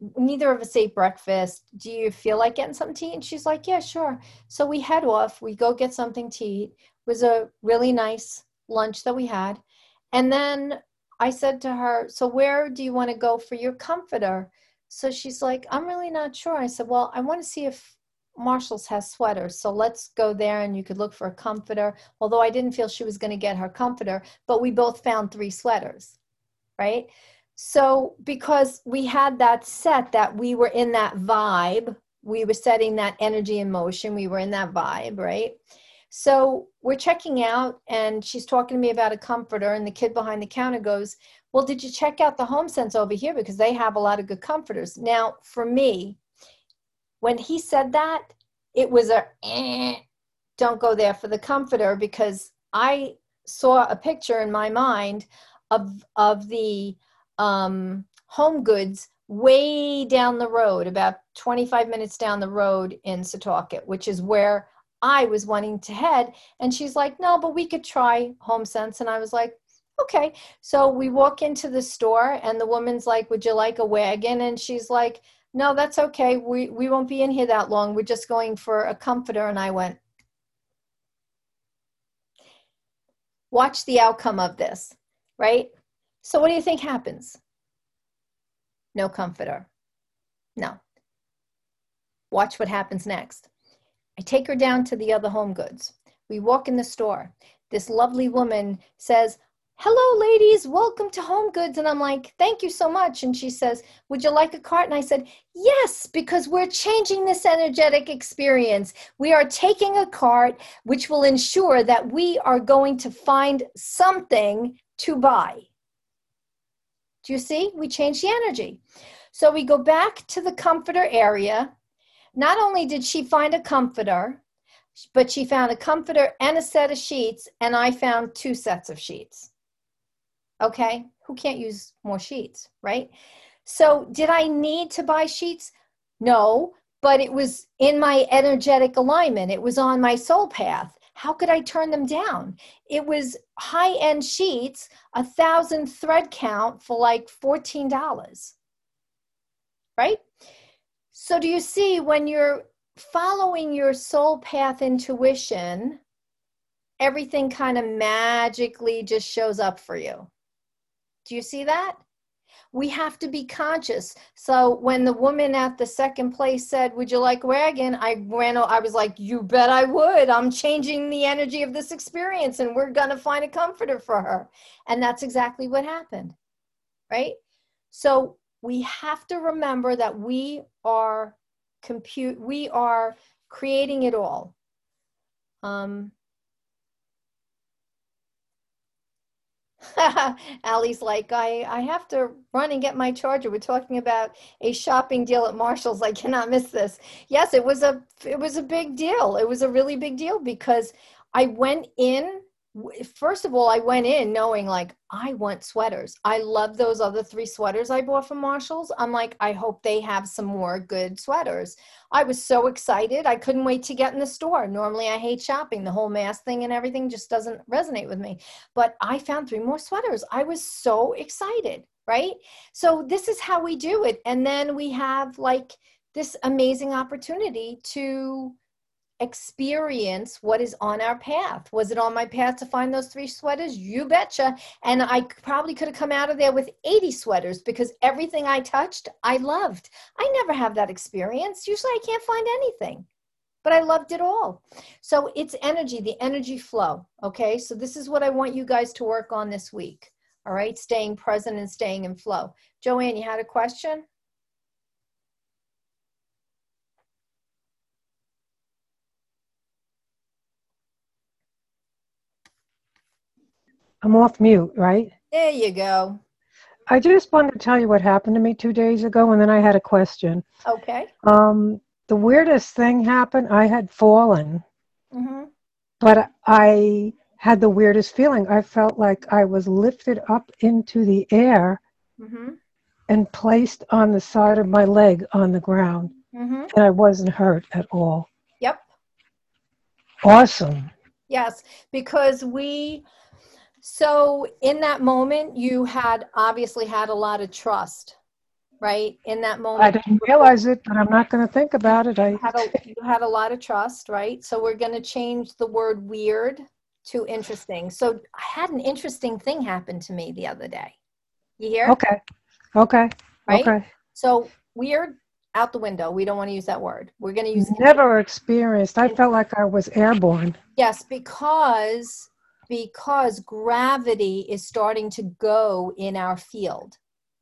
neither of us ate breakfast. Do you feel like getting something to eat? And she's like, yeah, sure. So we head off. We go get something to eat. It was a really nice lunch that we had. And then I said to her, so where do you want to go for your comforter? So she's like, I'm really not sure. I said, well, I want to see if Marshall's has sweaters. So let's go there and you could look for a comforter. Although I didn't feel she was going to get her comforter, but we both found three sweaters, right? So because we had that set that we were in that vibe, we were setting that energy in motion. We were in that vibe, right? So we're checking out and she's talking to me about a comforter and the kid behind the counter goes, well, did you check out the HomeSense over here? Because they have a lot of good comforters. Now, for me, when he said that, it was a, eh, don't go there for the comforter, because I saw a picture in my mind of, of the um, Home Goods way down the road, about twenty-five minutes down the road in Setauket, which is where I was wanting to head. And she's like, no, but we could try HomeSense. And I was like, okay. So we walk into the store and the woman's like, would you like a wagon? And she's like, no, that's okay. We, we won't be in here that long. We're just going for a comforter. And I went, watch the outcome of this, right? So what do you think happens? No comforter. No. Watch what happens next. I take her down to the other Home Goods. We walk in the store. This lovely woman says, hello, ladies, welcome to Home Goods. And I'm like, thank you so much. And she says, would you like a cart? And I said, yes, because we're changing this energetic experience. We are taking a cart, which will ensure that we are going to find something to buy. Do you see? We change the energy. So we go back to the comforter area. Not only did she find a comforter, but she found a comforter and a set of sheets, and I found two sets of sheets. Okay? Who can't use more sheets, right? So did I need to buy sheets? No, but it was in my energetic alignment. It was on my soul path. How could I turn them down? It was high-end sheets, a thousand thread count for like fourteen dollars, right? So do you see, when you're following your soul path intuition, everything kind of magically just shows up for you? Do you see that? We have to be conscious. So when the woman at the second place said, would you like a wagon? I ran, I was like, you bet I would. I'm changing the energy of this experience and we're going to find a comforter for her. And that's exactly what happened, right? So we have to remember that we are compute, we are creating it all. Um, Allie's like, I, I have to run and get my charger. We're talking about a shopping deal at Marshall's. I cannot miss this. Yes, it was a, it was a big deal. It was a really big deal because I went in, first of all, I went in knowing like, I want sweaters. I love those other three sweaters I bought from Marshall's. I'm like, I hope they have some more good sweaters. I was so excited. I couldn't wait to get in the store. Normally I hate shopping. The whole mask thing and everything just doesn't resonate with me. But I found three more sweaters. I was so excited, right? So this is how we do it. And then we have like this amazing opportunity to experience what is on our path. Was it on my path to find those three sweaters? You betcha. And I probably could have come out of there with eighty sweaters because everything I touched, I loved. I never have that experience. Usually I can't find anything, but I loved it all. So it's energy, the energy flow. Okay. So this is what I want you guys to work on this week. All right. Staying present and staying in flow. Joanne, you had a question? I'm off mute, right? There you go. I just wanted to tell you what happened to me two days ago, and then I had a question. Okay. Um, the weirdest thing happened. I had fallen, Mm-hmm. but I had the weirdest feeling. I felt like I was lifted up into the air Mm-hmm. and placed on the side of my leg on the ground, Mm-hmm. and I wasn't hurt at all. Yep. Awesome. Yes, because we, so in that moment, you had obviously had a lot of trust, right? In that moment. I didn't realize it, but I'm not going to think about it. I You had, a, you had a lot of trust, right? So we're going to change the word weird to interesting. So I had an interesting thing happen to me the other day. You hear? Okay. Okay. Right? Okay. So weird, out the window. We don't want to use that word. We're going to use Never experienced. I felt like I was airborne. yes, because because gravity is starting to go in our field.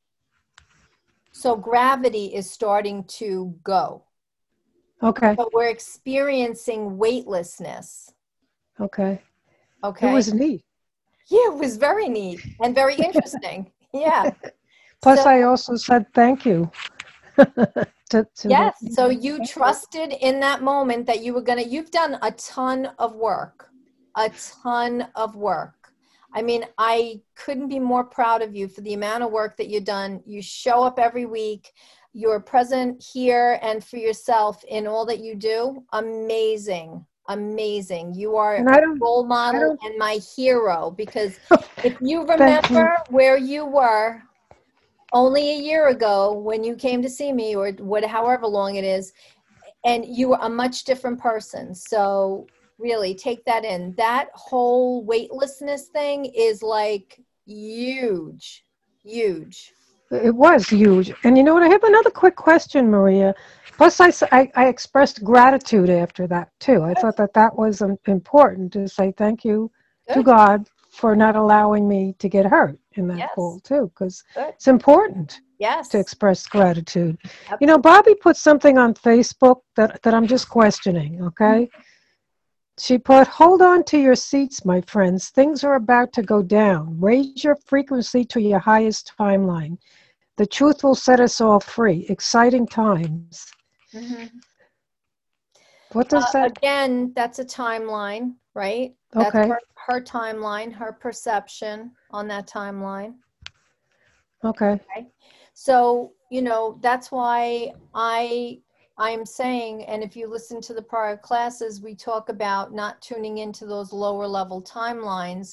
So gravity is starting to go. Okay. So we're experiencing weightlessness. Okay. Okay. It was neat. Yeah, it was very neat and very interesting. Yeah. Plus, So, I also said thank you. to, to yes. the, So you trusted in that moment that you were going to, you've done a ton of work, a ton of work. I mean, I couldn't be more proud of you for the amount of work that you've done. You show up every week. You're present here and for yourself in all that you do. Amazing. Amazing. You are And I a don't- role I model don't- and my hero, because if you Thank you. remember where you were only a year ago when you came to see me, or what, however long it is, and you were a much different person. So really take that in. That whole weightlessness thing is like huge, huge. It was huge. And you know what? I have another quick question, Maria. Plus, I, s- I- I expressed gratitude after that, too. I thought that that was um, important to say thank you to Good. God for not allowing me to get hurt in that Yes. fall, too, because Good. it's important Yes. to express gratitude. Absolutely. You know, Bobby put something on Facebook that, that I'm just questioning, okay? She put, hold on to your seats, my friends. Things are about to go down. Raise your frequency to your highest timeline. The truth will set us all free. Exciting times. Mm-hmm. What does Uh, that? again, that's a timeline, right? That's Okay. her, her timeline, her perception on that timeline. Okay. Okay. So, you know, that's why I I'm saying, and if you listen to the prior classes, we talk about not tuning into those lower level timelines.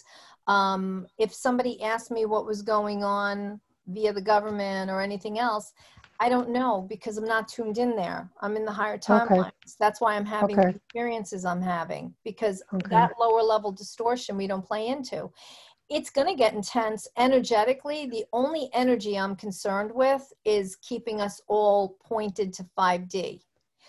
Um, if somebody asked me what was going on via the government or anything else, I don't know, because I'm not tuned in there. I'm in the higher timelines. Okay. That's why I'm having Okay. the experiences I'm having, because Okay. that lower level distortion we don't play into. It's going to get intense energetically. The only energy I'm concerned with is keeping us all pointed to five D.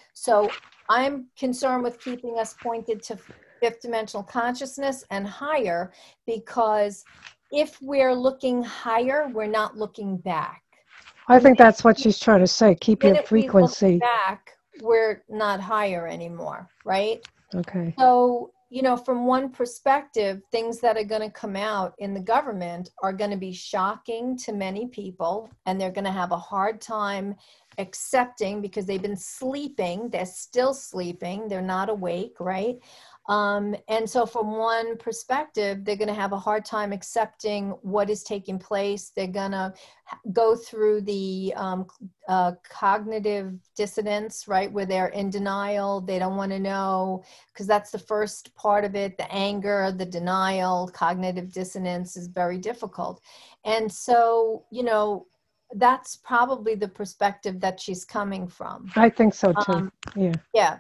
So I'm concerned with keeping us pointed to fifth dimensional consciousness and higher, because if we're looking higher, we're not looking back. I think that's what she's trying to say. Keep The your minute we look frequency. back, we're not higher anymore, right? Okay. So, you know, from one perspective, things that are going to come out in the government are going to be shocking to many people, and they're going to have a hard time accepting, because they've been sleeping. They're still sleeping. They're not awake, right? Um, and so from one perspective, they're going to have a hard time accepting what is taking place. They're going to go through the um, uh, cognitive dissonance, right, where they're in denial. They don't want to know, because that's the first part of it. The anger, the denial, cognitive dissonance is very difficult. And so, you know, that's probably the perspective that she's coming from. I think so too. Um, yeah. Yeah.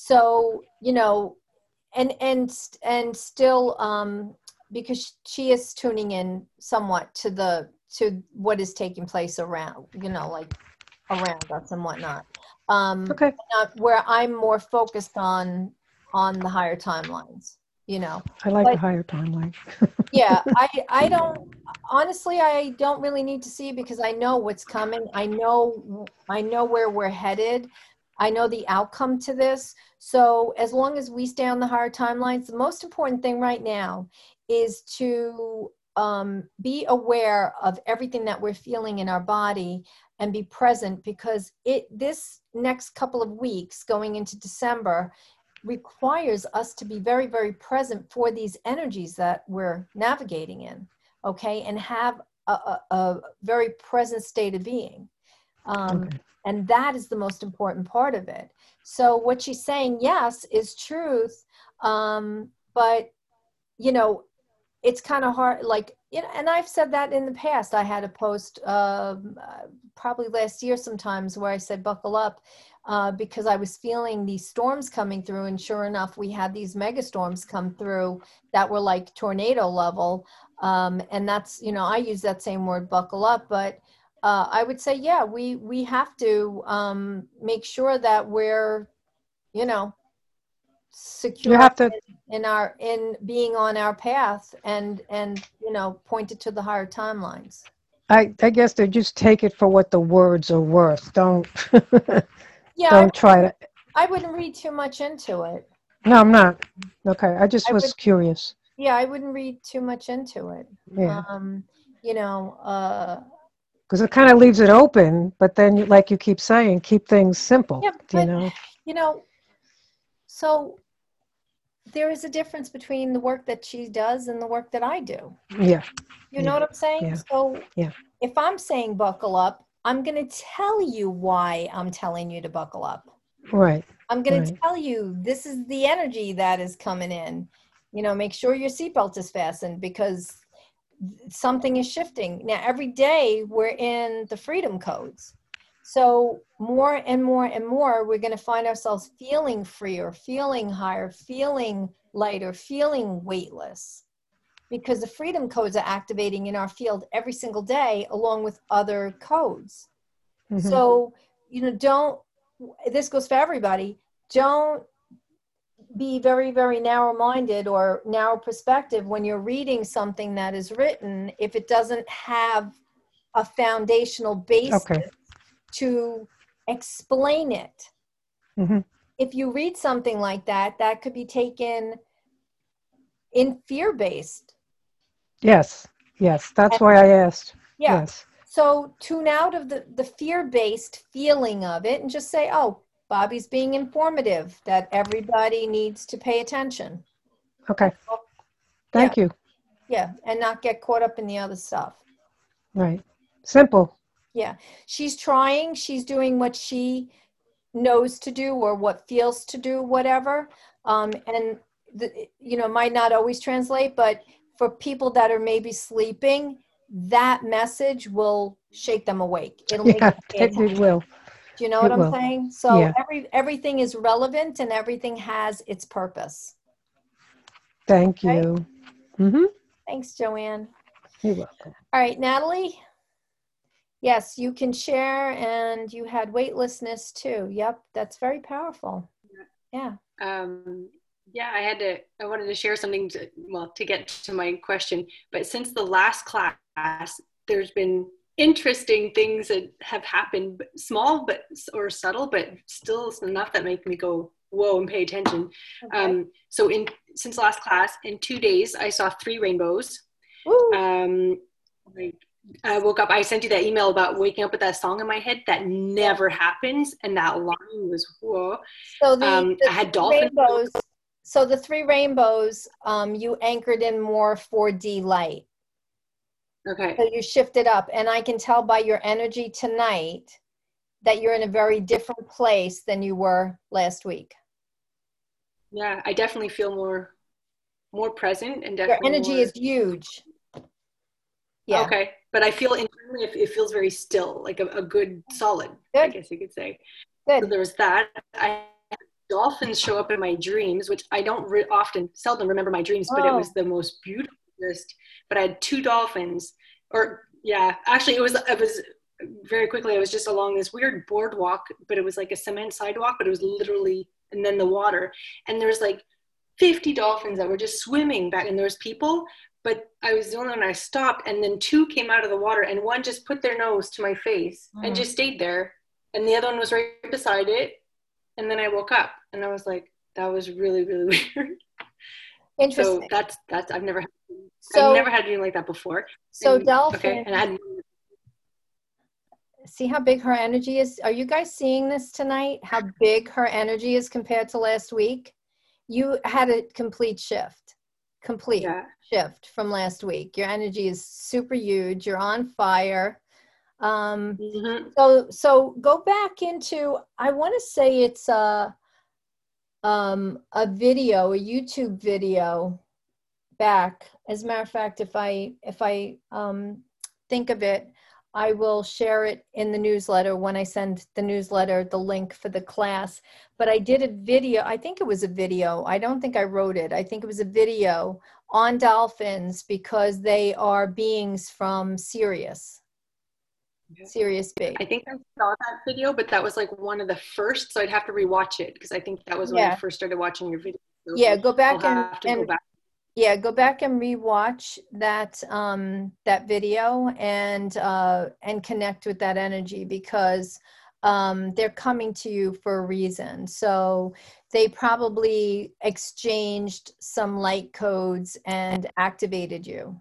So, you know, and and and still, um, because she is tuning in somewhat to the to what is taking place around, you know, like around us and whatnot. Um, Okay. not where I'm more focused on on the higher timelines, you know. I like But the higher timeline. yeah, I I don't honestly I don't really need to see, because I know what's coming. I know I know where we're headed. I know the outcome to this. So as long as we stay on the higher timelines, the most important thing right now is to um, be aware of everything that we're feeling in our body and be present, because it this next couple of weeks going into December requires us to be very, very present for these energies that we're navigating in, okay, and have a, a, a very present state of being. Um, Okay. And that is the most important part of it. So what she's saying, yes, is truth. Um, but, you know, it's kind of hard, like, you know, and I've said that in the past. I had a post um, uh, probably last year sometimes where I said, buckle up, uh, because I was feeling these storms coming through. And sure enough, we had these mega storms come through that were like tornado level. Um, and that's, you know, I use that same word, buckle up, but uh, I would say, yeah, we, we have to um, make sure that we're, you know, secure You have to, in, in our in being on our path, and and you know, pointed to the higher timelines. I, I guess they just take it for what the words are worth. Don't, Yeah, don't I, try to. I wouldn't read too much into it. No, I'm not. Okay, I just I was would, curious. yeah, I wouldn't read too much into it. Yeah. Um, you know, uh, Because it kind of leaves it open, but then, you- like you keep saying, keep things simple. yeah, You but know. you know, so there is a difference between the work that she does and the work that I do. Yeah. You know Yeah. what I'm saying? Yeah. So Yeah. if I'm saying buckle up, I'm going to tell you why I'm telling you to buckle up. Right. I'm going to Right. tell you this is the energy that is coming in. You know, make sure your seatbelt is fastened because something is shifting. Now, every day we're in the freedom codes. So more and more and more, we're going to find ourselves feeling freer, feeling higher, feeling lighter, feeling weightless, because the freedom codes are activating in our field every single day, along with other codes. Mm-hmm. So, you know, don't, this goes for everybody, don't be very, very narrow-minded or narrow perspective when you're reading something that is written, if it doesn't have a foundational basis Okay. to explain it. Mm-hmm. If you read something like that, that could be taken in fear-based. Yes. Yes. That's And, why I asked. yeah. Yes. So tune out of the, the fear-based feeling of it and just say, oh, Bobby's being informative, that everybody needs to pay attention. Okay. Thank Yeah. you. Yeah. And not get caught up in the other stuff. Right. Simple. Yeah. She's trying, she's doing what she knows to do or what feels to do, whatever. Um, and, the, you know, might not always translate, but for people that are maybe sleeping, that message will shake them awake. It'll make Yeah, them pay it, it attention. will. Do you know It what I'm will. saying? So Yeah. every everything is relevant and everything has its purpose. Thank Okay? you. Mm-hmm. Thanks, Joanne. You're welcome. All right, Natalie. Yes, you can share, and you had weightlessness too. Yep, that's very powerful. Yeah. Um, yeah, I had to, I wanted to share something to, well, to get to my question, but since the last class, there's been interesting things that have happened, small but or subtle, but still enough that make me go whoa and pay attention. Okay. Um, so in since last class, in two days, I saw three rainbows. Woo. Um, like I woke up, I sent you that email about waking up with that song in my head. That never happens, and that line was whoa. So the, Um, the I had three dolphins. rainbows. So the three rainbows, um, you anchored in more four D light. Okay. So you shifted up, and I can tell by your energy tonight that you're in a very different place than you were last week. Yeah, I definitely feel more, more present and definitely Your energy more... is huge. Yeah. Okay, but I feel internally it, it feels very still, like a, a good solid. Good. I guess you could say. Good. So there was that. I had dolphins show up in my dreams, which I don't re- often, seldom remember my dreams, but Oh. it was the most beautiful. But I had two dolphins, or yeah, actually it was it was very quickly. I was just along this weird boardwalk, but it was like a cement sidewalk, but it was literally, and then the water, and there was like fifty dolphins that were just swimming back, and there was people. But I was the only one. I stopped, and then two came out of the water, and one just put their nose to my face mm. and just stayed there, and the other one was right beside it. And then I woke up, and I was like, "That was really, really weird." Interesting. So that's that's I've never had, so, I've never had anything like that before. So and, dolphin. Okay, and I had, see how big her energy is. Are you guys seeing this tonight? How big her energy is compared to last week? You had a complete shift. Complete yeah. shift from last week. Your energy is super huge. You're on fire. Um, mm-hmm. So, so go back into. I want to say it's a, um, a video, a YouTube video back. As a matter of fact, if I if I um, think of it, I will share it in the newsletter when I send the newsletter, the link for the class. But I did a video, I think it was a video. I don't think I wrote it. I think it was a video on dolphins because they are beings from Sirius. Sirius B. I think I saw that video, but that was like one of the first, so I'd have to rewatch it because I think that was when Yeah. I first started watching your video. So Yeah, go back I'll and, have to and go back. yeah, go back and rewatch that um, that video and uh, and connect with that energy because um, they're coming to you for a reason. So they probably exchanged some light codes and activated you.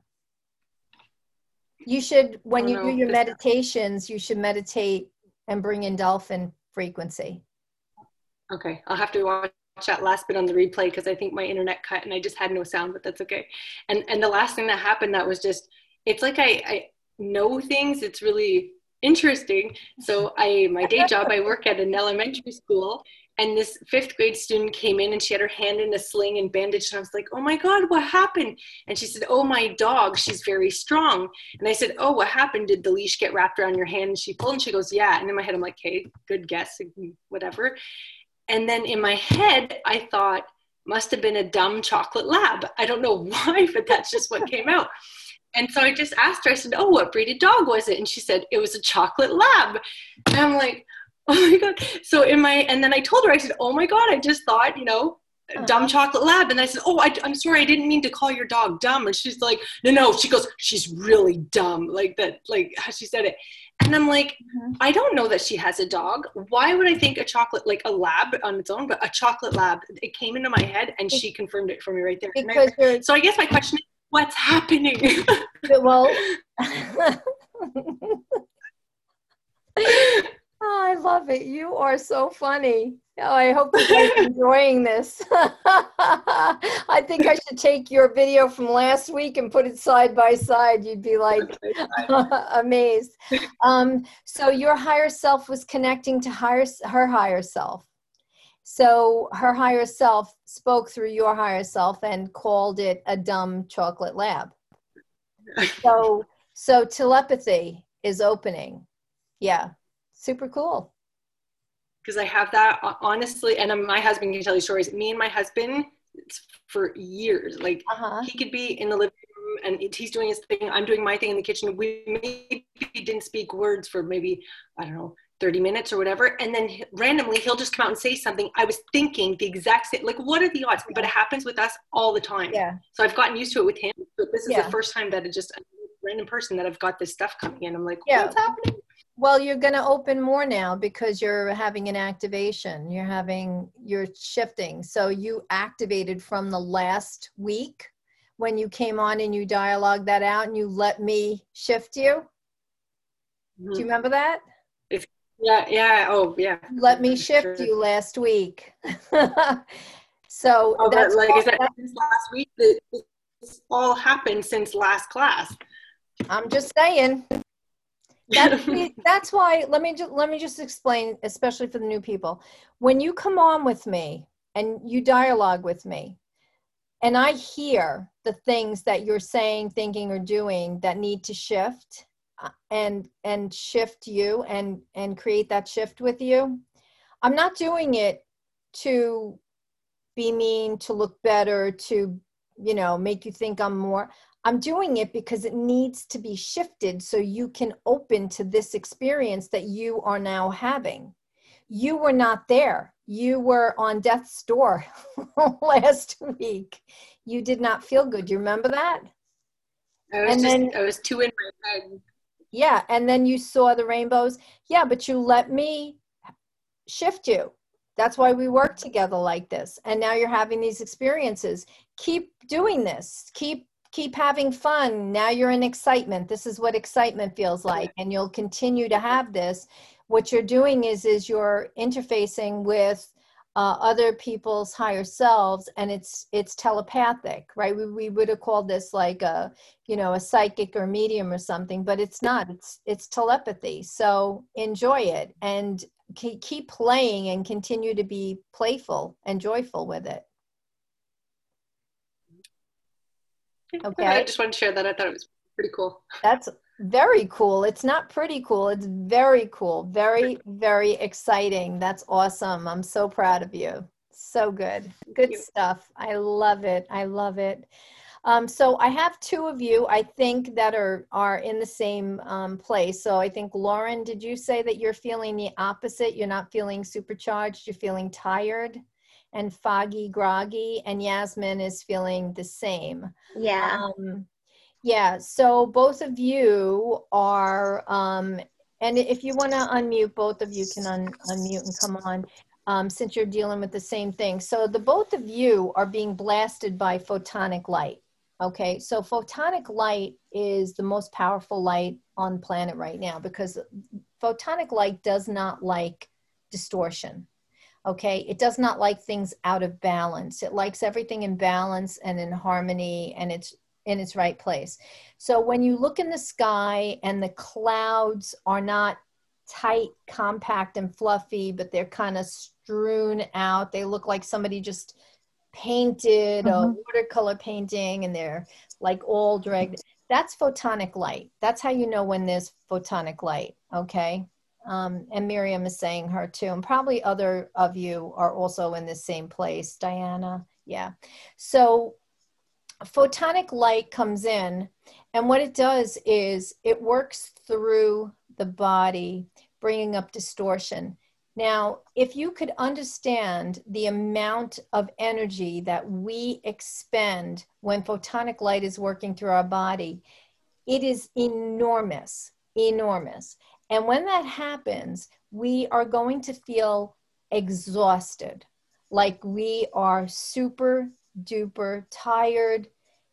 You should, when Oh, you no. do your This- meditations, you should meditate and bring in dolphin frequency. Okay, I'll have to watch that last bit on the replay because I think my internet cut and I just had no sound, but that's okay. And and the last thing that happened that was just, it's like I, I know things. It's really interesting. So I, my day job, I work at an elementary school, and this fifth grade student came in and she had her hand in a sling and bandaged. And I was like, oh my God, what happened? And she said, oh, my dog, she's very strong. And I said, oh, what happened? Did the leash get wrapped around your hand? And she pulled and she goes, yeah. And in my head, I'm like, hey, good guess, whatever. And then in my head, I thought, must have been a dumb chocolate lab. I don't know why, but that's just what came out. And so I just asked her, I said, oh, what breed of dog was it? And she said, it was a chocolate lab. And I'm like, oh my God. So in my, and then I told her, I said, oh my God, I just thought, you know, Uh-huh. dumb chocolate lab. And I said, oh, I, I'm sorry, I didn't mean to call your dog dumb. And she's like, no, no. She goes, she's really dumb. Like that, like how she said it. And I'm like, Mhm. I don't know that she has a dog. Why would I think a chocolate, like a lab on its own, but a chocolate lab? It came into my head and she confirmed it for me right there. And I- Because you're, so I guess my question is, what's happening? well, oh, I love it. You are so funny. Oh, I hope you guys are enjoying this. I think I should take your video from last week and put it side by side. You'd be like amazed. Um, so your higher self was connecting to higher, her higher self. So her higher self spoke through your higher self and called it a dumb chocolate lab. So, so telepathy is opening. Yeah. Super cool. Because I have that, honestly, and my husband can tell you stories. Me and my husband, for years, like Uh-huh. he could be in the living room and he's doing his thing, I'm doing my thing in the kitchen. We maybe didn't speak words for maybe, I don't know, thirty minutes or whatever. And then randomly he'll just come out and say something. I was thinking the exact same, like what are the odds? But it happens with us all the time. Yeah. So I've gotten used to it with him. But this is Yeah. the first time that it just, a random person that I've got this stuff coming in. I'm like, Yeah. what's happening? Well, you're going to open more now because you're having an activation. You're having, you're shifting. So you activated from the last week when you came on and you dialogued that out and you let me shift you. Mm-hmm. Do you remember that? If, yeah, yeah. Oh, yeah. You let me shift Sure. you last week. So Oh, that's but like, all, is that since last week? This all happened since last class. I'm just saying. That's, that's why, let me, ju- let me just explain, especially for the new people. When you come on with me and you dialogue with me, and I hear the things that you're saying, thinking, or doing that need to shift uh, and and shift you and, and create that shift with you, I'm not doing it to be mean, to look better, to, you know, make you think I'm more. I'm doing it because it needs to be shifted so you can open to this experience that you are now having. You were not there. You were on death's door last week. You did not feel good. You remember that? I was And just, then- I was too in my head. Yeah. And then you saw the rainbows. Yeah, but you let me shift you. That's why we work together like this. And now you're having these experiences. Keep doing this. Keep keep having fun. Now you're in excitement. This is what excitement feels like. And you'll continue to have this. What you're doing is, is you're interfacing with uh, other people's higher selves, and it's, it's telepathic, right? We, we would have called this like a, you know, a psychic or medium or something, but it's not, it's, it's telepathy. So enjoy it and keep, keep playing and continue to be playful and joyful with it. Okay. I just wanted to share that. I thought it was pretty cool. That's very cool. It's not pretty cool. It's very cool. Very, very exciting. That's awesome. I'm so proud of you. So good. Good stuff. I love it. I love it. Um, so I have two of you, I think, that are, are in the same um, place. So I think, Lauren, did you say that you're feeling the opposite? You're not feeling supercharged. You're feeling tired and foggy, groggy, and Yasmin is feeling the same. Yeah. Um, yeah, so both of you are, um, and if you want to unmute, both of you can un unmute and come on, um, since you're dealing with the same thing. So the both of you are being blasted by photonic light. Okay, so photonic light is the most powerful light on the planet right now because photonic light does not like distortion. Okay, it does not like things out of balance. It likes everything in balance and in harmony, and it's in its right place. So when you look in the sky and the clouds are not tight, compact, and fluffy, but they're kind of strewn out, they look like somebody just painted Mhm. a watercolor painting and they're like all dragged. That's photonic light. That's how you know when there's photonic light, okay? Um, and Miriam is saying her too, and probably other of you are also in the same place. Diana, yeah. So photonic light comes in, and what it does is it works through the body, bringing up distortion. Now, if you could understand the amount of energy that we expend when photonic light is working through our body, it is enormous, enormous. And when that happens, we are going to feel exhausted, like we are super duper tired,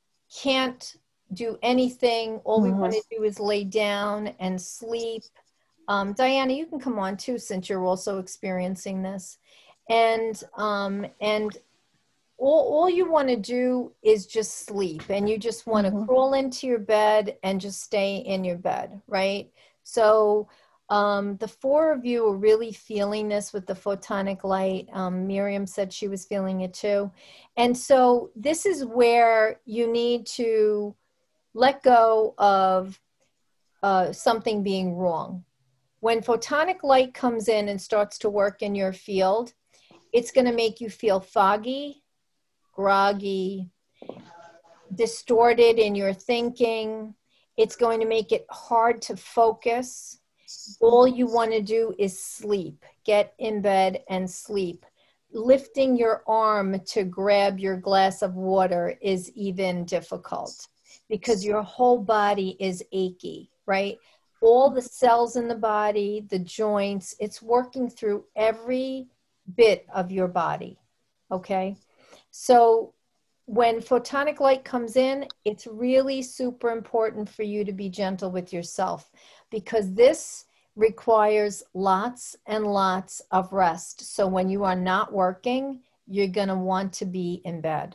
can't do anything. All we want to do is lay down and sleep. Um, Diana, you can come on too, since you're also experiencing this. And, um, and all, all you want to do is just sleep, and you just want to Mhm. crawl into your bed and just stay in your bed, right? So um, the four of you are really feeling this with the photonic light. Um, Miriam said she was feeling it too. And so this is where you need to let go of uh, something being wrong. When photonic light comes in and starts to work in your field, it's going to make you feel foggy, groggy, distorted in your thinking. It's going to make it hard to focus. All you want to do is sleep. Get in bed and sleep. Lifting your arm to grab your glass of water is even difficult because your whole body is achy, right? All the cells in the body, the joints, it's working through every bit of your body, okay? So when photonic light comes in, it's really super important for you to be gentle with yourself because this requires lots and lots of rest. So when you are not working, you're going to want to be in bed.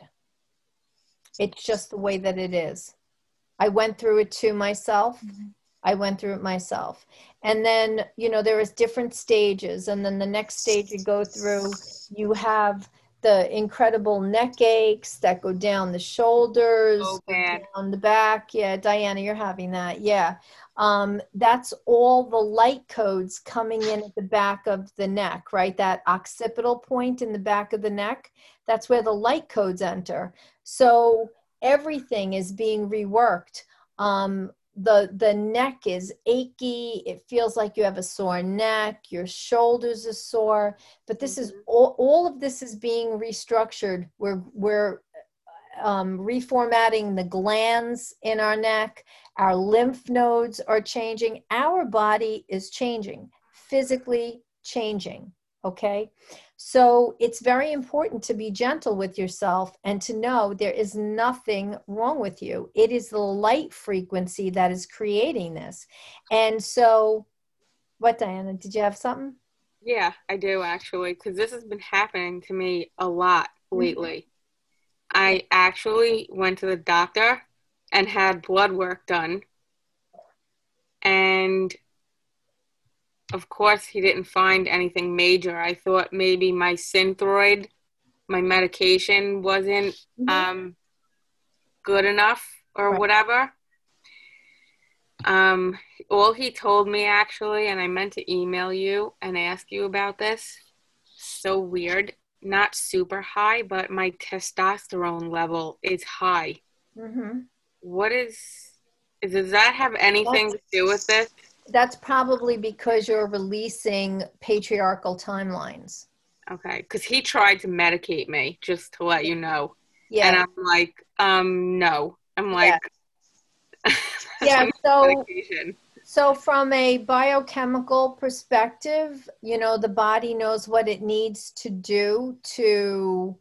It's just the way that it is. I went through it too myself. Mm-hmm. I went through it myself. And then, you know, there is different stages. And then the next stage you go through, you have the incredible neck aches that go down the shoulders, Oh, go bad. down the back. Yeah, Diana, you're having that. Yeah. Um, that's all the light codes coming in at the back of the neck, right? That occipital point in the back of the neck, that's where the light codes enter. So everything is being reworked. Um, the the neck is achy. It feels like you have a sore neck. Your shoulders are sore. But this is all, all of this is being restructured. We're we're um, reformatting the glands in our neck. Our lymph nodes are changing. Our body is changing, physically changing. Okay. So it's very important to be gentle with yourself and to know there is nothing wrong with you. It is the light frequency that is creating this. And so, what, Diana, did you have something? Yeah, I do actually, because this has been happening to me a lot lately. Mm-hmm. I actually went to the doctor and had blood work done. And of course, he didn't find anything major. I thought maybe my Synthroid, my medication, wasn't um, good enough. or Right. whatever. Um, all he told me actually, and I meant to email you and ask you about this. So weird. Not super high, but my testosterone level is high. Mm-hmm. What is, does that have anything That's, to do with this? that's probably because you're releasing patriarchal timelines. Okay, because he tried to medicate me, just to let you know. Yeah. And I'm like, um, no. I'm Yeah. like, Yeah. So, medication. so from a biochemical perspective, you know, the body knows what it needs to do to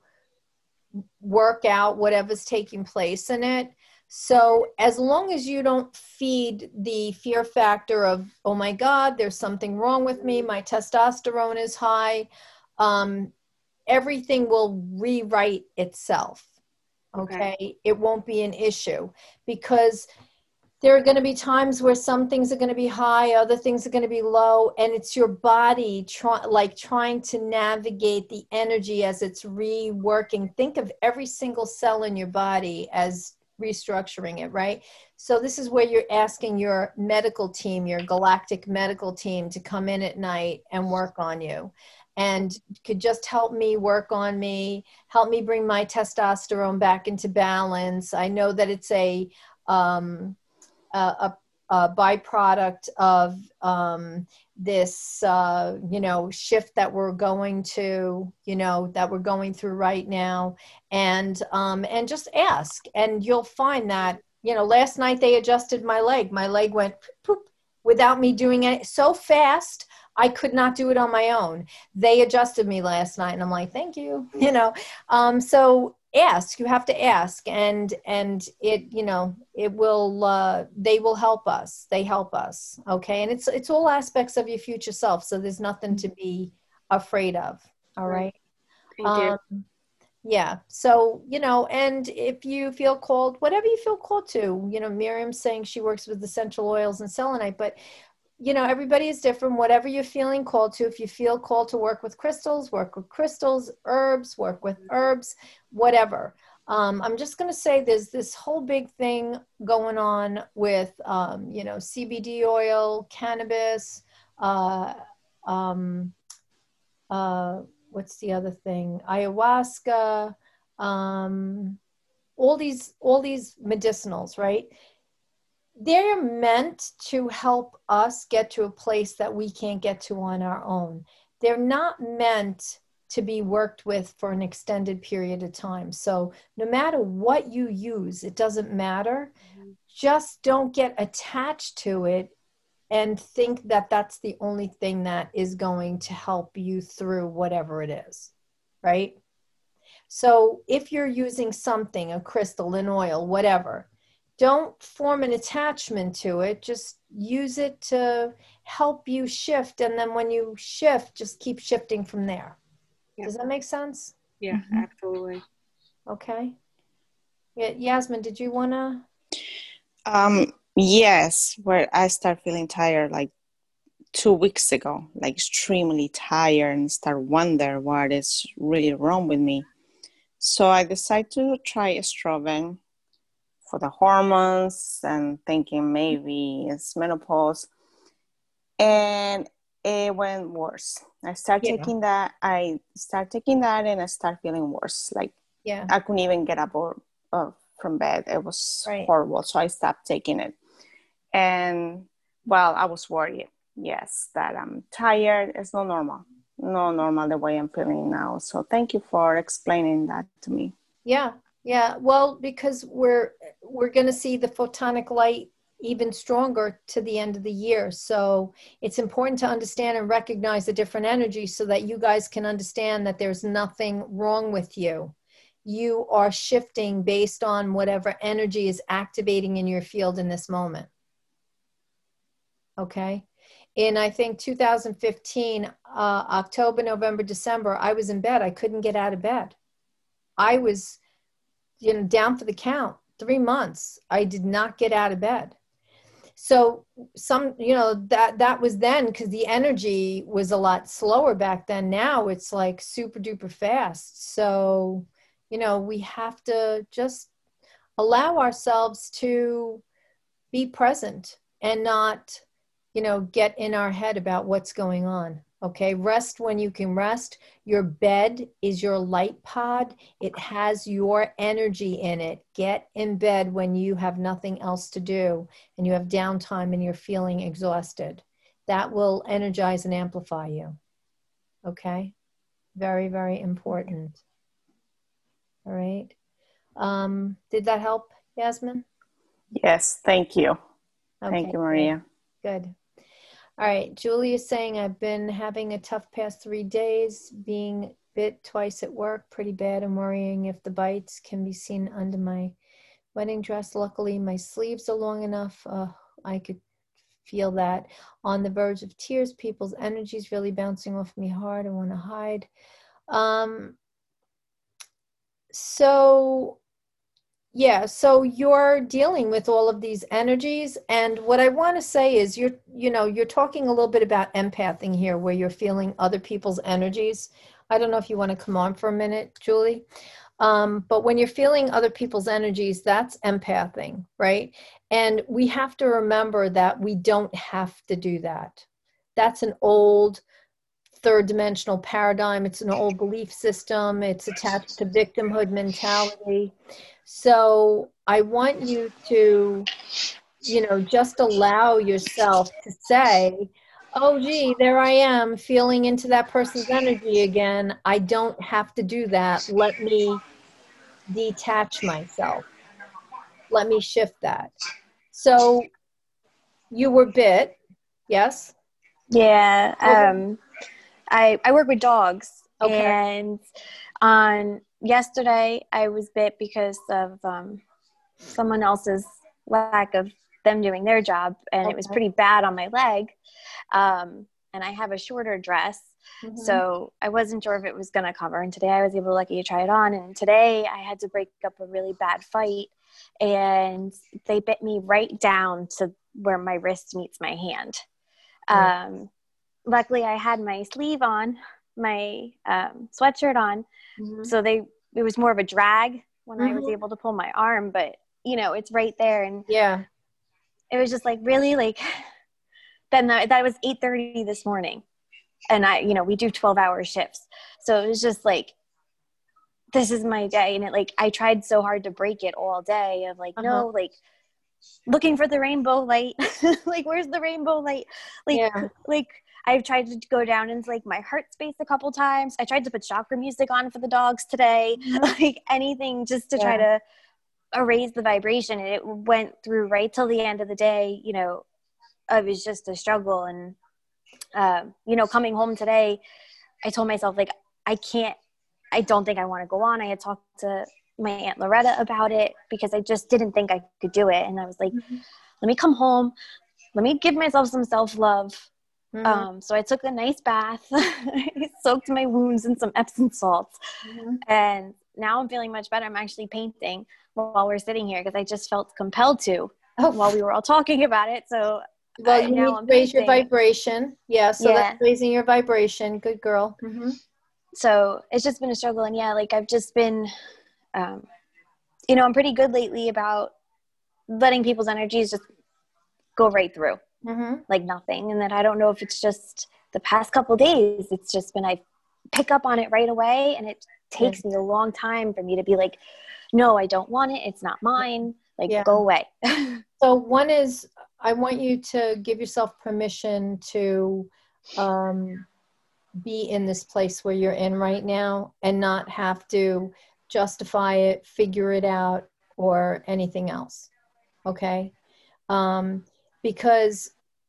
work out whatever's taking place in it. So as long as you don't feed the fear factor of, oh my God, there's something wrong with me, my testosterone is high, um, everything will rewrite itself. Okay? Okay. It won't be an issue, because there are going to be times where some things are going to be high, other things are going to be low, and it's your body try, like trying to navigate the energy as it's reworking. Think of every single cell in your body as restructuring it, right? So this is where you're asking your medical team, your galactic medical team, to come in at night and work on you, and could just help me work on me, help me bring my testosterone back into balance. I know that it's a um, a, a byproduct of um, this, uh, you know, shift that we're going to, you know, that we're going through right now. And, um, and just ask, and you'll find that, you know, last night they adjusted my leg. My leg went poop without me doing it so fast. I could not do it on my own. They adjusted me last night, and I'm like, thank you, you know? Um, so ask, you have to ask, and, and it, you know, it will, uh, they will help us. They help us. Okay. And it's, it's all aspects of your future self. So there's nothing to be afraid of. All right. Thank Um, you. yeah. So, you know, and if you feel called, whatever you feel called to, you know, Miriam's saying she works with essential oils and selenite, but you know, everybody is different. Whatever you're feeling called to, if you feel called to work with crystals, work with crystals, herbs, work with herbs, whatever. Um, I'm just going to say there's this whole big thing going on with, um, you know, C B D oil, cannabis, uh, um, uh, what's the other thing? Ayahuasca, um, all these, all these medicinals, right? They're meant to help us get to a place that we can't get to on our own. They're not meant to be worked with for an extended period of time. So no matter what you use, it doesn't matter. Mm-hmm. Just don't get attached to it and think that that's the only thing that is going to help you through whatever it is, right? So if you're using something, a crystal, an oil, whatever, don't form an attachment to it. Just use it to help you shift. And then when you shift, just keep shifting from there. Yep. Does that make sense? Yeah, mm-hmm. Absolutely. Okay. Yeah, Yasmin, did you want to? Um, yes, where I start feeling tired like two weeks ago, like extremely tired, and start wonder what is really wrong with me. So I decided to try estrogen for the hormones and thinking maybe it's menopause, and it went worse. I started yeah. taking that, I started taking that and I started feeling worse. Like yeah. I couldn't even get up or, uh, from bed. It was right. horrible. So I stopped taking it. And well, I was worried, yes, that I'm tired. It's not normal. No normal the way I'm feeling now. So thank you for explaining that to me. Yeah. Yeah, well, because we're we're going to see the photonic light even stronger to the end of the year. So it's important to understand and recognize the different energies so that you guys can understand that there's nothing wrong with you. You are shifting based on whatever energy is activating in your field in this moment. Okay? In, I think, two thousand fifteen, uh, October, November, December, I was in bed. I couldn't get out of bed. I was... you know, down for the count, three months, I did not get out of bed. So some, you know, that, that was then because the energy was a lot slower back then. Now it's like super duper fast. So, you know, we have to just allow ourselves to be present and not, you know, get in our head about what's going on. Okay, rest when you can rest. Your bed is your light pod. It has your energy in it. Get in bed when you have nothing else to do and you have downtime and you're feeling exhausted. That will energize and amplify you. Okay, very, very important. All right. Um, did that help, Yasmin? Yes, thank you. Okay, thank you, Maria. Good. Good. All right, Julie is saying, I've been having a tough past three days, being bit twice at work, pretty bad. I'm worrying if the bites can be seen under my wedding dress. Luckily, my sleeves are long enough. Uh, I could feel that. On the verge of tears, people's energy is really bouncing off me hard. I want to hide. Um, so... Yeah, so you're dealing with all of these energies, and what I want to say is you're, you know, you're talking a little bit about empathing here, where you're feeling other people's energies. I don't know if you want to come on for a minute, Julie, um, but when you're feeling other people's energies, that's empathing, right? And we have to remember that we don't have to do that. That's an old third dimensional paradigm. It's an old belief system. It's attached to victimhood mentality. So I want you to, you know, just allow yourself to say, oh, gee, there I am feeling into that person's energy again. I don't have to do that. Let me detach myself. Let me shift that. So you were bit, yes? Yeah. Um, I, I work with dogs. Okay. And on yesterday, I was bit because of um, someone else's lack of them doing their job, and okay. It was pretty bad on my leg. Um, and I have a shorter dress, mm-hmm. so I wasn't sure if it was going to cover. And today I was able to lucky to try it on. And today I had to break up a really bad fight, and they bit me right down to where my wrist meets my hand. Mm-hmm. Um, luckily, I had my sleeve on, my um, sweatshirt on. Mm-hmm. So they, it was more of a drag when mm-hmm. I was able to pull my arm, but you know, it's right there. And yeah, it was just like, really, like, then the, that was eight thirty this morning. And I, you know, we do twelve hour shifts. So it was just like, this is my day. And it like, I tried so hard to break it all day of like, uh-huh. no, like looking for the rainbow light. Like, where's the rainbow light? Like, yeah. like, I've tried to go down into like my heart space a couple times. I tried to put chakra music on for the dogs today, mm-hmm. like anything just to yeah. try to erase the vibration. And it went through right till the end of the day. You know, it was just a struggle. And, um, you know, coming home today, I told myself like, I can't, I don't think I want to go on. I had talked to my Aunt Loretta about it because I just didn't think I could do it. And I was like, mm-hmm. let me come home. Let me give myself some self-love. Mm-hmm. Um, so I took a nice bath, I soaked my wounds in some Epsom salts, mm-hmm. and now I'm feeling much better. I'm actually painting while we're sitting here because I just felt compelled to oh. while we were all talking about it. So well, uh, you now need I'm to raise painting. your vibration. Yeah, so yeah. that's raising your vibration. Good girl. Mm-hmm. So it's just been a struggle, and yeah, like I've just been, um, you know, I'm pretty good lately about letting people's energies just go right through. Mm-hmm. Like nothing. And then I don't know if it's just the past couple days, it's just been, I pick up on it right away. And it takes mm-hmm. me a long time for me to be like, no, I don't want it. It's not mine. Like, yeah. go away. So one is, I want you to give yourself permission to um, be in this place where you're in right now and not have to justify it, figure it out, or anything else. Okay? Um, because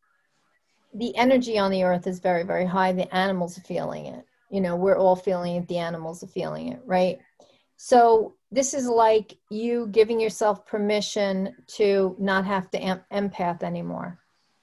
the energy on the earth is very, very high. The animals are feeling it. You know, we're all feeling it. The animals are feeling it, right? So this is like you giving yourself permission to not have to em- empath anymore,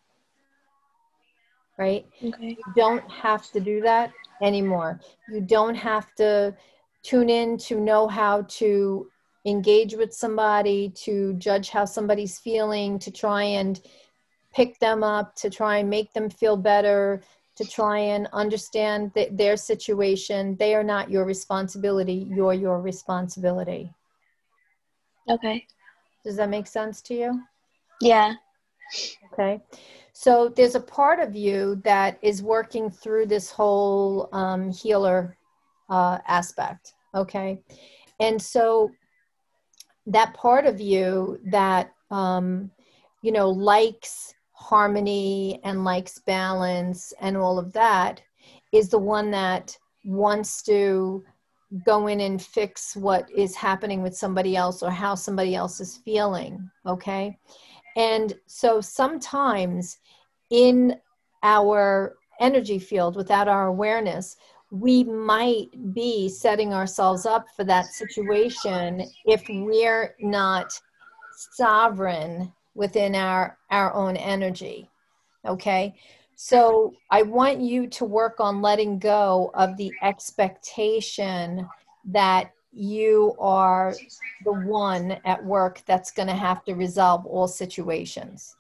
right? Okay. You don't have to do that anymore. You don't have to tune in to know how to engage with somebody, to judge how somebody's feeling, to try and pick them up, to try and make them feel better, to try and understand th- their situation. They are not your responsibility. You're your responsibility. Okay. Does that make sense to you? Yeah. Okay. So there's a part of you that is working through this whole um, healer uh, aspect. Okay. And so that part of you that, um, you know, likes harmony and likes balance and all of that is the one that wants to go in and fix what is happening with somebody else or how somebody else is feeling. Okay. And so sometimes in our energy field, without our awareness, we might be setting ourselves up for that situation if we're not sovereign within our, our own energy. Okay. So I want you to work on letting go of the expectation that you are the one at work that's going to have to resolve all situations.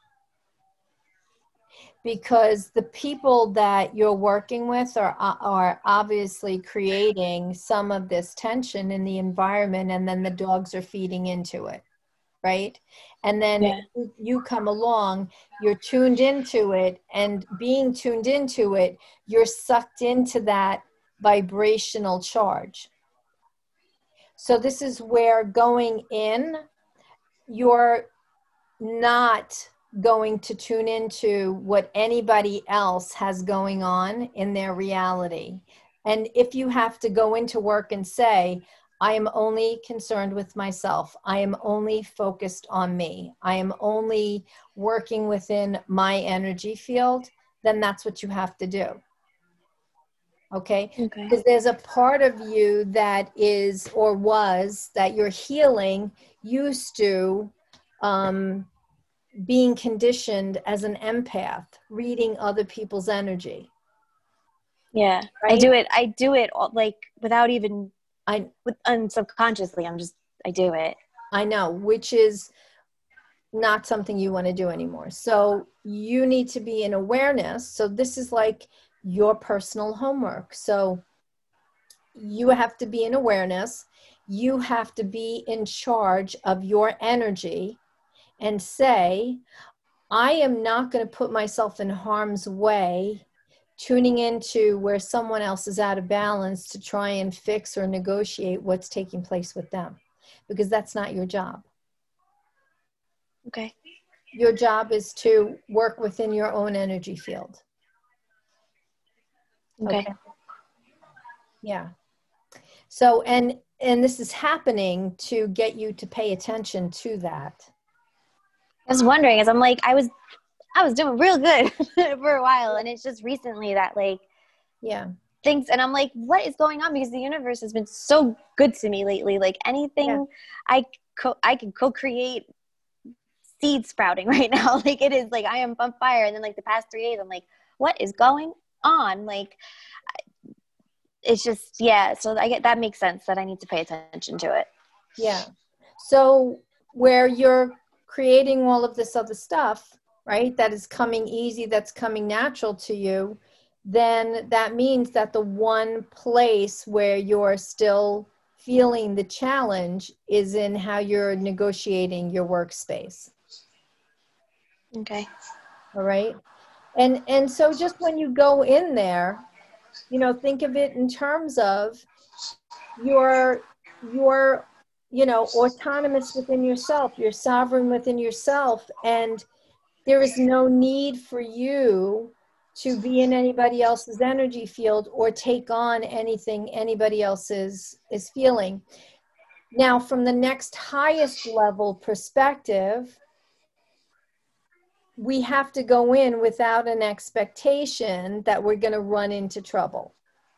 Because the people that you're working with are, are obviously creating some of this tension in the environment, and then the dogs are feeding into it, right? And then Yeah. you come along, you're tuned into it, and being tuned into it, you're sucked into that vibrational charge. So this is where going in, you're not going to tune into what anybody else has going on in their reality. And if you have to go into work and say, I am only concerned with myself, I am only focused on me, I am only working within my energy field, then that's what you have to do. Okay? Okay. Because there's a part of you that is, or was, that you're healing used to um, being conditioned as an empath, reading other people's energy. Yeah. Right? I do it. I do it all, like without even, I, with, and subconsciously, I'm just, I do it. I know, which is not something you want to do anymore. So you need to be in awareness. So this is like your personal homework. So you have to be in awareness. You have to be in charge of your energy and say, I am not going to put myself in harm's way, tuning into where someone else is out of balance to try and fix or negotiate what's taking place with them, because that's not your job. Okay. Your job is to work within your own energy field. Okay. Okay. Yeah. So, and, and this is happening to get you to pay attention to that. I was wondering, as I'm like, I was, I was doing real good for a while, and it's just recently that like, yeah, things, and I'm like, what is going on? Because the universe has been so good to me lately. Like anything, yeah. I co- I can co-create seed sprouting right now. Like it is like I am on fire, and then like the past three days, I'm like, what is going on? Like, it's just yeah. So I get that makes sense that I need to pay attention to it. Yeah. So where you're creating all of this other stuff, right, that is coming easy, that's coming natural to you, then that means that the one place where you're still feeling the challenge is in how you're negotiating your workspace. Okay. All right. And, and so just when you go in there, you know, think of it in terms of your, your, you know, autonomous within yourself, you're sovereign within yourself, and there is no need for you to be in anybody else's energy field or take on anything anybody else is, is feeling. Now, from the next highest level perspective, we have to go in without an expectation that we're going to run into trouble.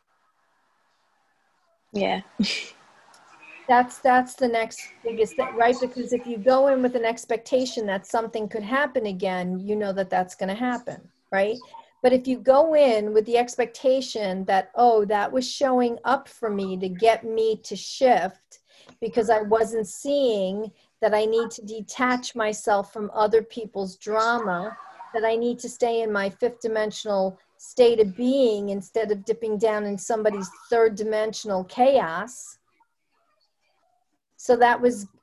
Yeah. That's that's the next biggest thing, right? Because if you go in with an expectation that something could happen again, you know that that's going to happen, right? But if you go in with the expectation that, oh, that was showing up for me to get me to shift because I wasn't seeing that I need to detach myself from other people's drama, that I need to stay in my fifth dimensional state of being instead of dipping down in somebody's third dimensional chaos. So that was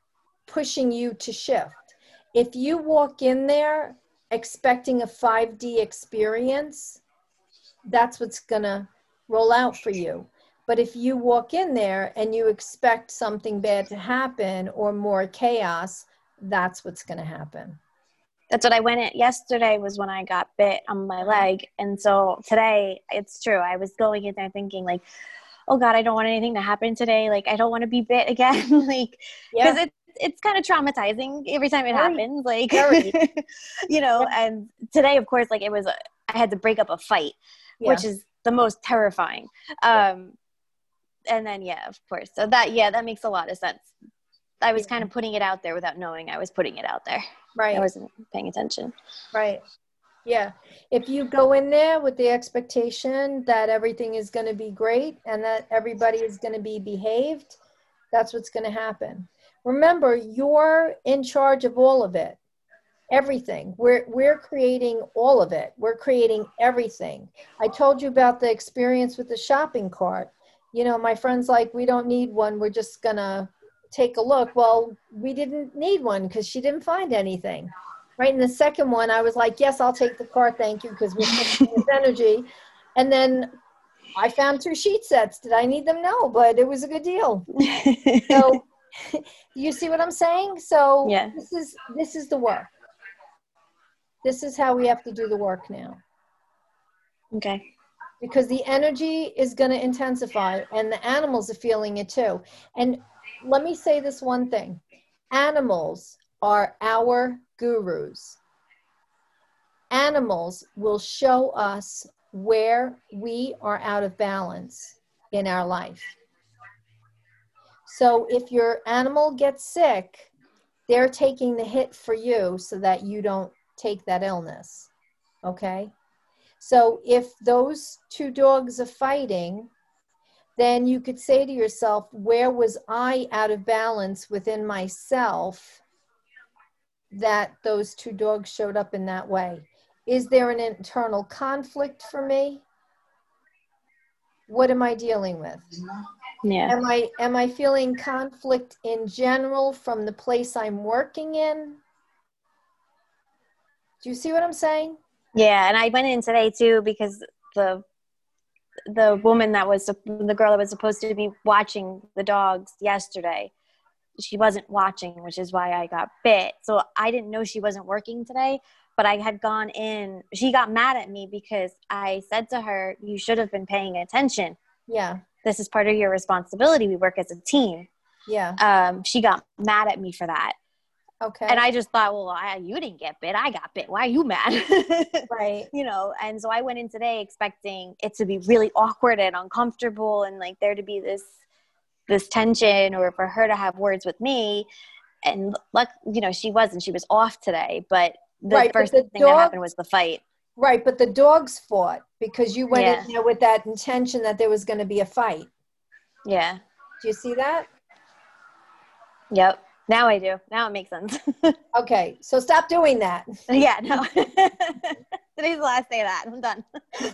pushing you to shift. If you walk in there expecting a five D experience, that's what's gonna roll out for you. But if you walk in there and you expect something bad to happen or more chaos, that's what's gonna happen. That's what I went at yesterday was when I got bit on my leg. And so today, it's true. I was going in there thinking like, oh God, I don't want anything to happen today. Like, I don't want to be bit again. Like, because Yeah. it's, it's kind of traumatizing every time it Very, happens. Like, very. you know, Yeah. and today, of course, like it was, a, I had to break up a fight, Yeah. which is the most terrifying. Um, and then, yeah, of course. So that, yeah, that makes a lot of sense. I was Yeah. kind of putting it out there without knowing I was putting it out there. Right. I wasn't paying attention. Right. Yeah. If you go in there with the expectation that everything is going to be great and that everybody is going to be behaved, that's what's going to happen. Remember, you're in charge of all of it. Everything. We're we're creating all of it. We're creating everything. I told you about the experience with the shopping cart. You know, my friend's like, we don't need one. We're just going to take a look. Well, we didn't need one because she didn't find anything. Right. And the second one, I was like, yes, I'll take the car. Thank you. Because we're taking this energy. And then I found two sheet sets. Did I need them? No, but it was a good deal. So you see what I'm saying? So Yeah. this is, this is the work. This is how we have to do the work now. Okay. Because the energy is going to intensify and the animals are feeling it too. And let me say this one thing. Animals are our gurus. Animals will show us where we are out of balance in our life. So if your animal gets sick, they're taking the hit for you so that you don't take that illness. Okay? So if those two dogs are fighting, then you could say to yourself, where was I out of balance within myself that those two dogs showed up in that way? Is there an internal conflict for me? What am I dealing with? Yeah. Am I, am I feeling conflict in general from the place I'm working in? Do you see what I'm saying? Yeah. And I went in today too because the the woman that was the girl that was supposed to be watching the dogs yesterday, she wasn't watching, which is why I got bit. So I didn't know she wasn't working today, but I had gone in. She got mad at me because I said to her, you should have been paying attention. Yeah. This is part of your responsibility. We work as a team. Yeah. Um, she got mad at me for that. Okay. And I just thought, well, I, you didn't get bit. I got bit. Why are you mad? Right. You know, and so I went in today expecting it to be really awkward and uncomfortable and like there to be this this tension or for her to have words with me. And luck, you know, she wasn't. She was off today. But the Right, but first the thing that dog- happened was the fight. Right, but the dogs fought because you went Yeah. in there with that intention that there was going to be a fight. Yeah. Do you see that? Yep. Now I do. Now it makes sense. Okay, so stop doing that. Yeah, no. Today's the last day of that. I'm done.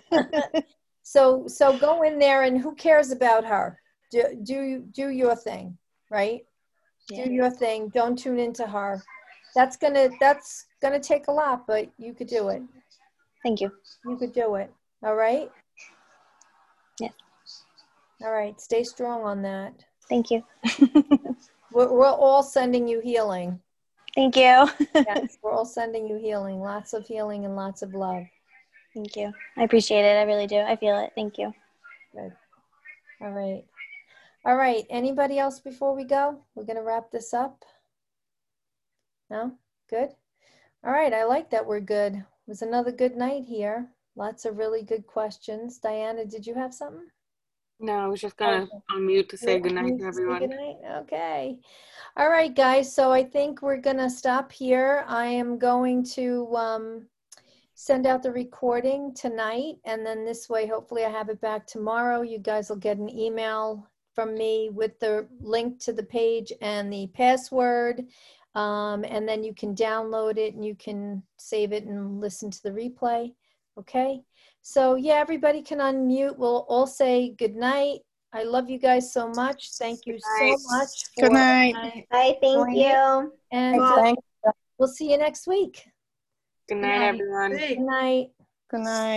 So so go in there and who cares about her? Do do do your thing, right? Yeah. Do your thing. Don't tune into her. That's gonna that's gonna take a lot, but you could do it. Thank you. You could do it. All right? Yeah. All right. Stay strong on that. Thank you. We're, we're all sending you healing. Thank you. Yes, we're all sending you healing. Lots of healing and lots of love. Thank you. I appreciate it. I really do. I feel it. Thank you. Good. All right. All right. Anybody else before we go? We're going to wrap this up. No? Good? All right. I like that we're good. It was another good night here. Lots of really good questions. Diana, did you have something? No, I was just gonna Okay. unmute to say Yeah, goodnight you to say everyone. goodnight? Okay. All right, guys. So I think we're going to stop here. I am going to um, send out the recording tonight. And then this way, hopefully I have it back tomorrow. You guys will get an email from me with the link to the page and the password. Um, and then you can download it and you can save it and listen to the replay. Okay. So yeah, everybody can unmute. We'll all say good night. I love you guys so much. Thank you so night. much. Good for- night. Bye, thank Join you. And Well, uh, thank we'll see you next week. Good night, night. everyone. Hey. Good night. Good night.